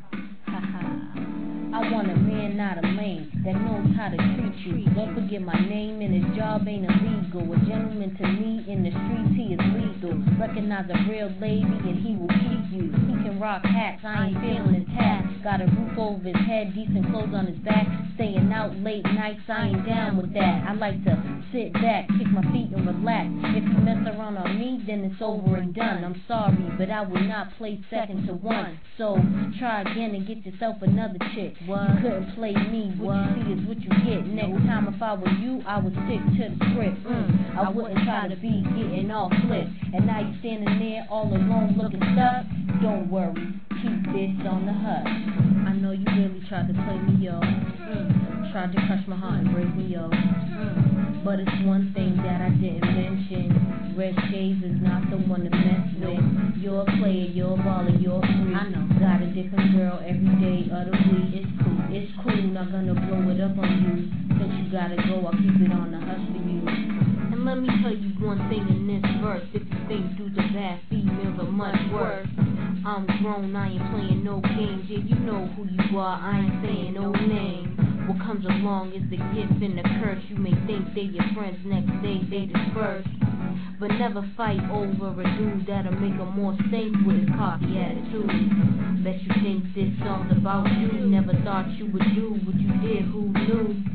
I want a man, not a lame, that knows how to treat you. Don't forget my name and his job ain't illegal. A gentleman to me in the streets, he is lethal. Recognize a real lady and he will keep you. He can rock hats, I ain't feeling his hat. Got a roof over his head, decent clothes on his back. Staying out late nights, I ain't down with that. I like to sit back, kick my feet and relax. If you mess around on me, then it's over and done. I'm sorry, but I will not play second to one. So try again and get yourself another chick. What? You couldn't play me, what, what you see is what you get. Next time if I were you, I would stick to the script. mm. I wouldn't try to be getting all flipped. And now you standing there all alone looking stuck. Don't worry, keep this on the hush. I know you really tried to play me, yo. mm. Tried to crush my heart and break me, yo. mm. But it's one thing that I didn't mention. Red Shades is not the one to mess with. You're a player, you're a baller, you're a freak. I know. Got a different girl every day of the week. It's cool, it's cool, not gonna blow it up on you. Since you gotta go, I'll keep it on the hush for you. And let me tell you one thing in this verse. If you think dudes are bad, females are much worse. I'm grown, I ain't playing no games. Yeah, you know who you are, I ain't saying no names. What comes along is the gift and the curse. You may think they your friends, next day they disperse. But never fight over a dude that'll make a more stink with his cocky attitude. Bet you think this song's about you. Never thought you would do what you did, who knew?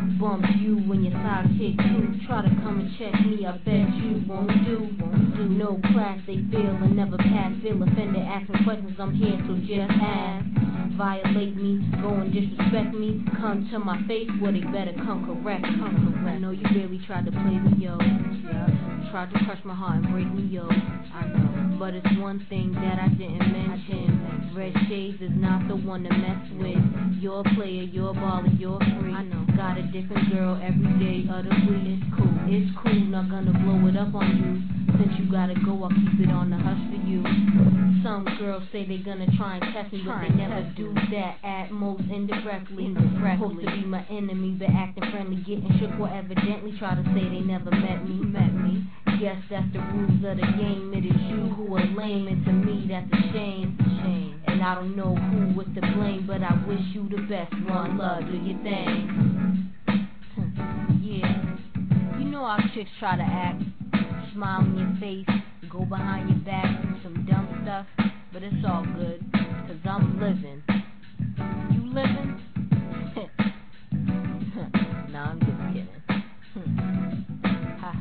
bump you when your sidekick too. Try to come and check me, I bet you won't do. Won't do. No class, they feel and never pass. Feel offended, asking questions, I'm here, so just ask. Violate me, go and disrespect me. Come to my face, well they better come correct. Come correct. I know you really tried to play me, yo. Yeah. Tried to crush my heart and break me, yo. I know. But it's one thing that I didn't mention. Red Shades is not the one to mess with. You're a player, you're a baller, you're free. I know. Got a different girl every day of the week. It's cool, it's cool, not gonna blow it up on you. Since you gotta go, I'll keep it on the hush for you. Some girls say they gonna try and test me, but they never do that. At most indirectly. Supposed to be my enemy, but acting friendly, getting shook or evidently try to say they never met me. Met me. Guess that's the rules of the game. It is you who are lame, and to me that's a shame. Shame. And I don't know who was to blame, but I wish you the best. One love, do your thing. Yeah. You know how chicks try to act. Smile on your face, go behind your back, do some dumb stuff, but it's all good, cause I'm living. You living? Nah, I'm just kidding. Ha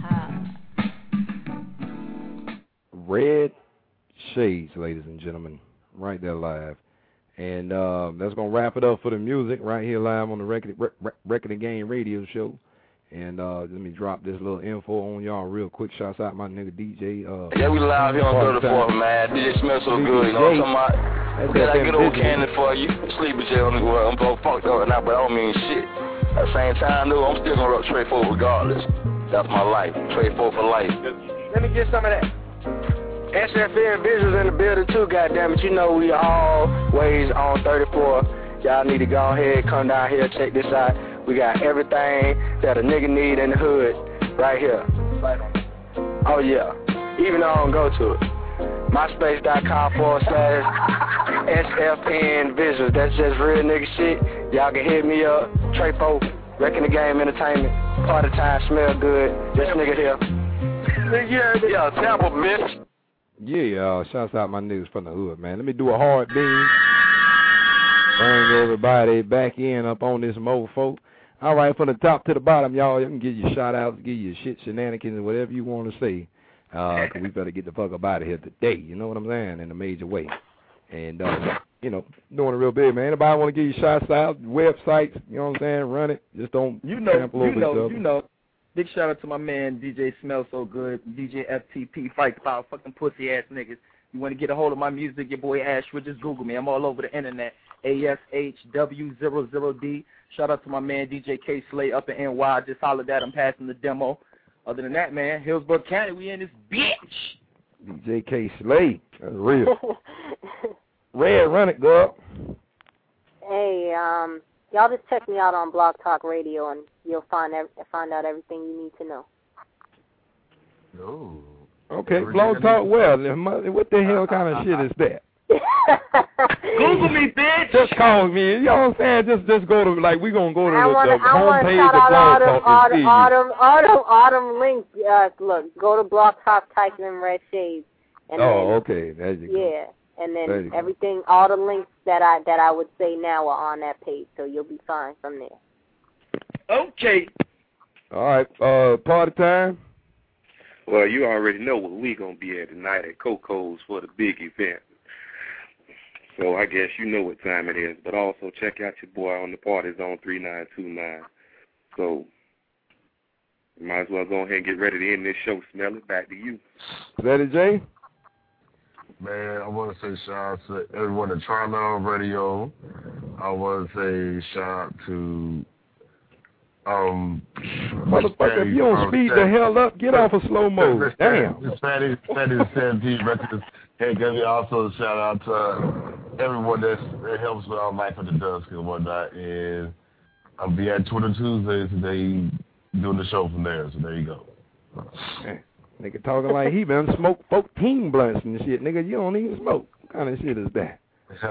ha. Red Shades, ladies and gentlemen, right there live. And uh, that's going to wrap it up for the music right here live on the Record, Re- Record and Game radio show. And uh, let me drop this little info on y'all real quick. Shouts out my nigga D J. Uh, yeah, we live here on thirty-fourth, man. D J smells so good, you know what I'm talking about? We got that good old cannon for you. Sleepy J on the world. I'm both fucked up right now, but I don't mean shit. At the same time, though, I'm still going to rock straight forward regardless. That's my life. Straight forward for life. Let me get some of that. S F N Visuals in the building, too, goddammit. You know we always on thirty-four. Y'all need to go ahead, come down here, check this out. We got everything that a nigga need in the hood right here. Oh, yeah. Even though I don't go to it. MySpace.com forward slash SFN Visuals. That's just real nigga shit. Y'all can hit me up. Trey Folk, Wrecking the Game Entertainment. Party time, smell good. This nigga here. Yeah, yeah, Tampa, bitch. Yeah, uh, shouts out my niggas from the hood, man. Let me do a hard beam. Bring everybody back in up on this mofo. All right, from the top to the bottom, y'all, you can give you shout outs, give you shit, shenanigans, whatever you want to say. Uh, cause we better get the fuck up out of here today, you know what I'm saying, in a major way. And, uh, you know, doing it real big, man. Anybody want to give you shots out, websites, you know what I'm saying, run it. Just don't you know, sample over you know, each other. You know. Big shout out to my man, D J Smells So Good, D J F T P, Fight the Power, fucking pussy ass niggas. You want to get a hold of my music, your boy Ashwood, just Google me. I'm all over the internet. A S H W zero zero D. Shout out to my man D J K Slay up in N Y. Just hollered at him, passing the demo. Other than that, man, Hillsborough County, we in this bitch. D J K Slay, that's real. Red, run it, girl. Hey, um, y'all just check me out on Blog Talk Radio, and you'll find ev- find out everything you need to know. Oh. Okay, Blog Talk. Well, what the hell kind of shit is that? Google me, bitch. Just call me. You know what I'm saying? Just just go to, like, we going to go to I the, wanna, the I wanna homepage of shout Blog out Talk all and them, see all you. them, all them, all them links. Uh, look, go to Blog Talk, type in Red Shades. And oh, then, okay. There you go. Yeah, and There you then go. everything, all the links that I that I would say now are on that page, so you'll be fine from there. Okay. All right, uh, party time. Well, you already know what we going to be at tonight at Coco's for the big event. So I guess you know what time it is. But also check out your boy on the Party Zone three nine two nine. So you might as well go ahead and get ready to end this show. Smell it. Back to you. Is that it, Jay? Man, I want to say shout out to everyone at Trilon Radio. I want to say shout out to um motherfucker, if you don't speed the hell up, get off of slow mode. Damn. Fatty, Fatty the seventeen Records. Hey, give me also shout out to uh, everyone that's, that helps with our Life at the Dusk and whatnot. And I'll be at Twitter Tuesdays today doing the show from there. So there you go. Man, nigga talking like he been smoke fourteen blunts and shit. Nigga, you don't even smoke. What kind of shit is that?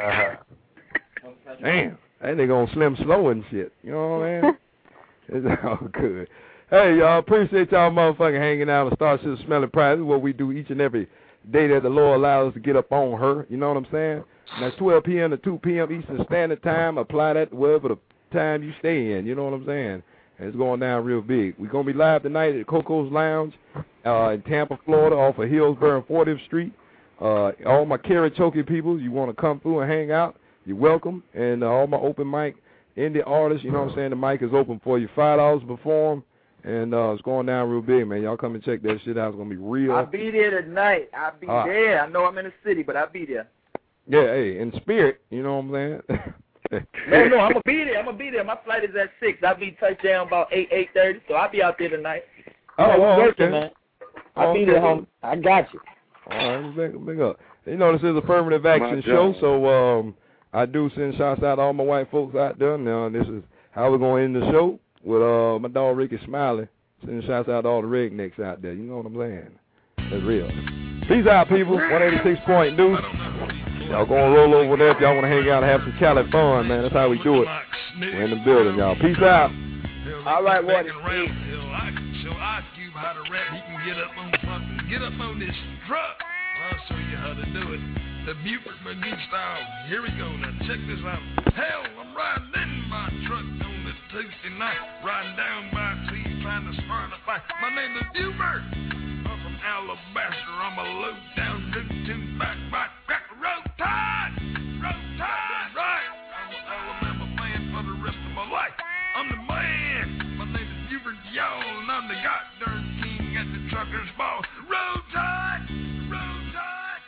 Damn. That nigga on Slim Slow and shit. You know what I mean? It's all good. Hey, y'all, appreciate y'all motherfucking hanging out on Starship Smelling Pride. This is what we do each and every day that the Lord allows us to get up on her. You know what I'm saying? And that's twelve p.m. to two p.m. Eastern Standard Time. Apply that to wherever the time you stay in. You know what I'm saying? and it's going down real big. We're going to be live tonight at Coco's Lounge uh, in Tampa, Florida, off of Hillsborough and fortieth Street. Uh, all my Karachoke people, you want to come through and hang out, you're welcome. And uh, all my open mic indie artists, you know what I'm saying, the mic is open for you. five dollars to perform, and uh, it's going down real big, man. Y'all come and check that shit out. It's going to be real. I'll be there tonight. I'll be uh, there. I know I'm in the city, but I'll be there. Yeah, hey, in spirit, you know what I'm saying? no, no, I'm going to be there. I'm going to be there. My flight is at six. I'll be touchdown about eight, eight thirty, so I'll be out there tonight. Oh, you know, oh working, okay. man. I'll be there, homie. I got you. All right, big, big up. You know, this is a affirmative action show, so um, I do send shouts out to all my white folks out there. Now, this is how we're going to end the show with uh, my dog Ricky Smiley. Sending shouts out to all the rednecks out there. You know what I'm saying? That's real. Peace out, people. one eighty-six point Deuce. Y'all going to roll over there if y'all want to hang out and have some Cali fun, man. That's how we do it. We're in the building, y'all. Peace out. All right, what? So I cube how to rap. He can get up on fucking, get up on this truck. I'll show you how to do it. The Buford McGee style. Here we go. Now check this out. Hell, I'm riding in my truck on the Tuesday night. Riding down by trees trying to start a fight. My name is Buford. I'm from Alabaster. I'm a low down root two back bite. Crack the road tide. Road tide. Right. I'm an Alabama fan for the rest of my life. I'm the man. My name is Buford Y'all, and I'm the goddamn king at the trucker's ball. Road tide. Road tide.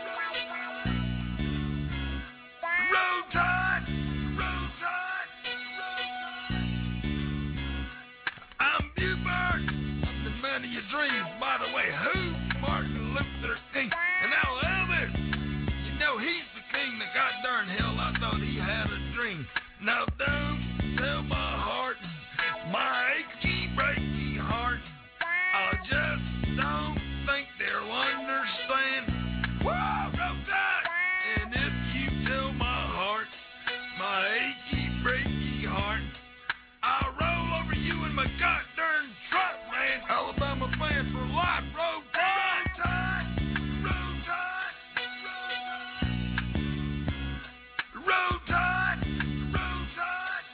Road tide. Road tide. I'm Buford. I'm the man of your dreams. By the way, who? Martin Luther King. And now Elvis. You know he's the king that got darn hell. I thought he had a dream. Now don't tell my heart, my achy, breaky heart. I just don't think they'll understand. Whoa, road tide. And if you tell my heart, my achy, breaky heart, I'll roll over you in my goddamn truck, man. Alabama fan for life. Road tide, tide, road tide, road tide, road tide.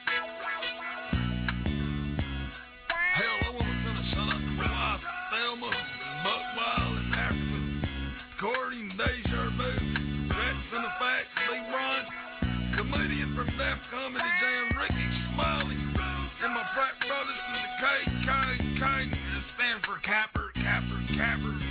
Hell, I want to shut up the Rob, Thelma, Buckwild, and Africa. Cordy, Deja Vu, Rex and the Facts, Lee Bron, comedian from Def Comedy Jam, Ricky Smiley, and my frat brothers from the K K K. Stand for Capper, Capper, Capper.